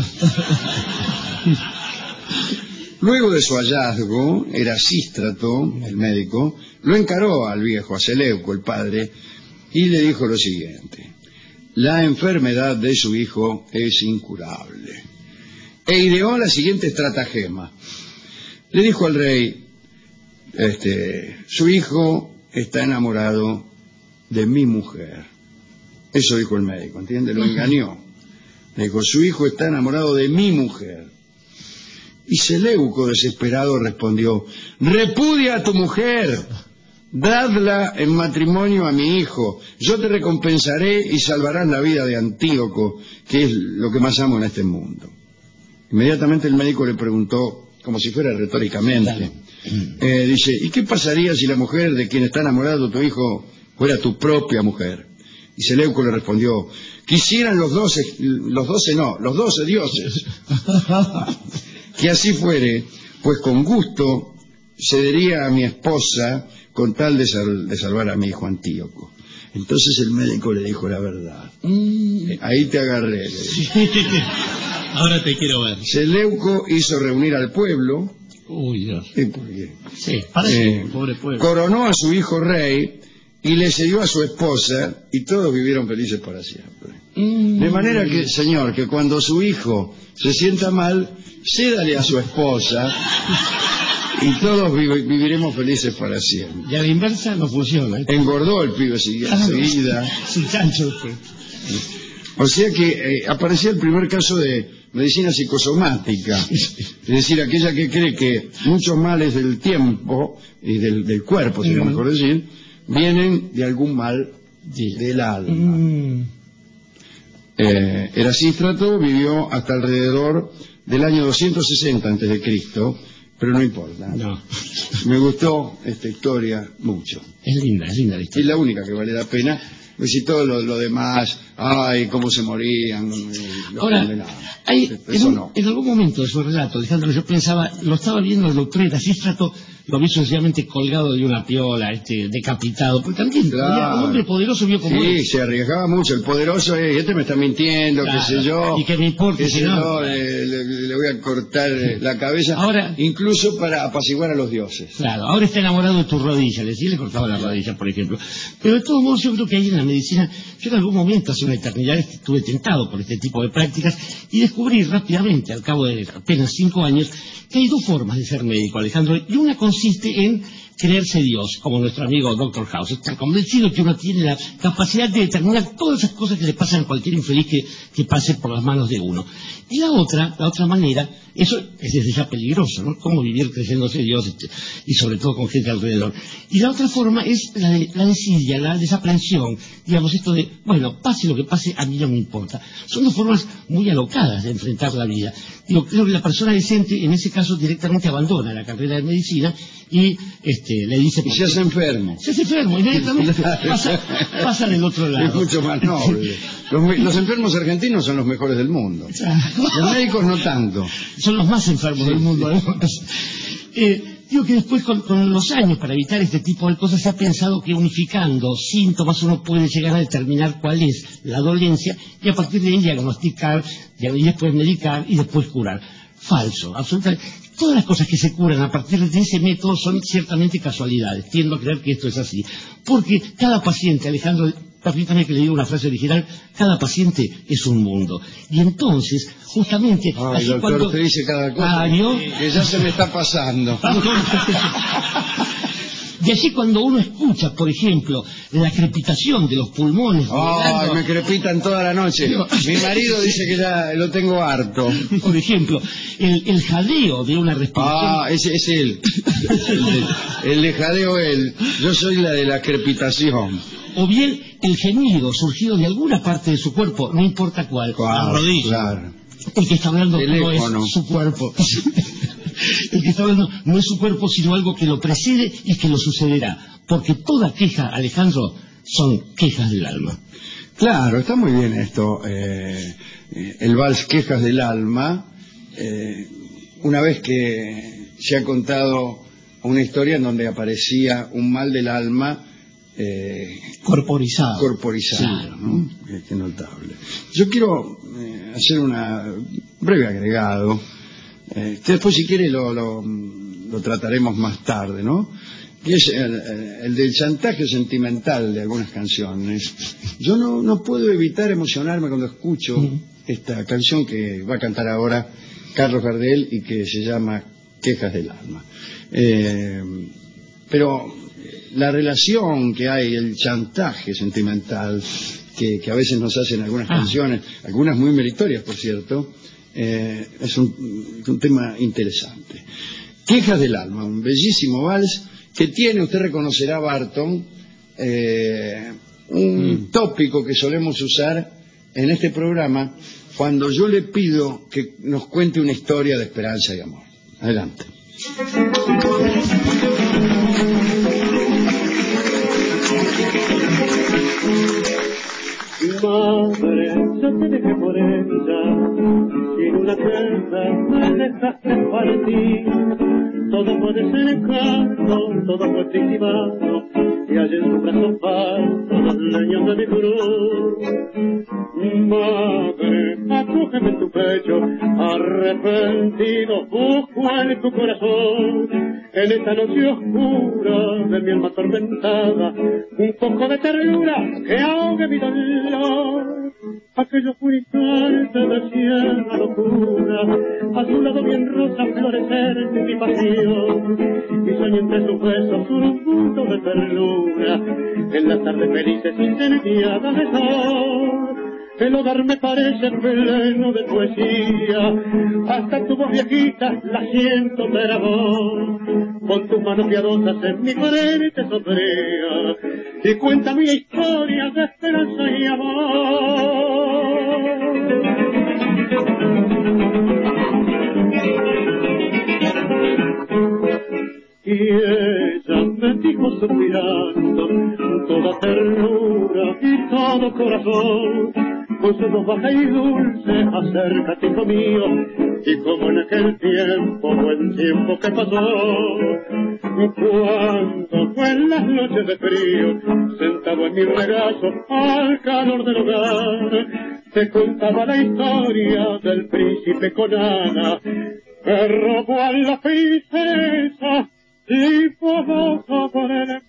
Speaker 4: Luego de su hallazgo, Erasístrato, el médico, lo encaró al viejo, a Seleuco, el padre, y le dijo lo siguiente: la enfermedad de su hijo es incurable. E ideó la siguiente estratagema. Le dijo al rey, este, su hijo está enamorado de mi mujer. Eso dijo el médico, ¿entiende? Lo engañó. Le dijo, su hijo está enamorado de mi mujer. Y Seleuco, desesperado, respondió, repudia a tu mujer, dadla en matrimonio a mi hijo, yo te recompensaré y salvarás la vida de Antíoco, que es lo que más amo en este mundo. Inmediatamente el médico le preguntó, como si fuera retóricamente, eh, dice, ¿y qué pasaría si la mujer de quien está enamorado tu hijo fuera tu propia mujer? Y Seleuco le respondió, quisieran los doce, los doce no, los doce dioses, que así fuere, pues con gusto cedería a mi esposa con tal de, sal, de salvar a mi hijo Antíoco. Entonces el médico le dijo la verdad. Mm. Ahí te agarré.
Speaker 5: Sí. Ahora te quiero ver.
Speaker 4: Seleuco hizo reunir al pueblo.
Speaker 6: Uy, Dios.
Speaker 4: ¿Y por qué?
Speaker 6: Sí, parece,
Speaker 4: eh,
Speaker 6: pobre pueblo.
Speaker 4: Coronó a su hijo rey y le cedió a su esposa y todos vivieron felices para siempre. Mm. De manera que, señor, que cuando su hijo se sienta mal, cédale a su esposa y todos vi viviremos felices para siempre.
Speaker 6: Y a la inversa no funciona. ¿eh?
Speaker 4: Engordó el pibe enseguida.
Speaker 6: Sin chancho.
Speaker 4: O sea que eh, aparecía el primer caso de medicina psicosomática, es decir, aquella que cree que muchos males del tiempo y del, del cuerpo, sería mm. mejor decir, vienen de algún mal sí. del alma. Mm. Eh, Erasístrato vivió hasta alrededor del año doscientos sesenta antes de Cristo, pero no importa.
Speaker 6: No.
Speaker 4: Me gustó esta historia mucho.
Speaker 6: Es linda, es linda la historia.
Speaker 4: Es la única que vale la pena. Pues si todo lo, lo demás, ay, cómo se morían, los
Speaker 6: Ahora,
Speaker 4: condenados.
Speaker 6: Hay,
Speaker 4: Eso
Speaker 6: en,
Speaker 4: no.
Speaker 6: en algún momento de su relato, Alejandro, yo pensaba, lo estaba viendo el doctor Erasístrato, lo vi sencillamente colgado de una piola, este, decapitado, porque también
Speaker 4: claro.
Speaker 6: había un hombre poderoso vio como
Speaker 4: sí,
Speaker 6: él.
Speaker 4: se arriesgaba mucho, el poderoso, eh, este me está mintiendo, claro. qué sé yo,
Speaker 6: y que me importa,
Speaker 4: qué sé
Speaker 6: no.
Speaker 4: yo, eh, le, le voy a cortar eh, la cabeza,
Speaker 6: ahora,
Speaker 4: incluso para apaciguar a los dioses.
Speaker 6: Claro, ahora está enamorado de tus rodillas, le, sí, le cortaba las rodillas, por ejemplo. Pero de todos modos yo creo que ahí en la medicina, yo en algún momento, hace una eternidad, estuve tentado por este tipo de prácticas y descubrí rápidamente, al cabo de apenas cinco años, que hay dos formas de ser médico, Alejandro, y una consiste en creerse Dios, como nuestro amigo doctor House, estar convencido que uno tiene la capacidad de determinar todas esas cosas que le pasan a cualquier infeliz que, que pase por las manos de uno. Y la otra, la otra manera, eso es desde ya peligroso, ¿no? Cómo vivir creyéndose Dios este, y sobre todo con gente alrededor. Y la otra forma es la, de, la desidia, la desaprensión, digamos esto de, bueno, pase lo que pase, a mí no me importa. Son dos formas muy alocadas de enfrentar la vida. Digo, creo que la persona decente en ese caso directamente abandona la carrera de medicina y este, le dice...
Speaker 4: Y se hace enfermo.
Speaker 6: Se hace enfermo, inmediatamente pasa, pasa del otro lado.
Speaker 4: Es mucho más noble. Los, los enfermos argentinos son los mejores del mundo. Los médicos no tanto.
Speaker 6: Son los más enfermos sí, del mundo. Sí. Eh, digo que después con, con los años, para evitar este tipo de cosas, se ha pensado que unificando síntomas uno puede llegar a determinar cuál es la dolencia y a partir de ahí diagnosticar, y después medicar y después curar. Falso, absolutamente. Todas las cosas que se curan a partir de ese método son ciertamente casualidades. Tiendo a creer que esto es así. Porque cada paciente, Alejandro, permítame que le diga una frase original, cada paciente es un mundo. Y entonces, justamente...
Speaker 4: Ay,
Speaker 6: así
Speaker 4: doctor,
Speaker 6: cuando...
Speaker 4: usted dice cada cosa
Speaker 6: ah, ¿no?
Speaker 4: que ya se me está pasando.
Speaker 6: De allí cuando uno escucha, por ejemplo, la crepitación de los pulmones...
Speaker 4: Ay, me crepitan toda la noche. Mi marido dice que ya lo tengo harto.
Speaker 6: Por ejemplo, el, el jadeo de una respiración...
Speaker 4: Ah, ese es él. El, el de jadeo él. Yo soy la de la crepitación.
Speaker 6: O bien el gemido surgido de alguna parte de su cuerpo, no importa cuál.
Speaker 4: Claro,
Speaker 6: la rodilla.
Speaker 4: Claro.
Speaker 6: El que está hablando
Speaker 4: Teléfono.
Speaker 6: no es su cuerpo. El que está hablando no es su cuerpo, sino algo que lo precede y que lo sucederá. Porque toda queja, Alejandro, son quejas del alma.
Speaker 4: Claro, está muy bien esto. Eh, el vals Quejas del Alma, eh, una vez que se ha contado una historia en donde aparecía un mal del alma eh,
Speaker 5: corporizado.
Speaker 4: Corporizado, sí, ¿no? Qué, qué notable. Yo quiero eh, hacer un breve agregado. Eh, que después, si quiere, lo, lo, lo trataremos más tarde, ¿no? Y es el, el del chantaje sentimental de algunas canciones. Yo no, no puedo evitar emocionarme cuando escucho uh-huh. esta canción que va a cantar ahora Carlos Gardel y que se llama Quejas del Alma. Eh, pero la relación que hay, el chantaje sentimental que, que a veces nos hacen algunas ah. canciones, algunas muy meritorias, por cierto, eh, es un, un tema interesante. Quejas del Alma, un bellísimo vals que tiene, usted reconocerá, Barton, eh, un mm. tópico que solemos usar en este programa cuando yo le pido que nos cuente una historia de esperanza y amor. Adelante.
Speaker 15: Madre, yo te dejé por ella, sin una queja me dejaste partir. Todo puede ser encanto, todo fue estimado, y allí en su brazo falso los leños de mi cruz. Madre, acógeme en tu pecho, arrepentido, busco en tu corazón, en esta noche oscura de mi alma atormentada, un poco de ternura que ahogue mi dolor. Aquellos instantes de cierta locura, a su lado bien rosa florecer en mi pasión, y soñé entre sus besos un mundo de ternura, en las tardes felices incendiadas de sol. El hogar me parece pleno de poesía, hasta tu voz viejita la siento de la voz, con tus manos piadosas en mi frente sombrea, y cuenta mi historia de esperanza y amor. Y ella me dijo suspirando, toda ternura y todo corazón, con su voz baja y dulce, acércate, hijo mío, y como en aquel tiempo, buen tiempo que pasó, cuando fue en las noches de frío, sentado en mi regazo, al calor del hogar, te contaba la historia del príncipe con Ana, que robó a la princesa y famoso por el mar.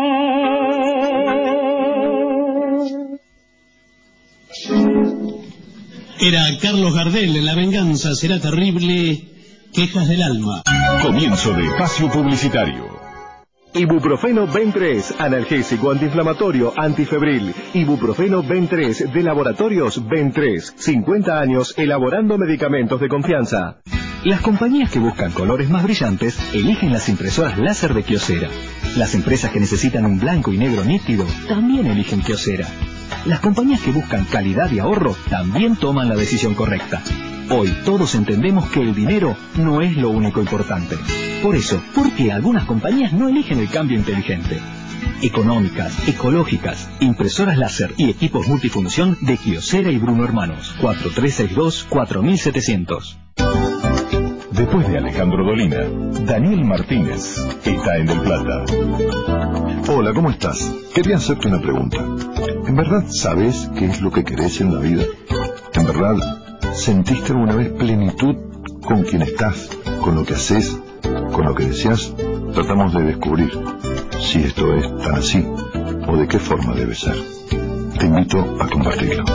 Speaker 5: Era Carlos Gardel en La venganza será terrible, Quejas del Alma.
Speaker 1: Comienzo de espacio publicitario.
Speaker 9: Ibuprofeno Ben tres, analgésico antiinflamatorio antifebril. Ibuprofeno Ben tres de Laboratorios Ben tres. cincuenta años elaborando medicamentos de confianza.
Speaker 11: Las compañías que buscan colores más brillantes eligen las impresoras láser de Kyocera. Las empresas que necesitan un blanco y negro nítido también eligen Kyocera. Las compañías que buscan calidad y ahorro también toman la decisión correcta. Hoy todos entendemos que el dinero no es lo único importante. Por eso, ¿por qué algunas compañías no eligen el cambio inteligente? Económicas, ecológicas, impresoras láser y equipos multifunción de Kyocera y Bruno Hermanos. cuatro tres seis dos, cuatro siete cero cero.
Speaker 1: Después de Alejandro Dolina, Daniel Martínez está en Del Plata.
Speaker 16: Hola, ¿cómo estás? Quería hacerte una pregunta. ¿En verdad sabes qué es lo que querés en la vida? ¿En verdad sentiste alguna vez plenitud con quien estás, con lo que haces, con lo que deseas? Tratamos de descubrir si esto es tan así o de qué forma debe ser. Te invito a compartirlo.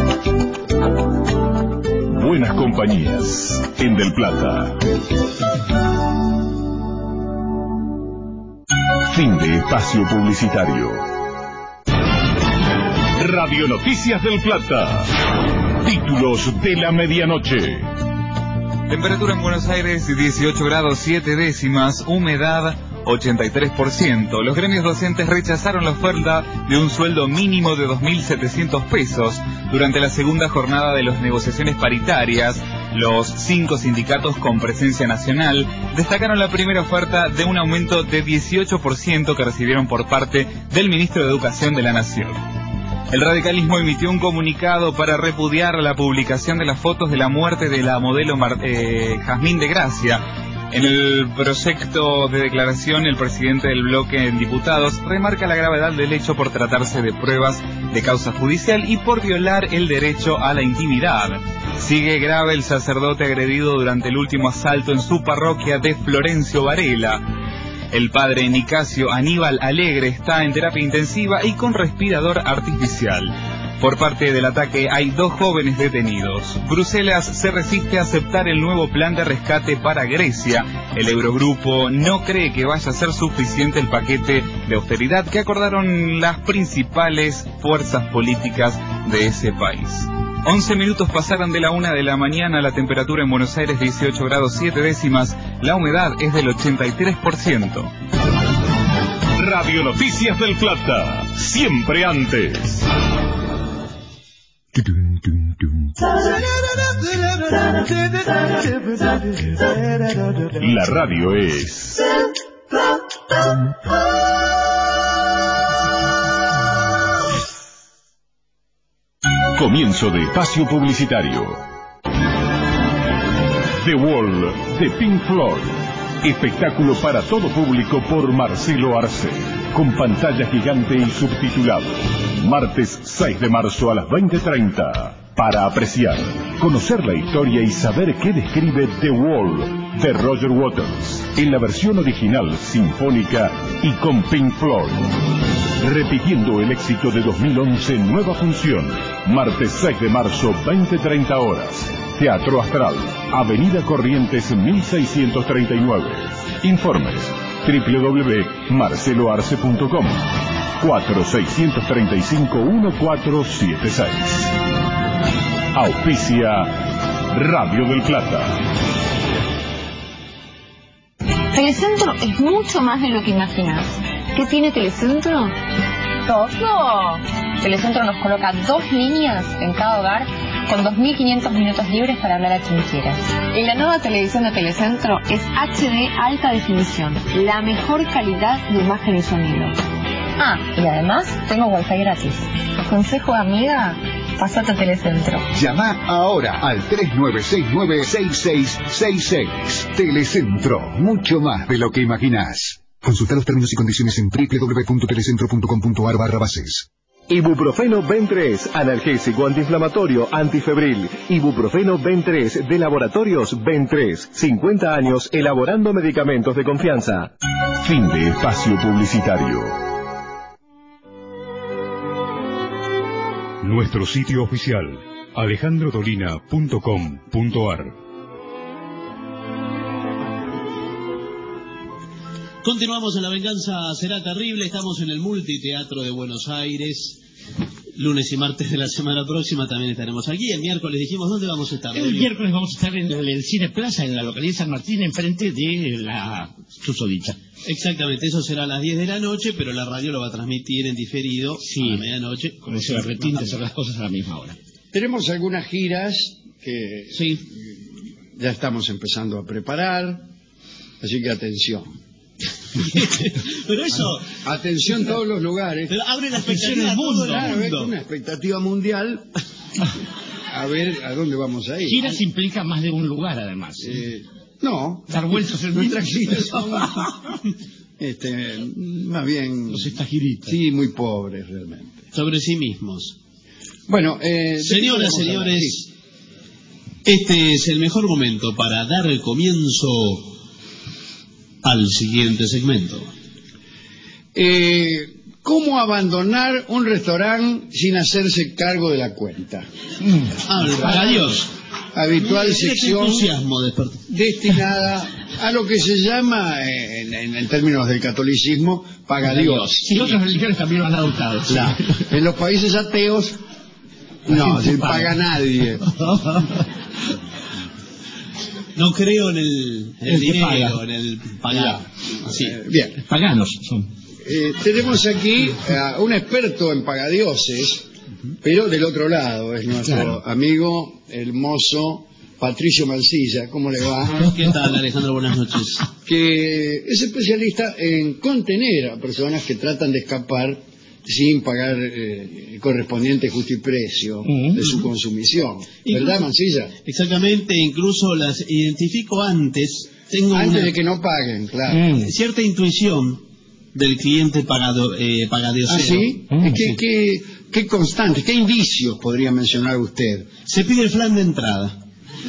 Speaker 1: Buenas compañías en Del Plata. Fin de espacio publicitario. Radio Noticias del Plata. Títulos de la medianoche.
Speaker 10: Temperatura en Buenos Aires dieciocho grados siete décimas, humedad ochenta y tres por ciento. Los gremios docentes rechazaron la oferta de un sueldo mínimo de dos mil setecientos pesos durante la segunda jornada de las negociaciones paritarias. Los cinco sindicatos con presencia nacional destacaron la primera oferta de un aumento de dieciocho por ciento que recibieron por parte del ministro de Educación de la Nación. El radicalismo emitió un comunicado para repudiar la publicación de las fotos de la muerte de la modelo Mar eh, Jazmín de Gracia. En el proyecto de declaración, el presidente del bloque en diputados remarca la gravedad del hecho por tratarse de pruebas de causa judicial y por violar el derecho a la intimidad. Sigue grave el sacerdote agredido durante el último asalto en su parroquia de Florencio Varela. El padre Nicasio Aníbal Alegre está en terapia intensiva y con respirador artificial. Por parte del ataque hay dos jóvenes detenidos. Bruselas se resiste a aceptar el nuevo plan de rescate para Grecia. El Eurogrupo no cree que vaya a ser suficiente el paquete de austeridad que acordaron las principales fuerzas políticas de ese país. once minutos pasaron de la una de la mañana, la temperatura en Buenos Aires dieciocho grados siete décimas, la humedad es del ochenta y tres por ciento.
Speaker 1: Radio Noticias del Plata, siempre antes. La radio es... Comienzo de espacio publicitario. The Wall de Pink Floyd. Espectáculo para todo público por Marcelo Arce. Con pantalla gigante y subtitulado. Martes seis de marzo a las veinte treinta. Para apreciar, conocer la historia y saber qué describe The Wall de Roger Waters. En la versión original, sinfónica y con Pink Floyd. Repitiendo el éxito de dos mil once, nueva función. Martes seis de marzo, veinte treinta horas. Teatro Astral, Avenida Corrientes mil seiscientos treinta y nueve. Informes doble u doble u doble u punto marcelo arce punto com. cuatro seis tres cinco uno cuatro siete seis. Auspicia Radio del Plata.
Speaker 13: Telecentro es mucho más de lo que imaginas. ¿Qué tiene Telecentro? ¡Todo! Telecentro nos coloca dos líneas en cada hogar con dos mil quinientos minutos libres para hablar a quien quieras. Y la nueva televisión de Telecentro es H D alta definición, la mejor calidad de imagen y sonido. Ah, y además tengo wifi gratis. Consejo de amiga, pasate a Telecentro.
Speaker 14: Llama ahora al tres nueve seis nueve seis seis seis seis. Telecentro, mucho más de lo que imaginás. Consulta los términos y condiciones en doble u doble u doble u punto telecentro punto com punto ar barra bases.
Speaker 9: Ibuprofeno Ben tres, analgésico antiinflamatorio antifebril. Ibuprofeno Ben tres de Laboratorios Ben tres. cincuenta años elaborando medicamentos de confianza.
Speaker 1: Fin de espacio publicitario.
Speaker 2: Nuestro sitio oficial, alejandro dolina punto com punto ar.
Speaker 5: Continuamos en La Venganza Será Terrible. Estamos en el Multiteatro de Buenos Aires. Lunes y martes de la semana próxima también estaremos aquí. El miércoles dijimos, ¿dónde vamos a estar?
Speaker 6: El miércoles vamos a estar en el Cine Plaza, en la localidad de San Martín, enfrente de la susodicha.
Speaker 5: Exactamente, eso será a las diez de la noche, pero la radio lo va a transmitir en diferido sí, a la medianoche.
Speaker 6: Con ese berretín de hacer las cosas a la misma hora.
Speaker 4: Tenemos algunas giras que
Speaker 5: sí.
Speaker 4: ya estamos empezando a preparar, así que atención.
Speaker 5: Pero eso...
Speaker 4: Atención todos los lugares.
Speaker 5: Pero abre la expectativa del mundo.
Speaker 4: Claro, mundo. Una expectativa mundial. A ver a dónde vamos a ir.
Speaker 6: Giras implica más de un lugar, además.
Speaker 4: Eh, no.
Speaker 6: Dar vueltas en
Speaker 4: nuestras giras son... este, más bien...
Speaker 6: Los estagiritas.
Speaker 4: Sí, muy pobres realmente.
Speaker 5: Sobre sí mismos.
Speaker 4: Bueno, eh,
Speaker 5: señoras, señores, sí. Este es el mejor momento para dar el comienzo al siguiente segmento.
Speaker 4: Eh, ¿Cómo abandonar un restaurante sin hacerse cargo de la cuenta?
Speaker 5: Mm. Ah, paga Dios.
Speaker 4: Habitual sección
Speaker 5: de
Speaker 4: destinada a lo que se llama, eh, en, en, en términos del catolicismo, paga Dios.
Speaker 6: Y otras religiones también lo han adoptado.
Speaker 4: Claro. En los países ateos, no, se paga nadie.
Speaker 5: No creo en el, en el, el dinero, paga. En el pagar.
Speaker 4: Sí. Eh, bien.
Speaker 6: Paganos son.
Speaker 4: Eh, tenemos aquí a un experto en pagadioses, uh-huh. pero del otro lado, es nuestro claro. amigo, el mozo Patricio Mancilla. ¿Cómo le va?
Speaker 5: ¿Qué tal, Alejandro? Buenas noches.
Speaker 4: Que es especialista en contener a personas que tratan de escapar sin pagar eh, el correspondiente justiprecio uh-huh. de su consumición. ¿Verdad, Mansilla?
Speaker 5: Exactamente, incluso las identifico antes. Tengo
Speaker 4: antes
Speaker 5: una,
Speaker 4: de que no paguen, claro.
Speaker 5: Mm. Cierta intuición del cliente pagado, eh, pagadiosero.
Speaker 4: ¿Ah, sí? Mm, ¿Qué, sí. Qué, qué constantes, qué indicios podría mencionar usted?
Speaker 5: Se pide el flan de entrada.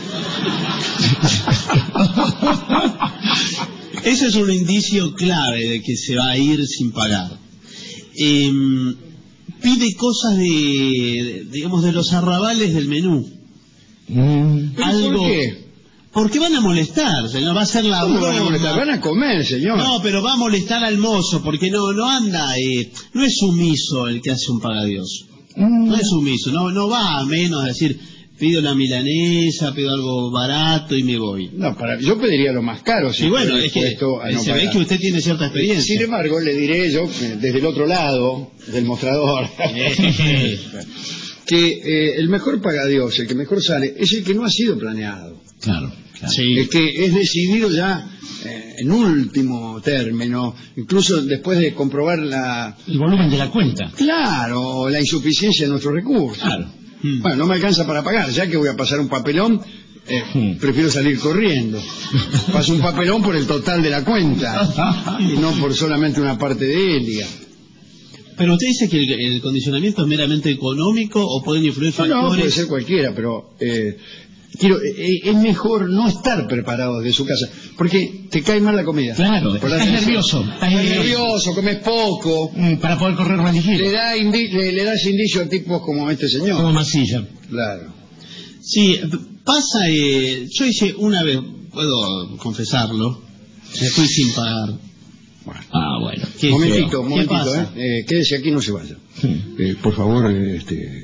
Speaker 5: Ese es un indicio clave de que se va a ir sin pagar. Eh, pide cosas de, digamos, de los arrabales del menú.
Speaker 4: Mm.
Speaker 5: Algo,
Speaker 4: ¿Por qué?
Speaker 5: Porque van a molestar, señor, va a ser la
Speaker 4: ¿Cómo van a molestar? Van a comer, señor.
Speaker 5: No, pero va a molestar al mozo, porque no no anda, eh, no es sumiso el que hace un pagadioso. Mm. No es sumiso, no no va a menos a decir, pido la milanesa, pido algo barato y me voy.
Speaker 4: No, para, yo pediría lo más caro. Si
Speaker 5: y bueno, es que no se ve que usted tiene cierta experiencia.
Speaker 4: Sin embargo, le diré yo, desde el otro lado del mostrador, que eh, el mejor pagadios, el que mejor sale, es el que no ha sido planeado.
Speaker 6: Claro, claro.
Speaker 4: Sí. El que es decidido ya eh, en último término, incluso después de comprobar la...
Speaker 6: el volumen de la cuenta.
Speaker 4: Claro, la insuficiencia de nuestros recursos. Claro. Hmm. Bueno, no me alcanza para pagar, ya que voy a pasar un papelón, eh, hmm. prefiero salir corriendo. Paso un papelón por el total de la cuenta y no por solamente una parte de él, digamos.
Speaker 5: Pero usted dice que el, el condicionamiento es meramente económico o pueden influir factores...
Speaker 4: No, no, puede ser cualquiera, pero... Eh, Quiero, eh, es mejor no estar preparado desde su casa, porque te cae mal la comida.
Speaker 6: Claro, estás
Speaker 4: la
Speaker 6: nervioso.
Speaker 4: Estás nervioso, comes poco.
Speaker 6: Mm, para poder correr más ligero.
Speaker 4: Le, da indi le, le das indicio a tipos como este señor.
Speaker 6: Como Masilla.
Speaker 4: Claro.
Speaker 5: Sí, pasa, eh, yo hice una vez, puedo confesarlo, me fui sin pagar.
Speaker 4: Bueno.
Speaker 6: Ah, bueno.
Speaker 4: Momentito, momentito, ¿eh? ¿eh? Quédese aquí, no se vaya. Sí. Eh, por favor, eh, este...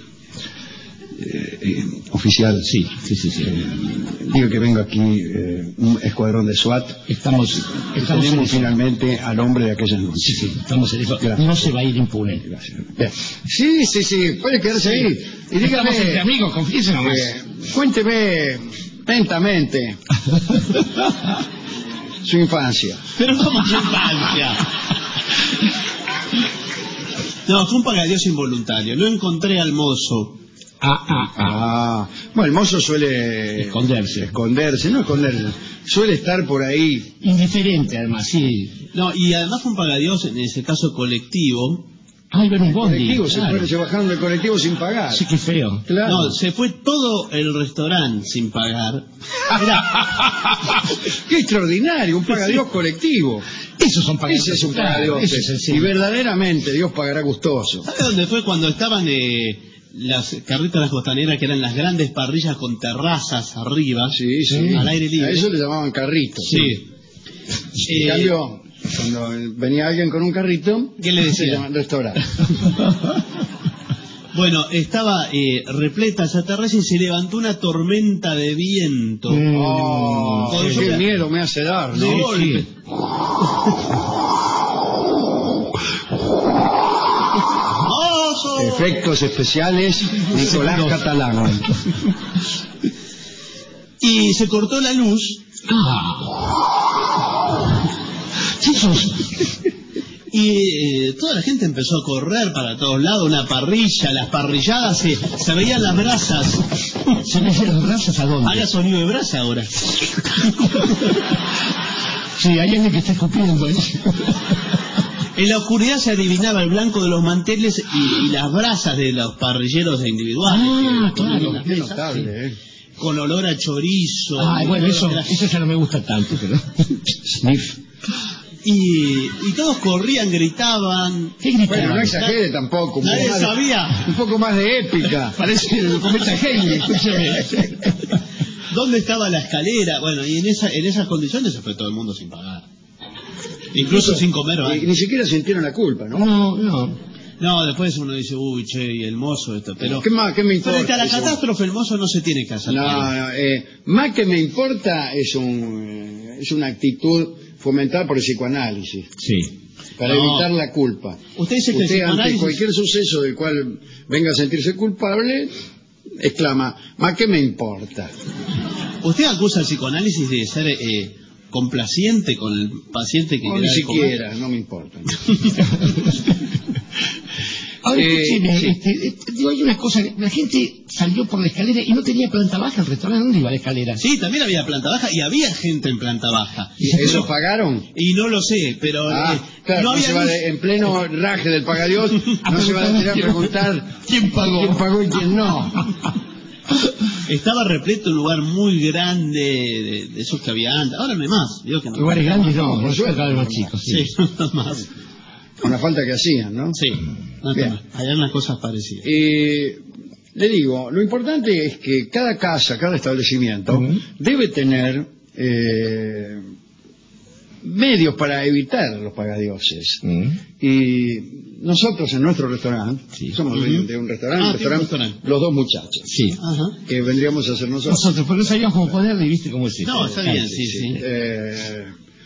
Speaker 4: Eh, eh, oficial,
Speaker 6: sí, sí, sí, sí.
Speaker 4: Eh, digo que venga aquí eh, un escuadrón de SWAT.
Speaker 6: Estamos, estamos
Speaker 4: tenemos finalmente al hombre de aquellas noches.
Speaker 6: Sí, sí, estamos en eso. No se va a ir impune.
Speaker 4: Gracias. Bien. Sí, sí, sí, puede quedarse sí. ahí.
Speaker 6: Y dígame, estamos entre amigos, confiéseme más.
Speaker 4: Eh, cuénteme lentamente su infancia.
Speaker 5: Pero ¿cómo su infancia? No, fue un pagadios involuntario. No encontré al mozo.
Speaker 4: Ah, ah, ah. Bueno, el mozo suele
Speaker 6: esconderse,
Speaker 4: esconderse, no esconderse, suele estar por ahí.
Speaker 6: Indiferente, además, sí.
Speaker 5: No, y además fue un pagadios, en ese caso colectivo.
Speaker 6: Ay, ven un bondi.
Speaker 4: Colectivo,
Speaker 6: claro.
Speaker 4: se, se bajaron del colectivo sin pagar.
Speaker 6: Sí, qué feo.
Speaker 5: Claro. No, se fue todo el restaurante sin pagar.
Speaker 4: Qué extraordinario, un pagadios colectivo.
Speaker 6: Esos son pagadios.
Speaker 4: Ese es un pagadios. Claro, es y verdaderamente Dios pagará gustoso.
Speaker 5: ¿Sabe dónde fue cuando estaban eh, las carretas costaneras, que eran las grandes parrillas con terrazas arriba,
Speaker 4: sí, sí,
Speaker 5: al aire libre?
Speaker 4: A eso le llamaban carritos.
Speaker 5: Sí.
Speaker 4: sí. En cambio, cuando venía alguien con un carrito,
Speaker 5: ¿qué le decía?
Speaker 4: Se llama restaurante.
Speaker 5: Bueno, estaba eh, repleta esa terraza y se levantó una tormenta de viento.
Speaker 4: Mm. Oh, qué qué miedo me hace dar, ¿no?
Speaker 5: De golpe.
Speaker 4: Sí. Efectos especiales, Nicolás Catalán.
Speaker 5: Y se cortó la luz.
Speaker 6: Ah.
Speaker 5: Y eh, toda la gente empezó a correr para todos lados, una parrilla, las parrilladas, se, se veían las brasas.
Speaker 6: ¿Se veían las brasas a dónde?
Speaker 5: Haga sonido de brasa ahora.
Speaker 6: Sí, hay alguien que está escupiendo, ¿eh?
Speaker 5: En la oscuridad se adivinaba el blanco de los manteles y, y las brasas de los parrilleros individuales.
Speaker 6: Ah, claro,
Speaker 4: qué notable, ¿eh?
Speaker 5: Con olor a chorizo.
Speaker 6: Ah, bueno, eso, eso ya no me gusta tanto, pero...
Speaker 4: Sniff.
Speaker 5: Y, y todos corrían, gritaban.
Speaker 6: ¿Qué gritaban?
Speaker 4: Bueno, no exagere tampoco.
Speaker 5: Nadie sabía.
Speaker 4: De, un poco más de épica.
Speaker 6: Parece el cometa Halley, escúcheme.
Speaker 5: ¿Dónde estaba la escalera? Bueno, y en, esa, en esas condiciones se fue todo el mundo sin pagar. Incluso sin comer.
Speaker 4: Ni, ni siquiera sintieron la culpa, ¿no?
Speaker 6: No, no.
Speaker 5: No, después uno dice, uy, che, y el mozo esto, pero...
Speaker 4: ¿Qué más, qué me importa?
Speaker 5: Frente a la
Speaker 4: eso?
Speaker 5: catástrofe, el mozo no se tiene que hacer.
Speaker 4: No, no, eh, más que me importa es un es una actitud fomentada por el psicoanálisis.
Speaker 6: Sí.
Speaker 4: Para
Speaker 5: no.
Speaker 4: evitar la culpa.
Speaker 5: Usted dice que
Speaker 4: Usted
Speaker 5: el psicoanálisis...
Speaker 4: ante cualquier suceso del cual venga a sentirse culpable, exclama, más que me importa.
Speaker 5: Usted acusa al psicoanálisis de ser... Eh, complaciente con el paciente que
Speaker 4: no,
Speaker 5: quiera
Speaker 4: ni siquiera,
Speaker 5: comer.
Speaker 4: no me importa.
Speaker 6: Ahora,
Speaker 4: Eh,
Speaker 6: escúcheme,
Speaker 4: sí.
Speaker 6: este, este, digo, hay una cosa, la gente salió por la escalera y no tenía planta baja el restaurante, ¿dónde iba la escalera?
Speaker 5: Sí, también había planta baja y había gente en planta baja.
Speaker 4: ¿Y eso pagaron?
Speaker 5: Y no lo sé, pero
Speaker 4: Ah,
Speaker 5: eh,
Speaker 4: claro,
Speaker 5: no
Speaker 4: no
Speaker 5: había
Speaker 4: se va
Speaker 5: luz.
Speaker 4: de- en pleno raje del pagadiós, no se va a tener a preguntar
Speaker 6: quién pagó,
Speaker 4: quién pagó y quién no.
Speaker 5: Estaba repleto un lugar muy grande de, de esos que había antes. Ahora no hay más. Digo que no.
Speaker 6: Lugares grandes no,
Speaker 4: Por
Speaker 6: no
Speaker 4: suerte.
Speaker 6: cada vez más chicos. Sí.
Speaker 5: Sí, no más.
Speaker 4: Con la falta que hacían, ¿no?
Speaker 5: Sí, no
Speaker 4: Bien.
Speaker 5: más. Hay unas cosas parecidas.
Speaker 4: Eh, le digo, lo importante es que cada casa, cada establecimiento debe tener eh, medios para evitar los pagadioses. Y nosotros en nuestro restaurante, somos dueños
Speaker 5: Ujú.
Speaker 4: de un restaurante,
Speaker 5: Ah,
Speaker 4: un
Speaker 5: tiene un
Speaker 4: restaurante,
Speaker 5: restaurante.
Speaker 4: los dos muchachos,
Speaker 6: Sí.
Speaker 5: Ajá.
Speaker 4: que vendríamos a ser nosotros.
Speaker 6: Nosotros, porque no sabíamos cómo ponerle y viste cómo es esto.
Speaker 5: No, está bien, sí, sí.
Speaker 4: Eh,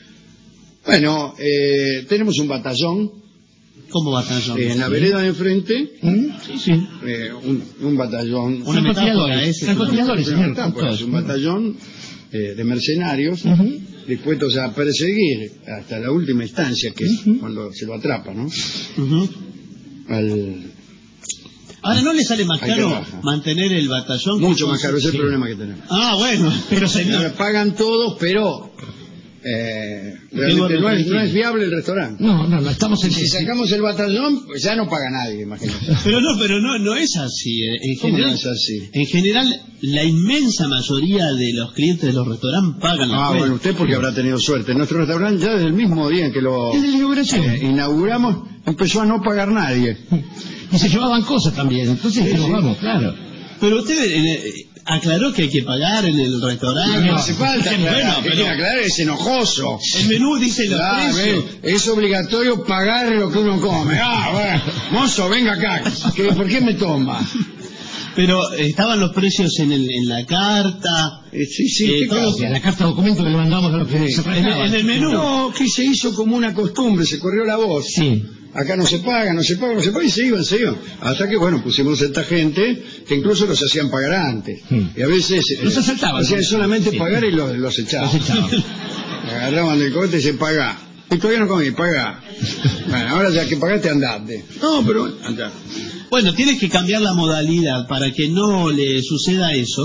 Speaker 4: bueno, eh, tenemos un batallón
Speaker 5: ¿Cómo batallón?
Speaker 4: eh, en la
Speaker 5: Sí.
Speaker 4: vereda de enfrente,
Speaker 6: Sí, sí.
Speaker 4: eh, un, un batallón.
Speaker 5: Una metáfora ese.
Speaker 6: Francotiradores,
Speaker 4: Una
Speaker 6: señor.
Speaker 4: metáfora,
Speaker 6: con
Speaker 4: es un
Speaker 6: todos.
Speaker 4: batallón eh, de mercenarios
Speaker 6: Ujú.
Speaker 4: dispuestos a perseguir hasta la última instancia, que es cuando se lo atrapa, ¿no?
Speaker 5: Ujú.
Speaker 4: Al,
Speaker 5: Ahora, ¿no le sale más
Speaker 4: Hay que
Speaker 5: caro
Speaker 4: bajar.
Speaker 5: mantener el batallón?
Speaker 4: mucho
Speaker 5: que
Speaker 4: más caro, ese es
Speaker 5: sí.
Speaker 4: el problema que tenemos.
Speaker 5: Ah, bueno, pero señor.
Speaker 4: Ahora, pagan todos, pero eh, realmente no es, no es viable el restaurante.
Speaker 6: No, no, no, estamos en...
Speaker 4: Si sacamos el batallón, pues ya no paga nadie, imagínate.
Speaker 5: Pero no, pero no, no es así. eh. En
Speaker 4: ¿Cómo no
Speaker 5: general,
Speaker 4: es así?
Speaker 5: en general, la inmensa mayoría de los clientes de los restaurantes pagan la
Speaker 4: Ah,
Speaker 5: cuenta.
Speaker 4: bueno, usted porque habrá tenido suerte. Nuestro restaurante ya desde el mismo día en que lo
Speaker 6: Desde la inauguración.
Speaker 4: eh, inauguramos empezó a no pagar nadie.
Speaker 6: Y se llevaban cosas también, entonces dijimos,
Speaker 4: sí.
Speaker 6: vamos, claro.
Speaker 5: Pero usted eh, aclaró que hay que pagar en el restaurante.
Speaker 4: No hace falta aclarar,
Speaker 5: Bueno,
Speaker 4: que
Speaker 5: pero
Speaker 4: quiere aclarar es enojoso.
Speaker 5: el menú dice los
Speaker 4: Ah,
Speaker 5: precios.
Speaker 4: ve, es obligatorio pagar lo que uno come. Ah, bueno, mozo, venga acá. ¿Qué- ¿Por qué me toma?
Speaker 5: Pero eh, estaban los precios en, el, en la carta.
Speaker 4: Eh, sí, sí,
Speaker 5: Eh,
Speaker 4: ¿qué
Speaker 5: todo-
Speaker 4: carta?
Speaker 6: La carta documento que le mandamos a los que
Speaker 4: Sí.
Speaker 6: se
Speaker 5: En, el-
Speaker 6: prestaban.
Speaker 5: en el menú.
Speaker 4: No, que se hizo como una costumbre, se corrió la voz.
Speaker 6: Sí.
Speaker 4: Acá no se paga, no se paga, no se paga, y se iban, se iban. Hasta que, bueno, pusimos esta gente que incluso los hacían pagar antes.
Speaker 6: Hmm.
Speaker 4: Y a veces eh,
Speaker 6: Los asaltaban.
Speaker 4: hacían solamente
Speaker 6: Sí.
Speaker 4: pagar y los, los echaban.
Speaker 6: Los echaban.
Speaker 4: Agarraban del cohete y se paga. Y todavía no comí, paga. Bueno, ahora ya que pagaste, andate. No, pero andate.
Speaker 5: Bueno, tienes que cambiar la modalidad para que no le suceda eso.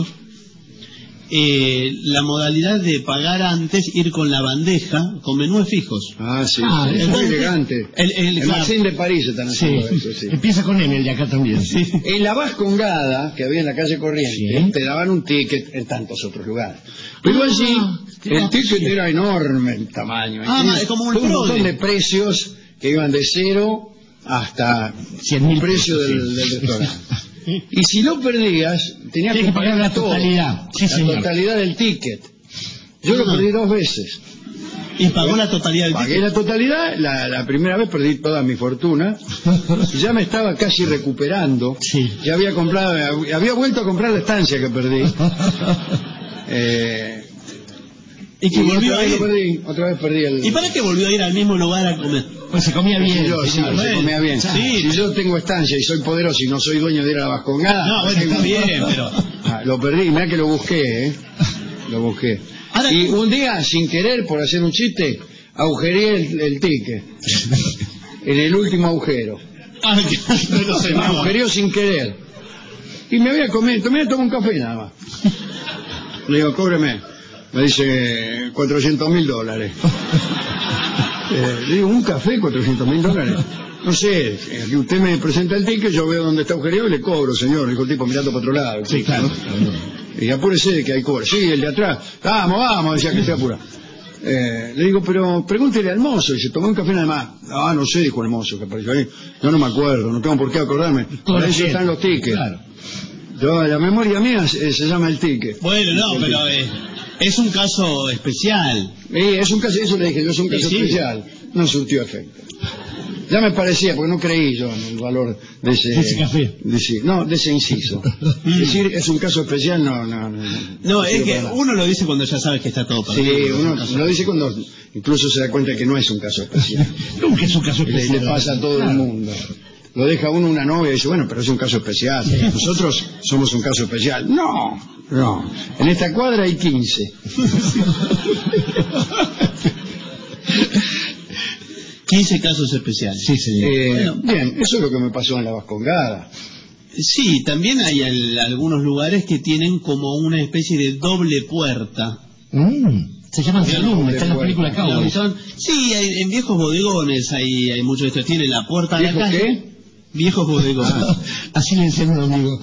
Speaker 5: Eh, la modalidad de pagar antes, ir con la bandeja, con menús fijos.
Speaker 4: Ah, sí,
Speaker 6: Ah,
Speaker 4: sí, es
Speaker 6: entonces,
Speaker 4: muy elegante.
Speaker 5: el- el-
Speaker 4: El
Speaker 5: claro.
Speaker 4: Maxim de París están
Speaker 6: Sí.
Speaker 4: haciendo eso, sí.
Speaker 6: Empieza con M el de acá también. Sí.
Speaker 4: En la Vascongada, que había en la calle Corrientes,
Speaker 6: Sí.
Speaker 4: te daban un ticket en tantos otros lugares. Pero allí,
Speaker 6: Ah,
Speaker 4: el ticket
Speaker 6: sí.
Speaker 4: era enorme en tamaño.
Speaker 5: Ah,
Speaker 4: Tenía
Speaker 5: ma- es como un
Speaker 4: un montón
Speaker 5: Prode.
Speaker 4: de precios que iban de cero hasta
Speaker 6: Cien
Speaker 4: el
Speaker 6: mil
Speaker 4: precio
Speaker 6: pesos,
Speaker 4: del,
Speaker 6: sí.
Speaker 4: del restaurante. Y si lo perdías, tenías
Speaker 6: Tienes que pagar la
Speaker 4: todo,
Speaker 6: totalidad. Sí,
Speaker 4: la
Speaker 6: señor.
Speaker 4: totalidad del ticket. Yo lo
Speaker 5: Ah.
Speaker 4: perdí dos veces.
Speaker 5: Y pagó la totalidad del
Speaker 4: Pagué
Speaker 5: ticket.
Speaker 4: la totalidad, la, la primera vez perdí toda mi fortuna, y ya me estaba casi recuperando.
Speaker 6: Sí.
Speaker 4: Ya había comprado, había vuelto a comprar la estancia que perdí. Eh,
Speaker 5: Y que
Speaker 4: y
Speaker 5: volvió
Speaker 4: otra
Speaker 5: a
Speaker 4: vez
Speaker 5: ir.
Speaker 4: lo perdí, otra vez perdí el...
Speaker 5: ¿Y para qué volvió a ir al mismo lugar a comer?
Speaker 6: Pues se comía bien.
Speaker 4: Si yo, sí,
Speaker 6: señor.
Speaker 4: se
Speaker 5: bueno,
Speaker 4: comía bien.
Speaker 5: sí.
Speaker 4: Si yo tengo estancia y soy poderoso y no soy dueño de ir a la Vascongada...
Speaker 5: No, bueno, está bien, pero...
Speaker 4: Ah, lo perdí, mirá que lo busqué, ¿eh? Lo busqué.
Speaker 5: Ahora-
Speaker 4: Y un día, sin querer, por hacer un chiste, agujereé el, el ticket. En el último agujero.
Speaker 5: Ah, que- no sé,
Speaker 4: Me
Speaker 5: no.
Speaker 4: agujereó sin querer. Y me había comido, me había tomado un café nada más. Le digo, cóbreme. Me dice, cuatrocientos mil dólares. Eh, le digo, ¿un café, cuatrocientos mil dólares? No sé, eh, que usted me presenta el ticket, yo veo dónde está agujereado y le cobro, señor. Dijo el tipo mirando para otro lado.
Speaker 6: Sí, claro.
Speaker 4: Y apúrese de que hay cobro. Sí, el de atrás. Vamos, vamos, decía que se apura. Eh, le digo, pero pregúntele al mozo. Y se tomó un café nada más. Ah, no sé, dijo el mozo que apareció ahí. Yo no me acuerdo, no tengo por qué acordarme. Para eso están los tickets.
Speaker 6: Claro.
Speaker 4: Yo, la memoria mía se, se llama el ticket.
Speaker 5: Bueno, no, pero eh, es un caso especial.
Speaker 4: Eh, es un caso, eso le dije, yo es un caso
Speaker 5: Sí, sí.
Speaker 4: especial. No surtió efecto. Ya me parecía, porque no creí yo en el valor de ese,
Speaker 6: De ese café.
Speaker 4: de ese- no, de ese inciso. Es decir, es un caso especial, no, no, no.
Speaker 5: No, es
Speaker 4: sirve
Speaker 5: que
Speaker 4: para nada.
Speaker 5: uno lo dice cuando ya sabes que está todo
Speaker 4: Sí,
Speaker 5: perdido.
Speaker 4: uno lo dice cuando incluso se da cuenta que no es un caso especial.
Speaker 6: Nunca es un caso
Speaker 4: Le,
Speaker 6: especial.
Speaker 4: le pasa a todo el
Speaker 6: Claro.
Speaker 4: mundo. Lo deja uno una novia y dice, bueno, pero es un caso especial. Nosotros somos un caso especial. No, no. En esta cuadra hay quince.
Speaker 5: quince casos especiales.
Speaker 6: Sí, señor.
Speaker 4: Eh,
Speaker 5: Bueno.
Speaker 4: bien, eso es lo que me pasó en la Vascongada.
Speaker 5: Sí, también hay al- algunos lugares que tienen como una especie de doble puerta.
Speaker 6: Mm, se llaman saloon, está en la película Cowboy.
Speaker 5: Son- sí, hay- en viejos bodegones hay, hay mucho de esto. Tiene la puerta de la
Speaker 4: ¿Viejo
Speaker 5: calle.
Speaker 4: qué?
Speaker 5: Viejos bodegones.
Speaker 6: Así le enseñó un amigo.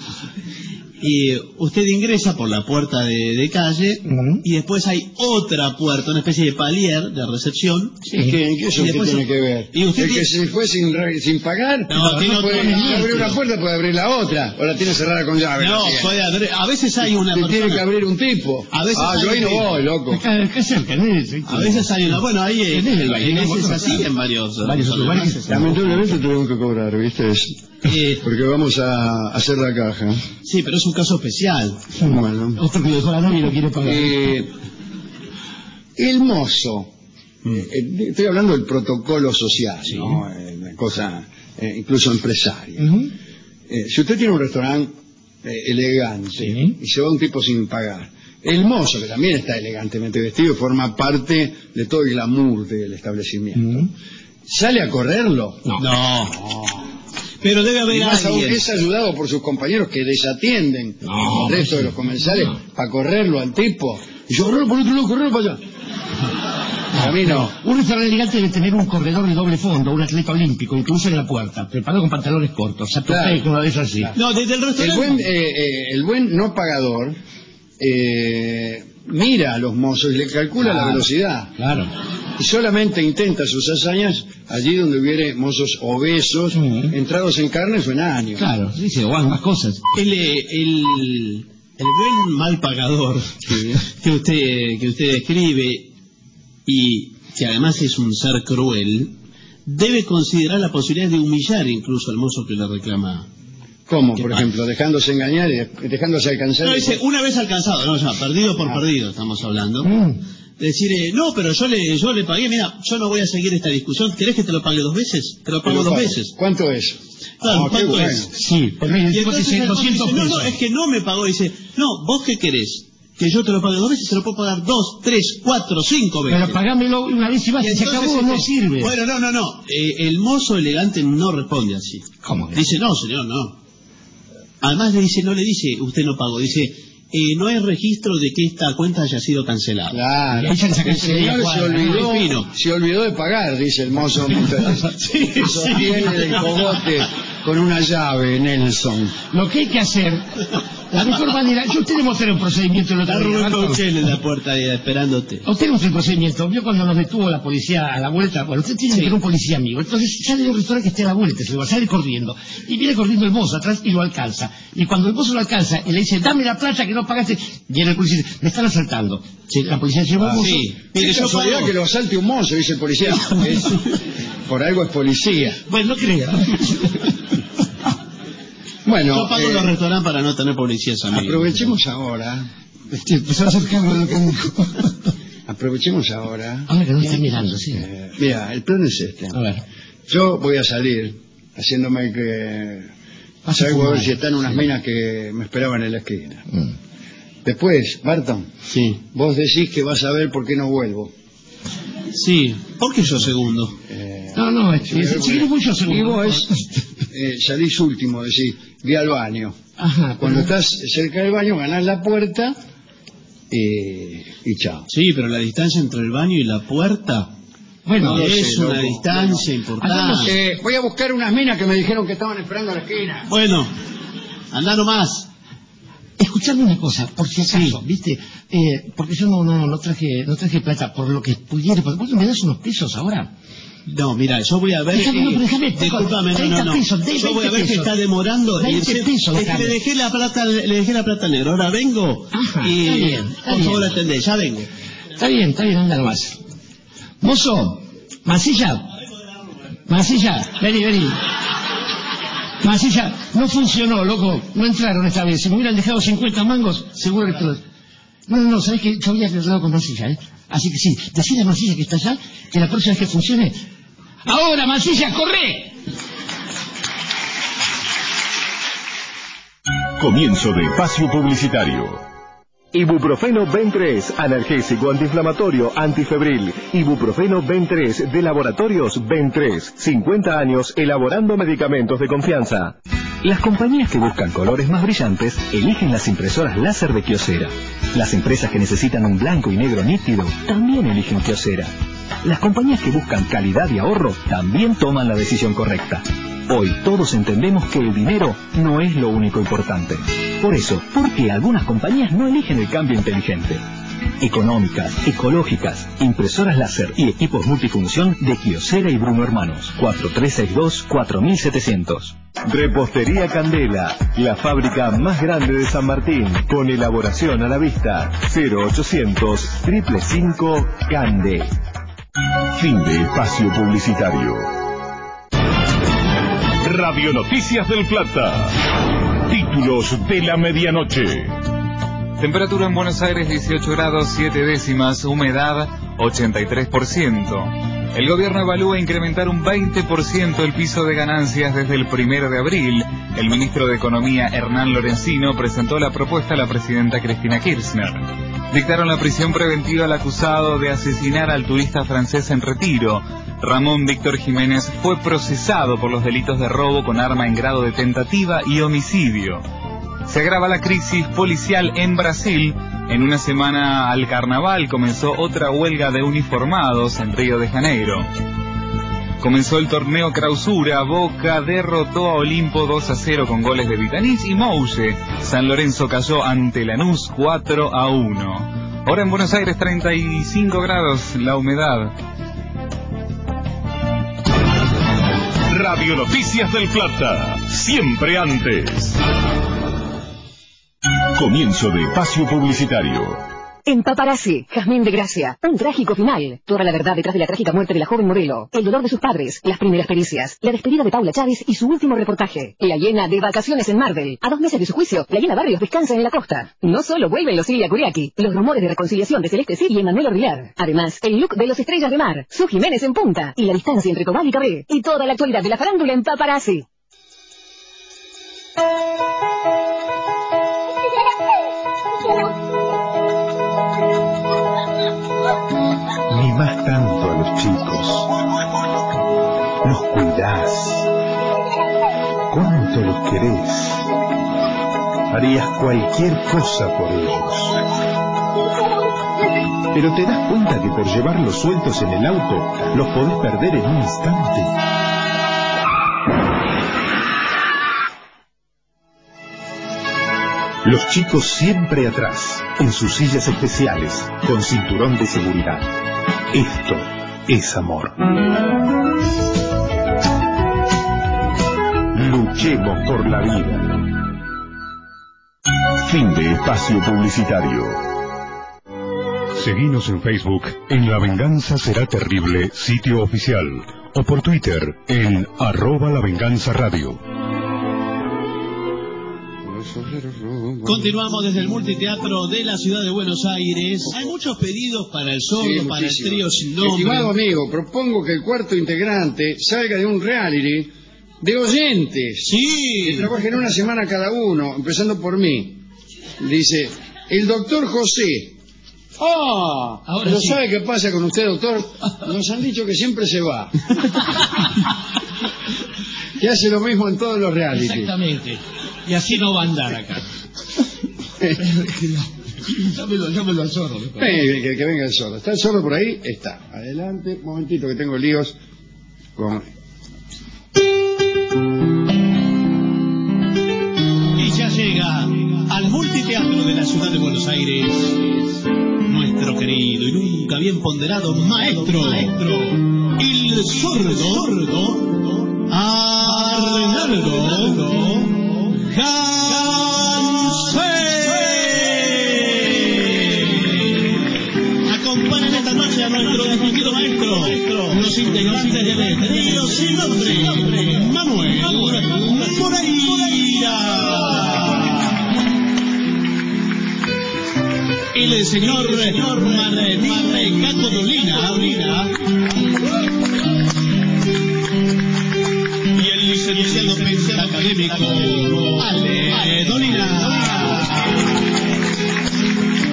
Speaker 5: Y usted ingresa por la puerta de, de calle
Speaker 6: Ujú.
Speaker 5: y después hay otra puerta, una especie de palier de recepción.
Speaker 4: ¿En qué, en qué eso
Speaker 5: Y
Speaker 4: qué
Speaker 5: después-
Speaker 4: tiene que ver?
Speaker 5: y usted
Speaker 4: el que
Speaker 5: tiene-
Speaker 4: se fue sin, re- sin pagar,
Speaker 5: No, tiene otro-
Speaker 4: puede
Speaker 5: no,
Speaker 4: abrir una
Speaker 5: tío.
Speaker 4: puerta, puede abrir la otra, o la tiene cerrada con llave.
Speaker 5: No,
Speaker 4: así es.
Speaker 5: puede haber, a veces hay una
Speaker 4: Te
Speaker 5: persona.
Speaker 4: tiene que abrir un tipo.
Speaker 5: A veces
Speaker 4: ah,
Speaker 5: hay
Speaker 4: yo ahí
Speaker 5: un
Speaker 4: no
Speaker 5: tipo.
Speaker 4: voy, loco.
Speaker 6: Acá, acá cerca, ¿no? Sí,
Speaker 5: A veces hay una, bueno, ahí
Speaker 6: Tenés el
Speaker 5: en
Speaker 6: baile,
Speaker 5: veces
Speaker 6: ¿no?
Speaker 5: es así en varios,
Speaker 6: Varios
Speaker 5: otros
Speaker 6: lugares.
Speaker 5: lugares.
Speaker 4: Lamentablemente tenemos que cobrar, ¿viste?
Speaker 5: Eh,
Speaker 4: Porque vamos a hacer la caja.
Speaker 5: sí, pero es un caso especial.
Speaker 4: Bueno.
Speaker 6: Otro que dejó la novia y no quiere pagar.
Speaker 4: Eh, el mozo, eh, eh, estoy hablando del protocolo social, ¿no? Eh, una cosa eh, incluso empresaria.
Speaker 6: Ujú.
Speaker 4: Eh, si usted tiene un restaurante eh, elegante
Speaker 6: Sí.
Speaker 4: y se va un tipo sin pagar, el mozo, que también está elegantemente vestido, forma parte de todo el glamour del establecimiento,
Speaker 6: Ujú.
Speaker 4: ¿sale a correrlo?
Speaker 6: No.
Speaker 5: No. Pero debe
Speaker 4: Y
Speaker 5: haber
Speaker 4: más aún
Speaker 5: alguien.
Speaker 4: que es ayudado por sus compañeros que desatienden
Speaker 6: No,
Speaker 4: al resto de los comensales para correrlo al tipo. Y yo, correrlo por otro lado, correrlo para allá. A mí no.
Speaker 6: Un restaurante elegante debe tener un corredor de doble fondo, un atleta olímpico, incluso en la puerta, preparado con pantalones cortos, a tope,
Speaker 4: Claro.
Speaker 6: como es así.
Speaker 5: No, desde el
Speaker 4: El
Speaker 5: restaurante.
Speaker 4: buen, eh, eh, el buen no pagador eh, mira a los mozos y le calcula
Speaker 6: Claro.
Speaker 4: la velocidad.
Speaker 6: Claro.
Speaker 4: Y solamente intenta sus hazañas allí donde hubiere mozos obesos,
Speaker 6: Ujú.
Speaker 4: entrados en carnes o en años.
Speaker 6: Claro, dice, o ambas cosas.
Speaker 5: El, eh, el, el buen mal pagador que usted, que usted describe y que además es un ser cruel, debe considerar la posibilidad de humillar incluso al mozo que le reclama.
Speaker 4: ¿Cómo,
Speaker 5: ¿Qué
Speaker 4: por
Speaker 5: pasa?
Speaker 4: ejemplo? Dejándose engañar y dejándose alcanzar.
Speaker 5: No, dice, una vez alcanzado, no, ya, perdido por
Speaker 4: Ah.
Speaker 5: perdido estamos hablando.
Speaker 6: Mm.
Speaker 5: Decir, eh, no, pero yo le, yo le pagué, mira, yo no voy a seguir esta discusión, ¿querés que te lo pague dos veces? Te lo pago
Speaker 4: Pero,
Speaker 5: dos
Speaker 4: ¿cuál-
Speaker 5: veces.
Speaker 4: ¿Cuánto es?
Speaker 5: Claro,
Speaker 4: Ah, qué
Speaker 5: ¿cuánto
Speaker 4: bueno.
Speaker 5: es?
Speaker 6: Sí, pero el
Speaker 5: Y
Speaker 6: tipo
Speaker 5: entonces
Speaker 6: dice
Speaker 5: el mozo
Speaker 6: doscientos
Speaker 5: dice, no,
Speaker 6: pesos.
Speaker 5: no, es que no me pagó. Dice, no, ¿vos qué querés? Que yo te lo pague dos veces, se lo puedo pagar dos, tres, cuatro, cinco veces.
Speaker 6: Pero pagámelo una vez y
Speaker 5: Y
Speaker 6: basta, se
Speaker 5: entonces
Speaker 6: acabó, no
Speaker 5: dice,
Speaker 6: sirve.
Speaker 5: Bueno, no, no, no. Eh, el mozo elegante no responde así.
Speaker 6: ¿Cómo que?
Speaker 5: Dice, no, señor, no. Además le dice, no le dice, usted no pagó. Dice, eh, no hay registro de que esta cuenta haya sido cancelada.
Speaker 4: Claro.
Speaker 6: Ella le saca
Speaker 4: El
Speaker 6: el celular,
Speaker 4: señor se
Speaker 6: cuadra,
Speaker 4: olvidó,
Speaker 5: ¿no? Fino.
Speaker 4: se olvidó de pagar, dice el mozo. mientras
Speaker 5: Sí,
Speaker 4: se sostiene del cogote con una llave, Nelson.
Speaker 6: Lo que hay que hacer, la mejor manera, yo usted le mostré un procedimiento el
Speaker 5: Está
Speaker 6: otro día,
Speaker 5: Rubén
Speaker 6: Marco.
Speaker 5: Cauchel en la puerta ahí esperándote.
Speaker 6: A usted le mostré el procedimiento, vio cuando nos detuvo la policía a la vuelta, bueno, usted tiene que tener un policía amigo, entonces sale de un restaurante que esté a la vuelta, se va, sale corriendo, y viene corriendo el mozo atrás y lo alcanza, y cuando el mozo lo alcanza, y le dice, dame la plata que no pagaste, viene el policía y dice, me están asaltando. Sí, la policía lleva al mozo,
Speaker 5: Sí.
Speaker 4: Qué
Speaker 5: Mire, yo
Speaker 4: casualidad
Speaker 5: pago.
Speaker 4: que lo asalte un mozo, dice el policía. Es- por algo es policía.
Speaker 6: bueno, no crea.
Speaker 4: Bueno,
Speaker 5: Yo pago
Speaker 4: eh,
Speaker 5: los restaurantes para no tener policías amigos.
Speaker 4: aprovechemos ahora,
Speaker 6: Este, pues se va a hacer cargo de lo que dijo.
Speaker 4: aprovechemos ahora.
Speaker 6: Ahora que no está mirando, sí.
Speaker 4: Eh, mira, el plan es este.
Speaker 6: A ver.
Speaker 4: Yo voy a salir haciéndome que
Speaker 6: Vas a
Speaker 4: salgo a ver
Speaker 6: fumar.
Speaker 4: si están unas
Speaker 6: Sí.
Speaker 4: minas que me esperaban en la esquina.
Speaker 6: Mm.
Speaker 4: Después, Barton,
Speaker 5: Sí.
Speaker 4: vos decís que vas a ver por qué no vuelvo.
Speaker 5: Sí. ¿Por qué yo segundo?
Speaker 4: Eh,
Speaker 6: No, no, este,
Speaker 4: sí,
Speaker 6: si querés mucho
Speaker 4: y
Speaker 6: segundo.
Speaker 4: vos eh, salís último, decís, vi al baño.
Speaker 6: Ajá,
Speaker 4: Cuando
Speaker 6: pero-
Speaker 4: estás cerca del baño, ganás la puerta eh, y chao.
Speaker 5: Sí, pero la distancia entre el baño y la puerta
Speaker 6: Bueno,
Speaker 4: No
Speaker 5: es
Speaker 4: sé,
Speaker 5: una
Speaker 4: loco.
Speaker 5: distancia
Speaker 6: Hagamos,
Speaker 5: importante.
Speaker 4: Eh, voy a buscar unas minas que me dijeron que estaban esperando a la esquina.
Speaker 5: Bueno, anda nomás.
Speaker 6: escuchame una cosa, por si acaso, ¿viste? Eh, porque yo no, no, no traje, no traje plata por lo que pudiera. ¿Vos me das unos pesos ahora?
Speaker 5: No, mira, yo voy a ver
Speaker 6: Déjame,
Speaker 5: que...
Speaker 6: no, pero déjame,
Speaker 5: Discúlpame, no,
Speaker 6: treinta
Speaker 5: no, no.
Speaker 6: pesos, de
Speaker 5: Yo voy a ver
Speaker 6: veinte
Speaker 5: que está
Speaker 6: pesos.
Speaker 5: demorando.
Speaker 6: veinte
Speaker 5: Y se-
Speaker 6: pesos,
Speaker 5: es que
Speaker 6: déjame.
Speaker 5: le dejé la plata, le dejé la plata al negro. Ahora vengo
Speaker 6: Ajá,
Speaker 5: y...
Speaker 6: está bien, está
Speaker 5: por favor,
Speaker 6: bien.
Speaker 5: atendé, ya vengo.
Speaker 6: Está bien, está bien, anda nomás. Mozo, Masilla, Masilla, vení, vení. Masilla, no funcionó, loco, no entraron esta vez. Si me hubieran dejado cincuenta mangos, seguro que todo... No, no, no, ¿sabés qué? Yo había arreglado con Masilla, ¿eh? Así que sí, decile a Masilla que está allá, que la próxima vez que funcione... ¡Ahora, Masilla, corre!
Speaker 1: Comienzo de espacio publicitario.
Speaker 9: Ibuprofeno Ben tres, analgésico, antiinflamatorio, antifebril. Ibuprofeno Ben tres de Laboratorios Ben tres. cincuenta años elaborando medicamentos de confianza.
Speaker 11: Las compañías que buscan colores más brillantes eligen las impresoras láser de Kyocera. Las empresas que necesitan un blanco y negro nítido también eligen Kyocera. Las compañías que buscan calidad y ahorro también toman la decisión correcta. Hoy todos entendemos que el dinero no es lo único importante. Por eso, ¿por qué algunas compañías no eligen el cambio inteligente? Económicas, ecológicas, impresoras láser y equipos multifunción de Kyocera y Bruno Hermanos. cuatro tres seis dos, cuatro siete cero cero.
Speaker 9: Repostería Candela, la fábrica más grande de San Martín, con elaboración a la vista. cero ochocientos, cinco cinco cinco, Cande.
Speaker 1: Fin de espacio publicitario. Radio Noticias del Plata. Títulos de la medianoche.
Speaker 10: Temperatura en Buenos Aires dieciocho grados siete décimas, humedad ochenta y tres por ciento. El gobierno evalúa incrementar un veinte por ciento el piso de ganancias desde el primero de abril. El ministro de Economía, Hernán Lorenzino, presentó la propuesta a la presidenta Cristina Kirchner. Dictaron la prisión preventiva al acusado de asesinar al turista francés en Retiro. Ramón Víctor Jiménez fue procesado por los delitos de robo con arma en grado de tentativa y homicidio. Se agrava la crisis policial en Brasil. En una semana al carnaval comenzó otra huelga de uniformados en Río de Janeiro. Comenzó el torneo Clausura. Boca derrotó a Olimpo dos a cero con goles de Vitanís y Mouche. San Lorenzo cayó ante Lanús cuatro a uno. Ahora en Buenos Aires treinta y cinco grados, la humedad.
Speaker 1: Radio Noticias del Plata, siempre antes. Comienzo de espacio publicitario.
Speaker 12: En Paparazzi, Jazmín de Gracia, un trágico final. Toda la verdad detrás de la trágica muerte de la joven modelo, el dolor de sus padres, las primeras pericias, la despedida de Paula Chávez y su último reportaje. La hiena de vacaciones en Marvel. A dos meses de su juicio, la hiena Barrios descansa en la costa. No solo vuelven los Ilia Kuriaki, los rumores de reconciliación de Celeste Cid y Emanuel Orrilar. Además, el look de los Estrellas de Mar, Su Jiménez en punta, y la distancia entre Cobal y Cabré, y toda la actualidad de la farándula en Paparazzi.
Speaker 16: Mimás tanto a los chicos, los cuidás, cuánto los querés, harías cualquier cosa por ellos. Pero te das cuenta que por llevarlos sueltos en el auto, los podés perder en un instante. Los chicos siempre atrás, en sus sillas especiales, con cinturón de seguridad. Esto es amor. Luchemos por la vida.
Speaker 1: Fin de espacio publicitario.
Speaker 2: Seguinos en Facebook en La Venganza Será Terrible, sitio oficial, o por Twitter en arroba La Venganza Radio.
Speaker 5: Continuamos desde el multiteatro de la ciudad de Buenos Aires. Hay muchos pedidos para el sordo,
Speaker 4: Sí,
Speaker 5: para el
Speaker 4: muchísimo.
Speaker 5: trío sin nombre.
Speaker 4: Estimado amigo, propongo que el cuarto integrante salga de un reality de oyentes.
Speaker 5: Sí.
Speaker 4: Que trabajen una semana cada uno, empezando por mí. Dice, el doctor José. ¡Ah!
Speaker 5: Ahora
Speaker 4: ¿No
Speaker 5: sí.
Speaker 4: sabe qué pasa con usted, doctor? Nos han dicho que siempre se va. Que hace lo mismo en todos los realities.
Speaker 5: Exactamente. Y así no va a andar acá. llámelo, llámelo al zorro.
Speaker 4: Eh, que, que venga el zorro. ¿Está el zorro por ahí? Está. Adelante, un momentito que tengo líos con...
Speaker 5: Y ya llega al multiteatro de la ciudad de Buenos Aires nuestro querido y nunca bien ponderado maestro, maestro el sordo, sordo Arnaldo Gansé. Acompañan esta noche a nuestro distinguido maestro, los integrantes del trío sin nombre, Manuel Moreira, el señor Marcato Dolina y el licenciado pensión académico Ale Dolina.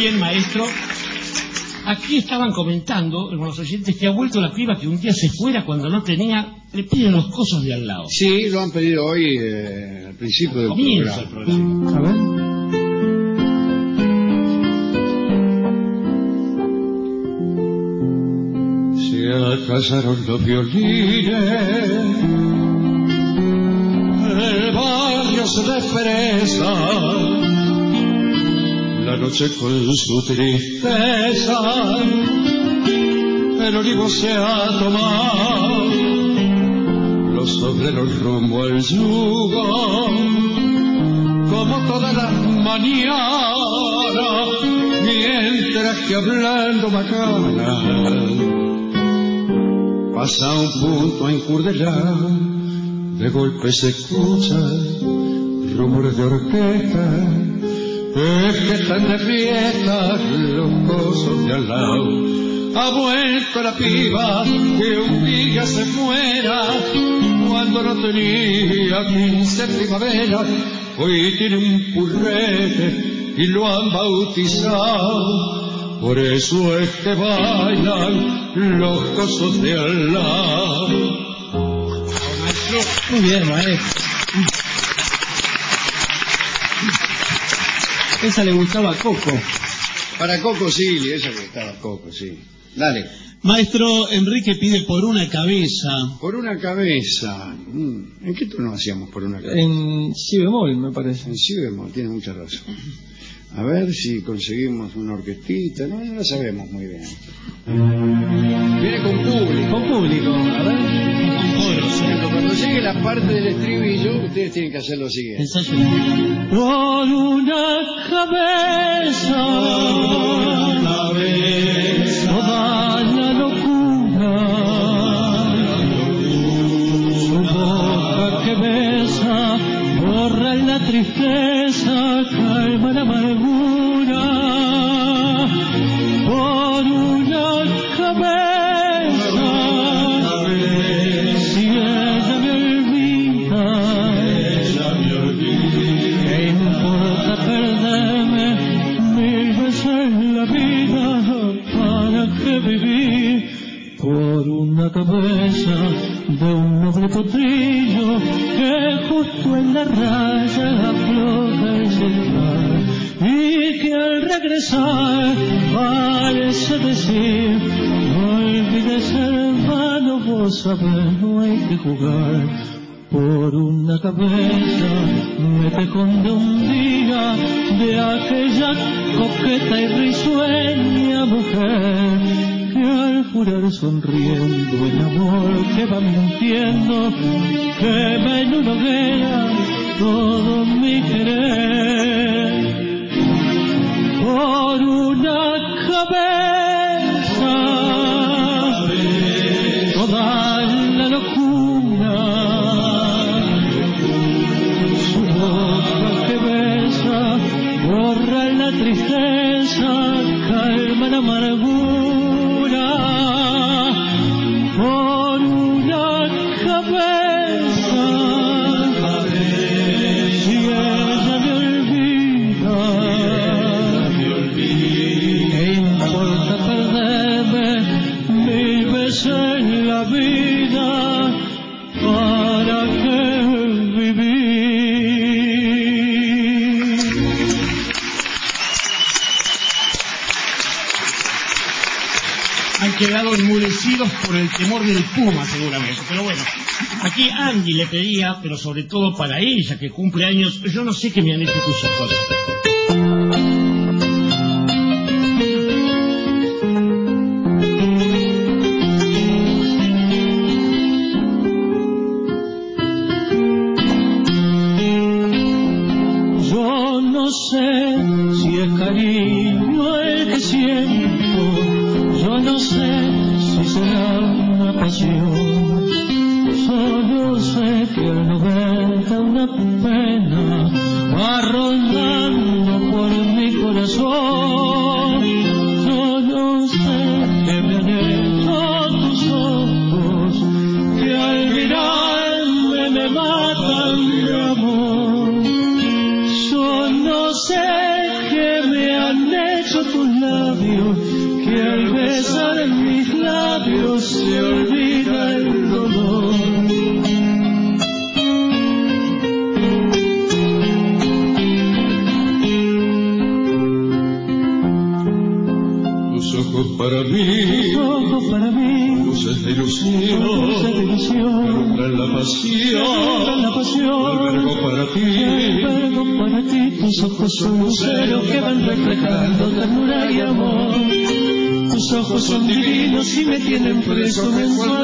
Speaker 6: bien, maestro. Aquí estaban comentando los oyentes que ha vuelto la piba que un día se fuera cuando no tenía, le piden los cosos de al lado.
Speaker 4: Sí, lo han pedido hoy eh, al principio del
Speaker 6: Comienza
Speaker 4: programa.
Speaker 6: el programa.
Speaker 17: A ver.
Speaker 3: Se acasaron los violines, el barrio se despreza, la noche con su tristeza, el olivo se ha tomado, los obreros rumbo al yugo, como todas las mañanas, mientras que hablando macana, pasa un punto en Curdelá, de golpe se escucha rumores de orquesta, es que están de fiesta los cosos de al lado. Ha vuelto la piba que un día se fuera cuando no tenía quince primaveras, hoy tiene un purrete y lo han bautizado, por eso es que bailan los cosos de al lado.
Speaker 17: Muy bien, maestro. Esa le gustaba a Coco.
Speaker 4: Para Coco sí, esa le gustaba a Coco, sí. Dale.
Speaker 5: Maestro, Enrique pide por una cabeza.
Speaker 4: Por una cabeza. ¿En qué tono hacíamos por una cabeza?
Speaker 17: En si bemol, me parece.
Speaker 4: En si bemol, tiene mucha razón. A ver si conseguimos una orquestita. No, no lo sabemos muy bien. Viene con público.
Speaker 17: Con público, a ver.
Speaker 5: Con coro, sí.
Speaker 4: Cuando llegue la parte del estribillo, ustedes tienen que hacer lo siguiente.
Speaker 5: Ensayo.
Speaker 3: Por una cabeza, toda la locura, su boca que besa, borra la tristeza, calma la amargura. Por una cabeza, si ella me olvida, ¿qué importa perderme mil veces la vida? ¿Para qué vivir? Por una cabeza de un noble potrillo que justo en la raya afloja el silbar, y que al regresar parece decir: no olvides, hermano, vos sabés, no hay que jugar. Por una cabeza me te esconde un día de aquella coqueta y risueña mujer que al jurar sonriendo el amor que va mintiendo quema en una hoguera todo mi querer. Por una cabeza toda la locura, su boca que besa borra la tristeza, calma la amargura. Por una cabeza, si ella me olvida, ¿qué importa perderme mil veces la vida? ¿Para qué vivir?
Speaker 6: Han quedado enmudecidos por el temor del puma, seguramente. Pero bueno, aquí Andy le pedía, pero sobre todo para ella, que cumple años, yo no sé qué me han hecho escuchar.
Speaker 3: Yo no sé si es cariño el que siento, yo no sé si será una pasión, solo sé que al no verte una pena va rondando por mi corazón. Yo no sé qué me han hecho tus ojos, que al mirarme me matan de amor. Yo no sé qué me han hecho beso tus labios, que al besar en mis labios se olvida el dolor.
Speaker 18: Para mí,
Speaker 3: ojos para mí,
Speaker 18: luces de ilusión,
Speaker 3: luces de ilusión,
Speaker 18: alumbran la pasión,
Speaker 3: alumbran la pasión,
Speaker 18: albergo para ti,
Speaker 3: albergo para ti, tus ojos son luceros que van reflejando ternura y amor, tus ojos son divinos y me tienen preso en su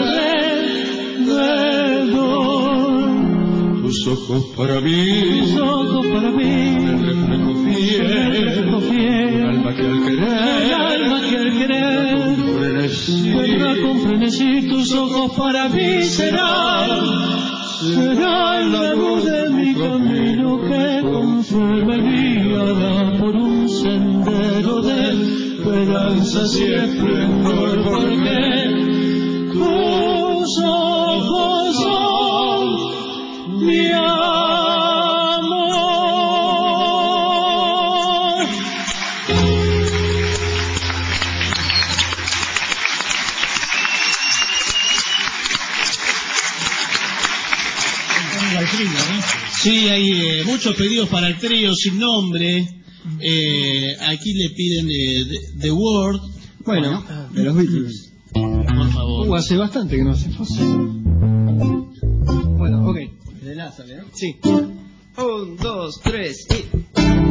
Speaker 3: alrededor.
Speaker 18: Tus ojos para mí,
Speaker 3: tus ojos para mí,
Speaker 18: el reflejo fiel,
Speaker 3: el reflejo fiel,
Speaker 18: un alma que al querer,
Speaker 3: el alma que al querer, verdad con frenesí, tus ojos para mí serán, serán la luz de mi camino que con fe me guiará por un sendero de esperanzas y esplendor, porque tus ojos son mi amor. Sí, hay eh, muchos pedidos para el trío sin nombre. Eh, aquí le piden eh, The, The Word.
Speaker 17: Bueno, de los Beatles.
Speaker 3: Por favor.
Speaker 17: Uh, hace bastante que no hacemos. Bueno, ok. De Lázaro, ¿no? Sí. Un, dos, tres y...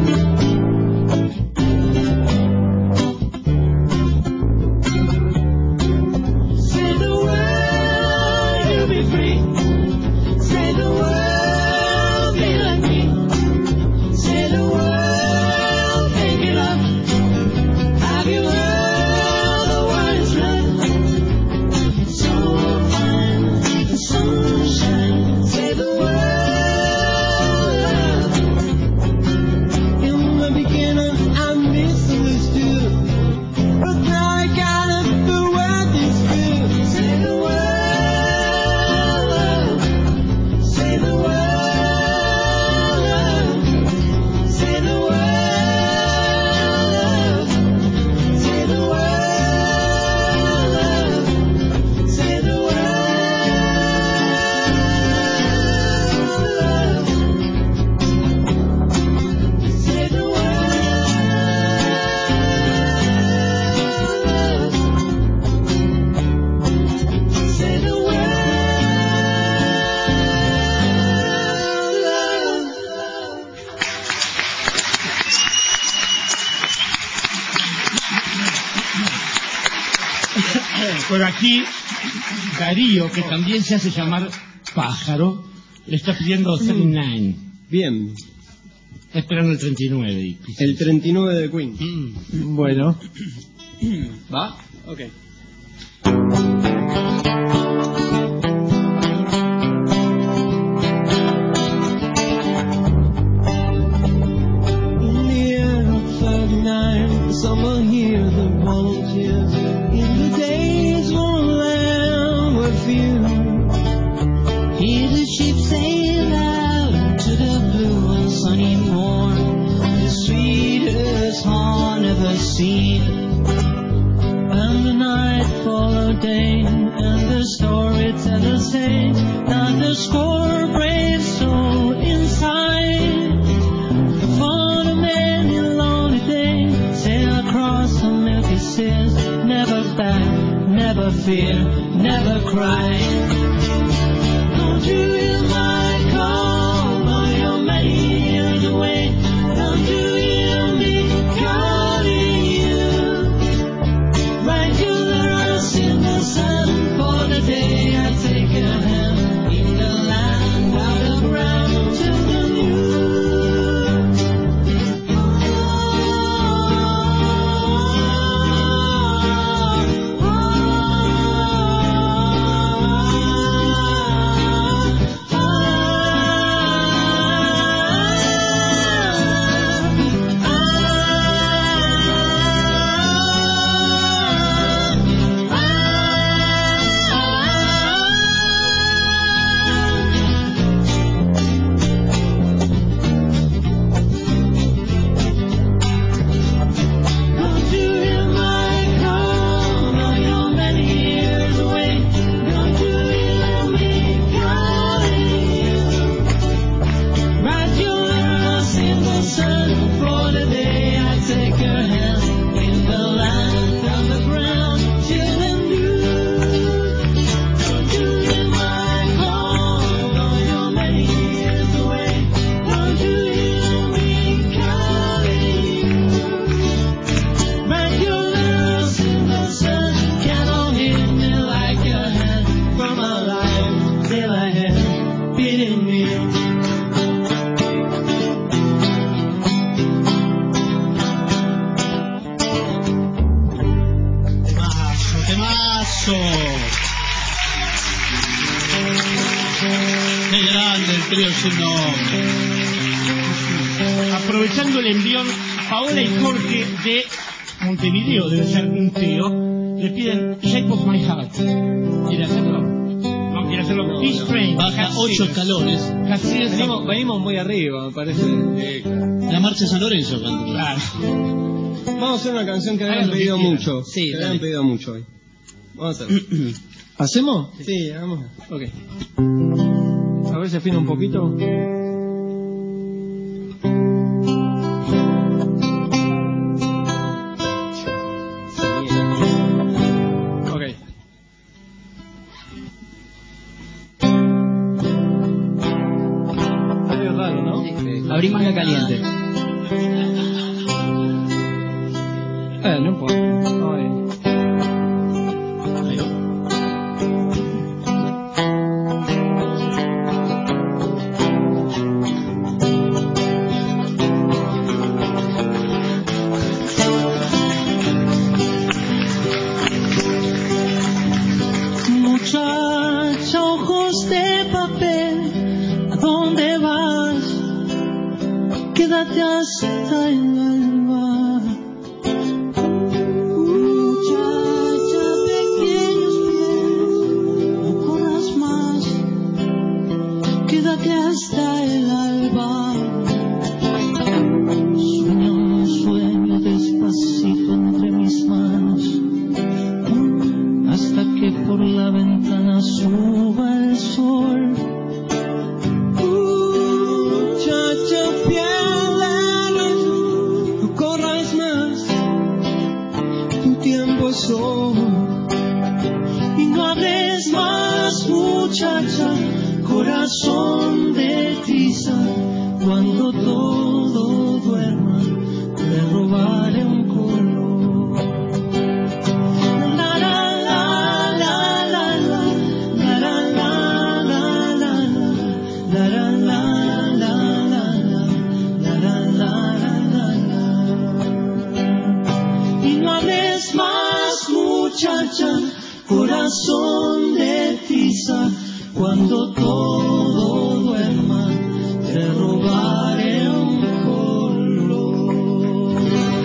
Speaker 6: Por aquí, Darío, que también se hace llamar Pájaro, le está pidiendo treinta y nueve.
Speaker 17: Bien.
Speaker 6: Está esperando el treinta y nueve.
Speaker 17: El treinta y nueve de Queen.
Speaker 6: Mm.
Speaker 17: Bueno. ¿Va? Ok.
Speaker 3: Someone hear the volunteers in the days when land were few. Hear the ship sail out into the blue and sunny morn, the sweetest horn ever seen. And the night followed day, and the storyteller sang that the score brave soul inside. For the many lonely days sail across the milky seas, never back, never fear, never cry. Don't you hear my call, though you're many years away? Don't you hear me calling you?
Speaker 5: Qué grande el trío sin nombre.
Speaker 6: Aprovechando el envión, Paola y Jorge de Montevideo, debe ser un trío, le piden Shape of My Heart. ¿Quiere hacerlo? No, quiere hacerlo. No, Peace
Speaker 5: no.
Speaker 6: Train.
Speaker 5: Baja ocho escalones.
Speaker 6: Casi
Speaker 17: venimos, venimos muy arriba, me parece. Eh,
Speaker 5: La marcha San Lorenzo, canto.
Speaker 6: Claro.
Speaker 17: Vamos a hacer una canción que habían pedido mucho. Sí, que habían pedido mucho hoy. Vamos a hacer. ¿Hacemos? Sí, hagamos. Ok. A ver si afina un poquito. Abrimos la caliente. Eh, no importa. Ay. Ahí va.
Speaker 3: Muchacha, ojos de papel, ¿a dónde vas? Quédate hasta el alba. Muchacha, pequeños pies, no corras más. Quédate hasta el alba. Sueño un sueño despacito entre mis manos, hasta que por la ventana suba el sol. Muchacha, fiel. Y no hables más, muchacha, corazón de tiza. Cuando todo duerma, te robaré un color. La la la la la la, la la la la la, la la la la la, la la la la. Y no hables más, muchacha, corazón de tiza. Cuando todo duerma, te robaré un color.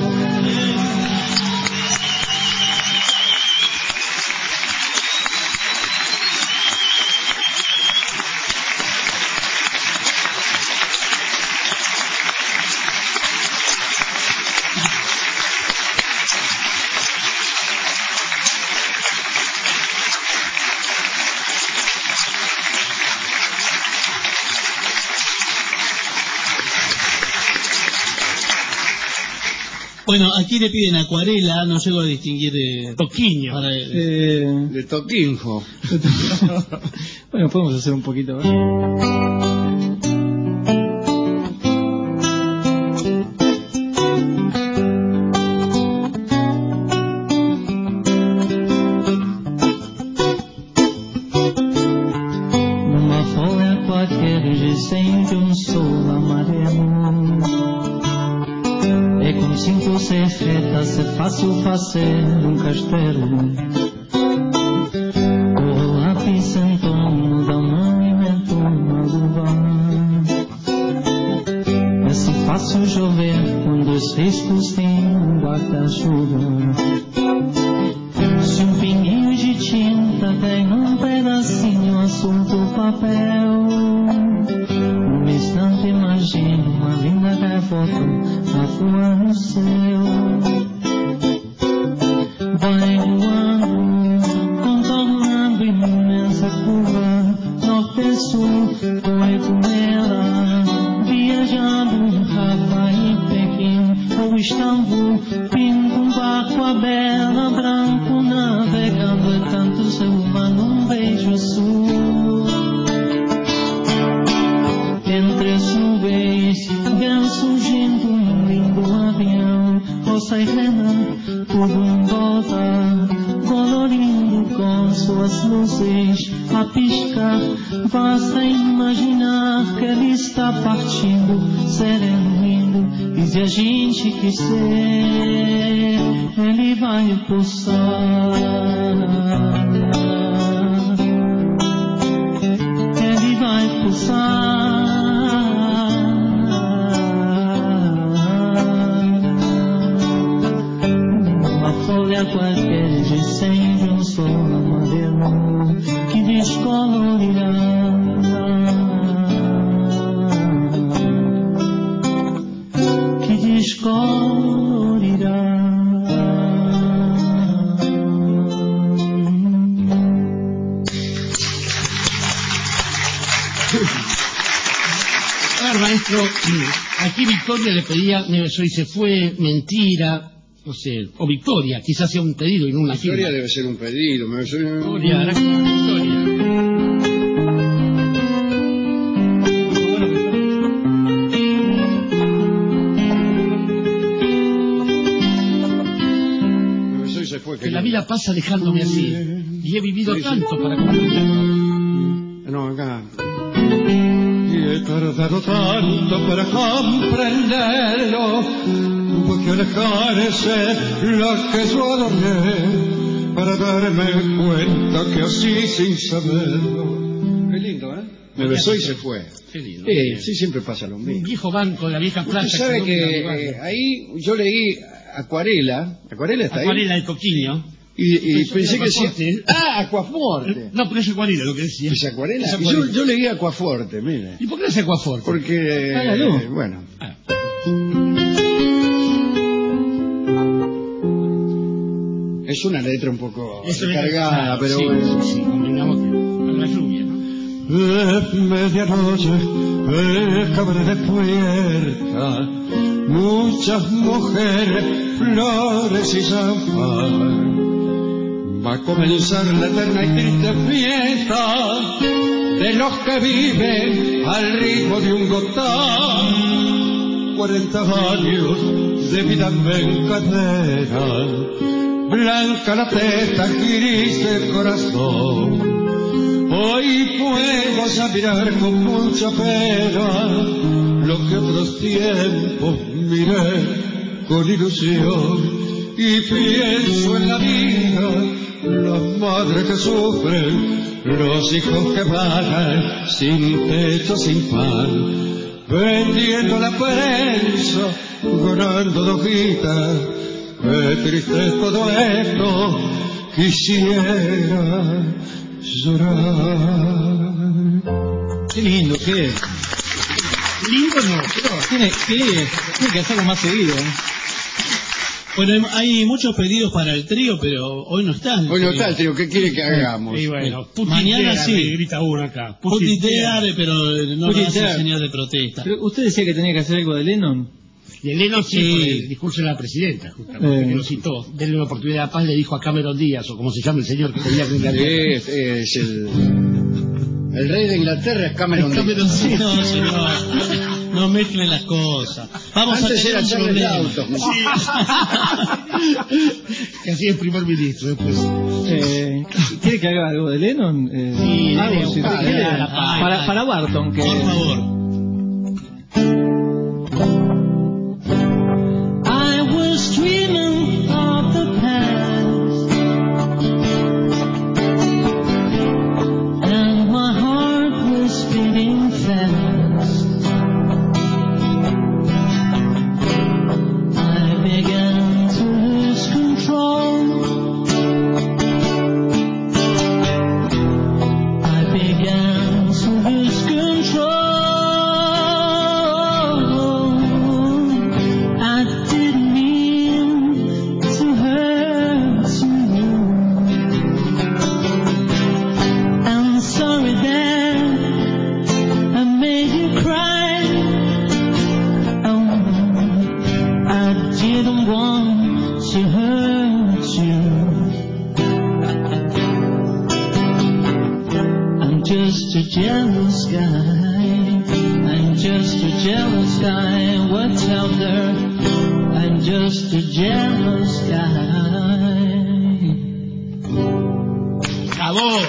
Speaker 5: Bueno, aquí le piden acuarela, no llego a distinguir de...
Speaker 6: Toquiño.
Speaker 5: Para,
Speaker 4: eh, de Toquinjo.
Speaker 17: Bueno, podemos hacer un poquito, ¿eh?
Speaker 3: Numa folha qualquer descende um sol amarelo. É com cinco seis fetas, é fácil fazer um castelo. O lápis sentou no da mão e mentou uma luva. É se fácil chover quando os riscos têm um guarda-chuva. Se um pinguinho de tinta tem um pedacinho azul do papel, num instante imagino uma linda gaivota a voar no céu. Vai voando, contornando imensa curva, norte e sul, foi com ela, viajando Havaí, Pequim ou Istambul, pinta um barco a bela, branco navegando, é tanto ser humano, um beijo azul. Entre as nuvens, vem surgindo um lindo avião, roça e rena, tudo em volta, colorindo com suas luzes a piscar. Basta imaginar que ele está partindo, sereno indo, e se a gente quiser, ele vai pulsar. Ele vai pulsar.
Speaker 6: A ver, maestro, aquí Victoria le pedía, me besó y se fue, mentira, no sé, o Victoria, quizás sea un pedido y no una
Speaker 4: Victoria
Speaker 6: firma.
Speaker 4: debe ser un pedido, me besó y...
Speaker 6: Victoria, hará como Victoria.
Speaker 4: Me besó y se fue.
Speaker 6: Que la vida pasa dejándome así, y he vivido tanto para comprenderlo.
Speaker 4: No, acá...
Speaker 18: Y he tardado tanto para comprenderlo, tuve que alejarse lo que yo adoré, para darme cuenta que así sin saberlo.
Speaker 4: Qué lindo, ¿eh? Me besó y se fue.
Speaker 6: Qué lindo.
Speaker 4: Sí, sí, siempre pasa lo
Speaker 6: Un
Speaker 4: mismo.
Speaker 6: viejo banco de la vieja playa.
Speaker 4: Usted sabe
Speaker 6: no
Speaker 4: que
Speaker 6: me la
Speaker 4: eh, ahí yo leí Acuarela. ¿Acuarela está
Speaker 6: Acuarela
Speaker 4: ahí?
Speaker 6: de Coquinho.
Speaker 4: Y, y
Speaker 6: Eso
Speaker 4: pensé
Speaker 6: es
Speaker 4: que sí.
Speaker 6: Aquaforte.
Speaker 4: Ah, Aquaforte.
Speaker 6: No, pero es Acuarela lo que decía.
Speaker 4: ¿Es Acuarela?
Speaker 6: Es
Speaker 4: Y
Speaker 6: Acuarela.
Speaker 4: Yo, yo leí Aquaforte, mire.
Speaker 6: ¿Y por qué es Aquaforte?
Speaker 4: Porque,
Speaker 6: Hágalo.
Speaker 4: eh, bueno.
Speaker 6: Ah.
Speaker 4: Es una letra un poco
Speaker 6: Eso es-
Speaker 4: cargada,
Speaker 6: ah,
Speaker 4: pero
Speaker 6: sí,
Speaker 4: bueno.
Speaker 6: sí, sí, convengamos que para la lluvia, ¿no?
Speaker 18: Es medianoche, es abre de puerta, muchas mujeres, flores y champán. Va a comenzar la eterna y triste fiesta de los que viven al ritmo de un gotán. Cuarenta años de vida me encadenan, blanca la testa, gris el corazón. Hoy puedo a mirar con mucha pena lo que otros tiempos miré con ilusión, y pienso en la vida, las madres que sufren, los hijos que vagan sin techo, sin pan, vendiendo la prensa, ganando de hojitas. Qué triste es todo esto, quisiera llorar.
Speaker 17: Qué lindo que es.
Speaker 6: Lindo no, pero...
Speaker 17: Tiene, tiene, tiene que hacerlo más seguido, ¿eh?
Speaker 5: Bueno, hay muchos pedidos para el trío, pero hoy no está.
Speaker 4: Hoy no está el trío, ¿qué quiere que hagamos?
Speaker 6: Y bueno,
Speaker 5: Mañana
Speaker 6: putitear,
Speaker 5: sí.
Speaker 6: me grita uno acá.
Speaker 5: Putitear, pero no lo hace
Speaker 17: Putitear.
Speaker 5: señal de protesta.
Speaker 17: Pero usted decía que tenía que hacer algo de Lennon.
Speaker 6: Y el Lennon sí,
Speaker 5: Sí.
Speaker 6: por el discurso de la presidenta, justamente,
Speaker 17: Eh.
Speaker 6: que lo citó. Denle una oportunidad de paz, le dijo a Cameron Díaz, o como se llama el señor que tenía que Inglaterra.
Speaker 4: Es, es el, el rey de Inglaterra es Cameron Díaz.
Speaker 5: Cameron, sí, no, señor. No mezclen las cosas. Vamos
Speaker 4: Antes
Speaker 5: a tener
Speaker 4: era
Speaker 5: un
Speaker 4: Charles
Speaker 5: problema.
Speaker 4: Lawton.
Speaker 6: Que así es primer ministro después.
Speaker 17: Eh, ¿Quiere que haga algo de Lennon? Eh,
Speaker 6: Sí,
Speaker 17: algo,
Speaker 6: dale,
Speaker 17: si usted
Speaker 6: dale,
Speaker 17: quiere.
Speaker 6: dale, dale.
Speaker 17: para, para Barton, que...
Speaker 5: Por favor.
Speaker 3: I was dreaming of the past, and my heart was beating fast. I began to lose control. I began to lose control. I didn't mean to hurt you. I'm sorry that I made you cry. Oh, I didn't want to hurt you. I'm just a jealous guy. I'm just a jealous guy. What tell her? I'm just a jealous guy.
Speaker 6: ¡Bravo!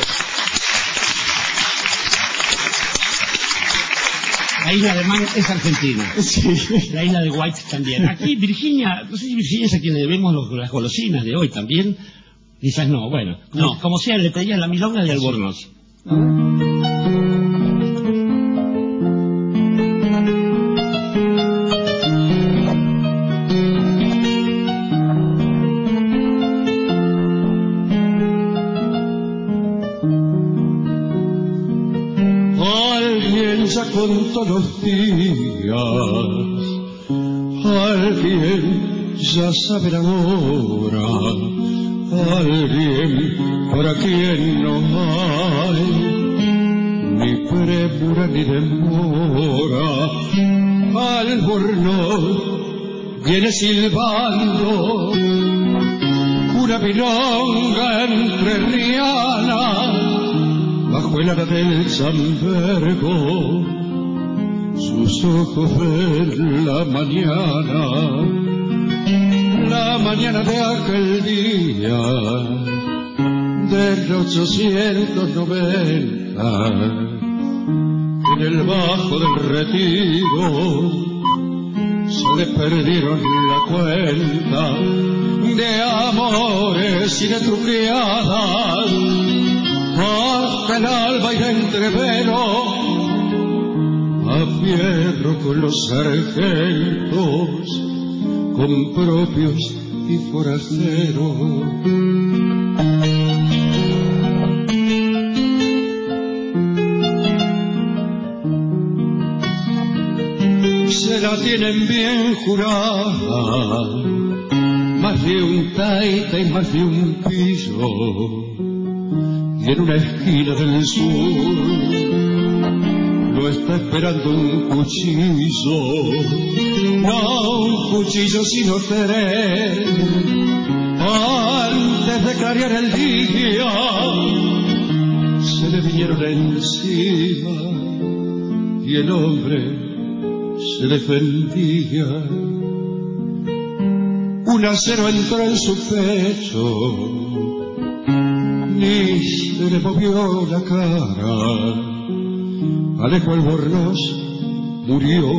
Speaker 6: La isla de Man es Argentina. La isla de White también. Aquí Virginia, no sé si Virginia es a quien le debemos los- las golosinas de hoy también. Quizás no, bueno. Como,
Speaker 5: No.
Speaker 6: como sea, le pedía la milonga de Albornoz.
Speaker 18: Alguien ya contó los días, alguien ya sabe la hora, alguien para quien no hay ni premio premura ni demora. Albornoz viene silbando una milonga entrerriana bajo el ala del Sambergo. Sus ojos ven la mañana, la mañana de aquel día del ochocientos noventa, en el bajo del Retiro se le perdieron la cuenta de amores y de truqueadas hasta el alba y de entrevero. A fierro con los sargentos, con propios y forasteros. Se la tienen bien jurada, más de un taita y más de un pillo, y en una esquina del sur lo está esperando un cuchillo, no un cuchillo sino tres. Antes de clarear el día se le vinieron encima y el hombre se defendía. Un acero entró en su pecho, ni se le movió la cara. Alejo Albornoz murió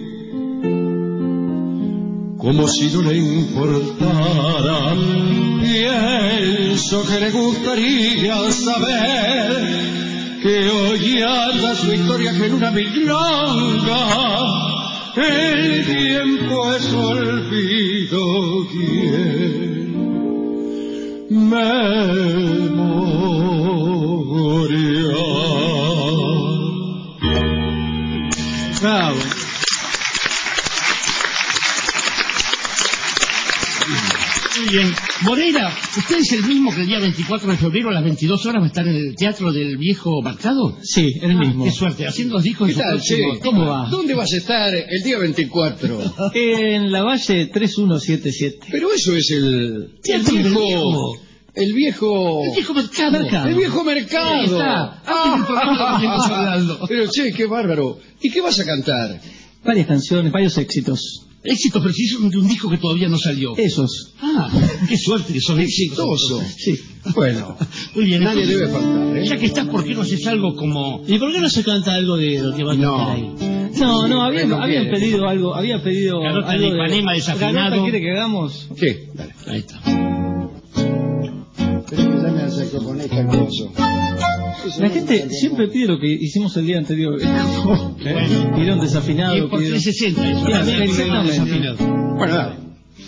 Speaker 18: como si no le importara. Pienso que le gustaría saber que hoy anda su historia que en una milonga el tiempo es olvido quien memoria.
Speaker 5: Bravo.
Speaker 6: Muy bien. Moreira, ¿usted es el mismo que el día veinticuatro de febrero a las veintidós horas va a estar en el Teatro del Viejo Mercado?
Speaker 5: Sí, el ah, mismo.
Speaker 6: Qué suerte, haciendo los discos.
Speaker 4: ¿Qué tal, che?
Speaker 5: ¿Cómo va?
Speaker 4: ¿Dónde vas a estar el día veinticuatro?
Speaker 5: En la Valle tres uno siete siete.
Speaker 4: Pero eso es el... El viejo... El viejo...
Speaker 6: El viejo mercado.
Speaker 4: mercado. El viejo mercado.
Speaker 6: Ahí está. Ah,
Speaker 4: pero che, qué bárbaro. ¿Y qué vas a cantar?
Speaker 5: Varias canciones, varios éxitos.
Speaker 6: Éxitos precisos de un disco que todavía no salió.
Speaker 5: Esos.
Speaker 6: Ah, qué suerte que son
Speaker 4: exitosos.
Speaker 5: Sí.
Speaker 4: Bueno,
Speaker 6: muy bien.
Speaker 4: Nadie debe faltar, ¿eh?
Speaker 6: Ya que estás, ¿por qué no haces algo como...?
Speaker 5: ¿Y por qué no se canta algo de lo que va a cantar
Speaker 4: no.
Speaker 5: ahí? No, no, habían, habían pedido algo, había pedido
Speaker 6: Garota
Speaker 5: algo
Speaker 6: de Ipanema desafinado.
Speaker 5: ¿Garota quiere que hagamos?
Speaker 4: Sí, dale.
Speaker 6: Ahí está.
Speaker 4: Pero que llame al saxofonista el gozo.
Speaker 5: La gente siempre pide lo que hicimos el día anterior.
Speaker 6: Bueno.
Speaker 5: Pidieron desafinado.
Speaker 6: Y por trescientos sesenta eso.
Speaker 5: Claro, exactamente.
Speaker 4: Bueno, dale.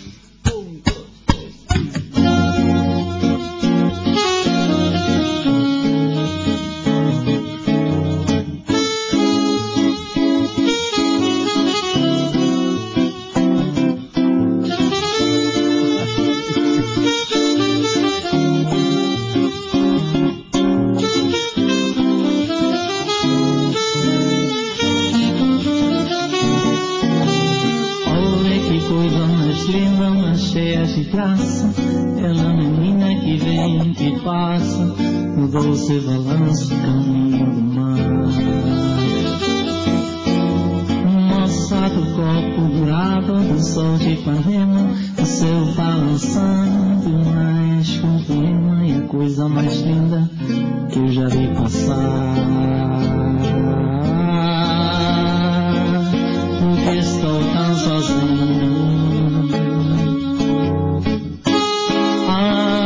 Speaker 3: Graça, ela menina que vem que passa, no doce balanço caminho do mar. Moça do copo dourado do sol de Ipanema, o céu balançando na com poema e a coisa mais linda que eu já vi passar.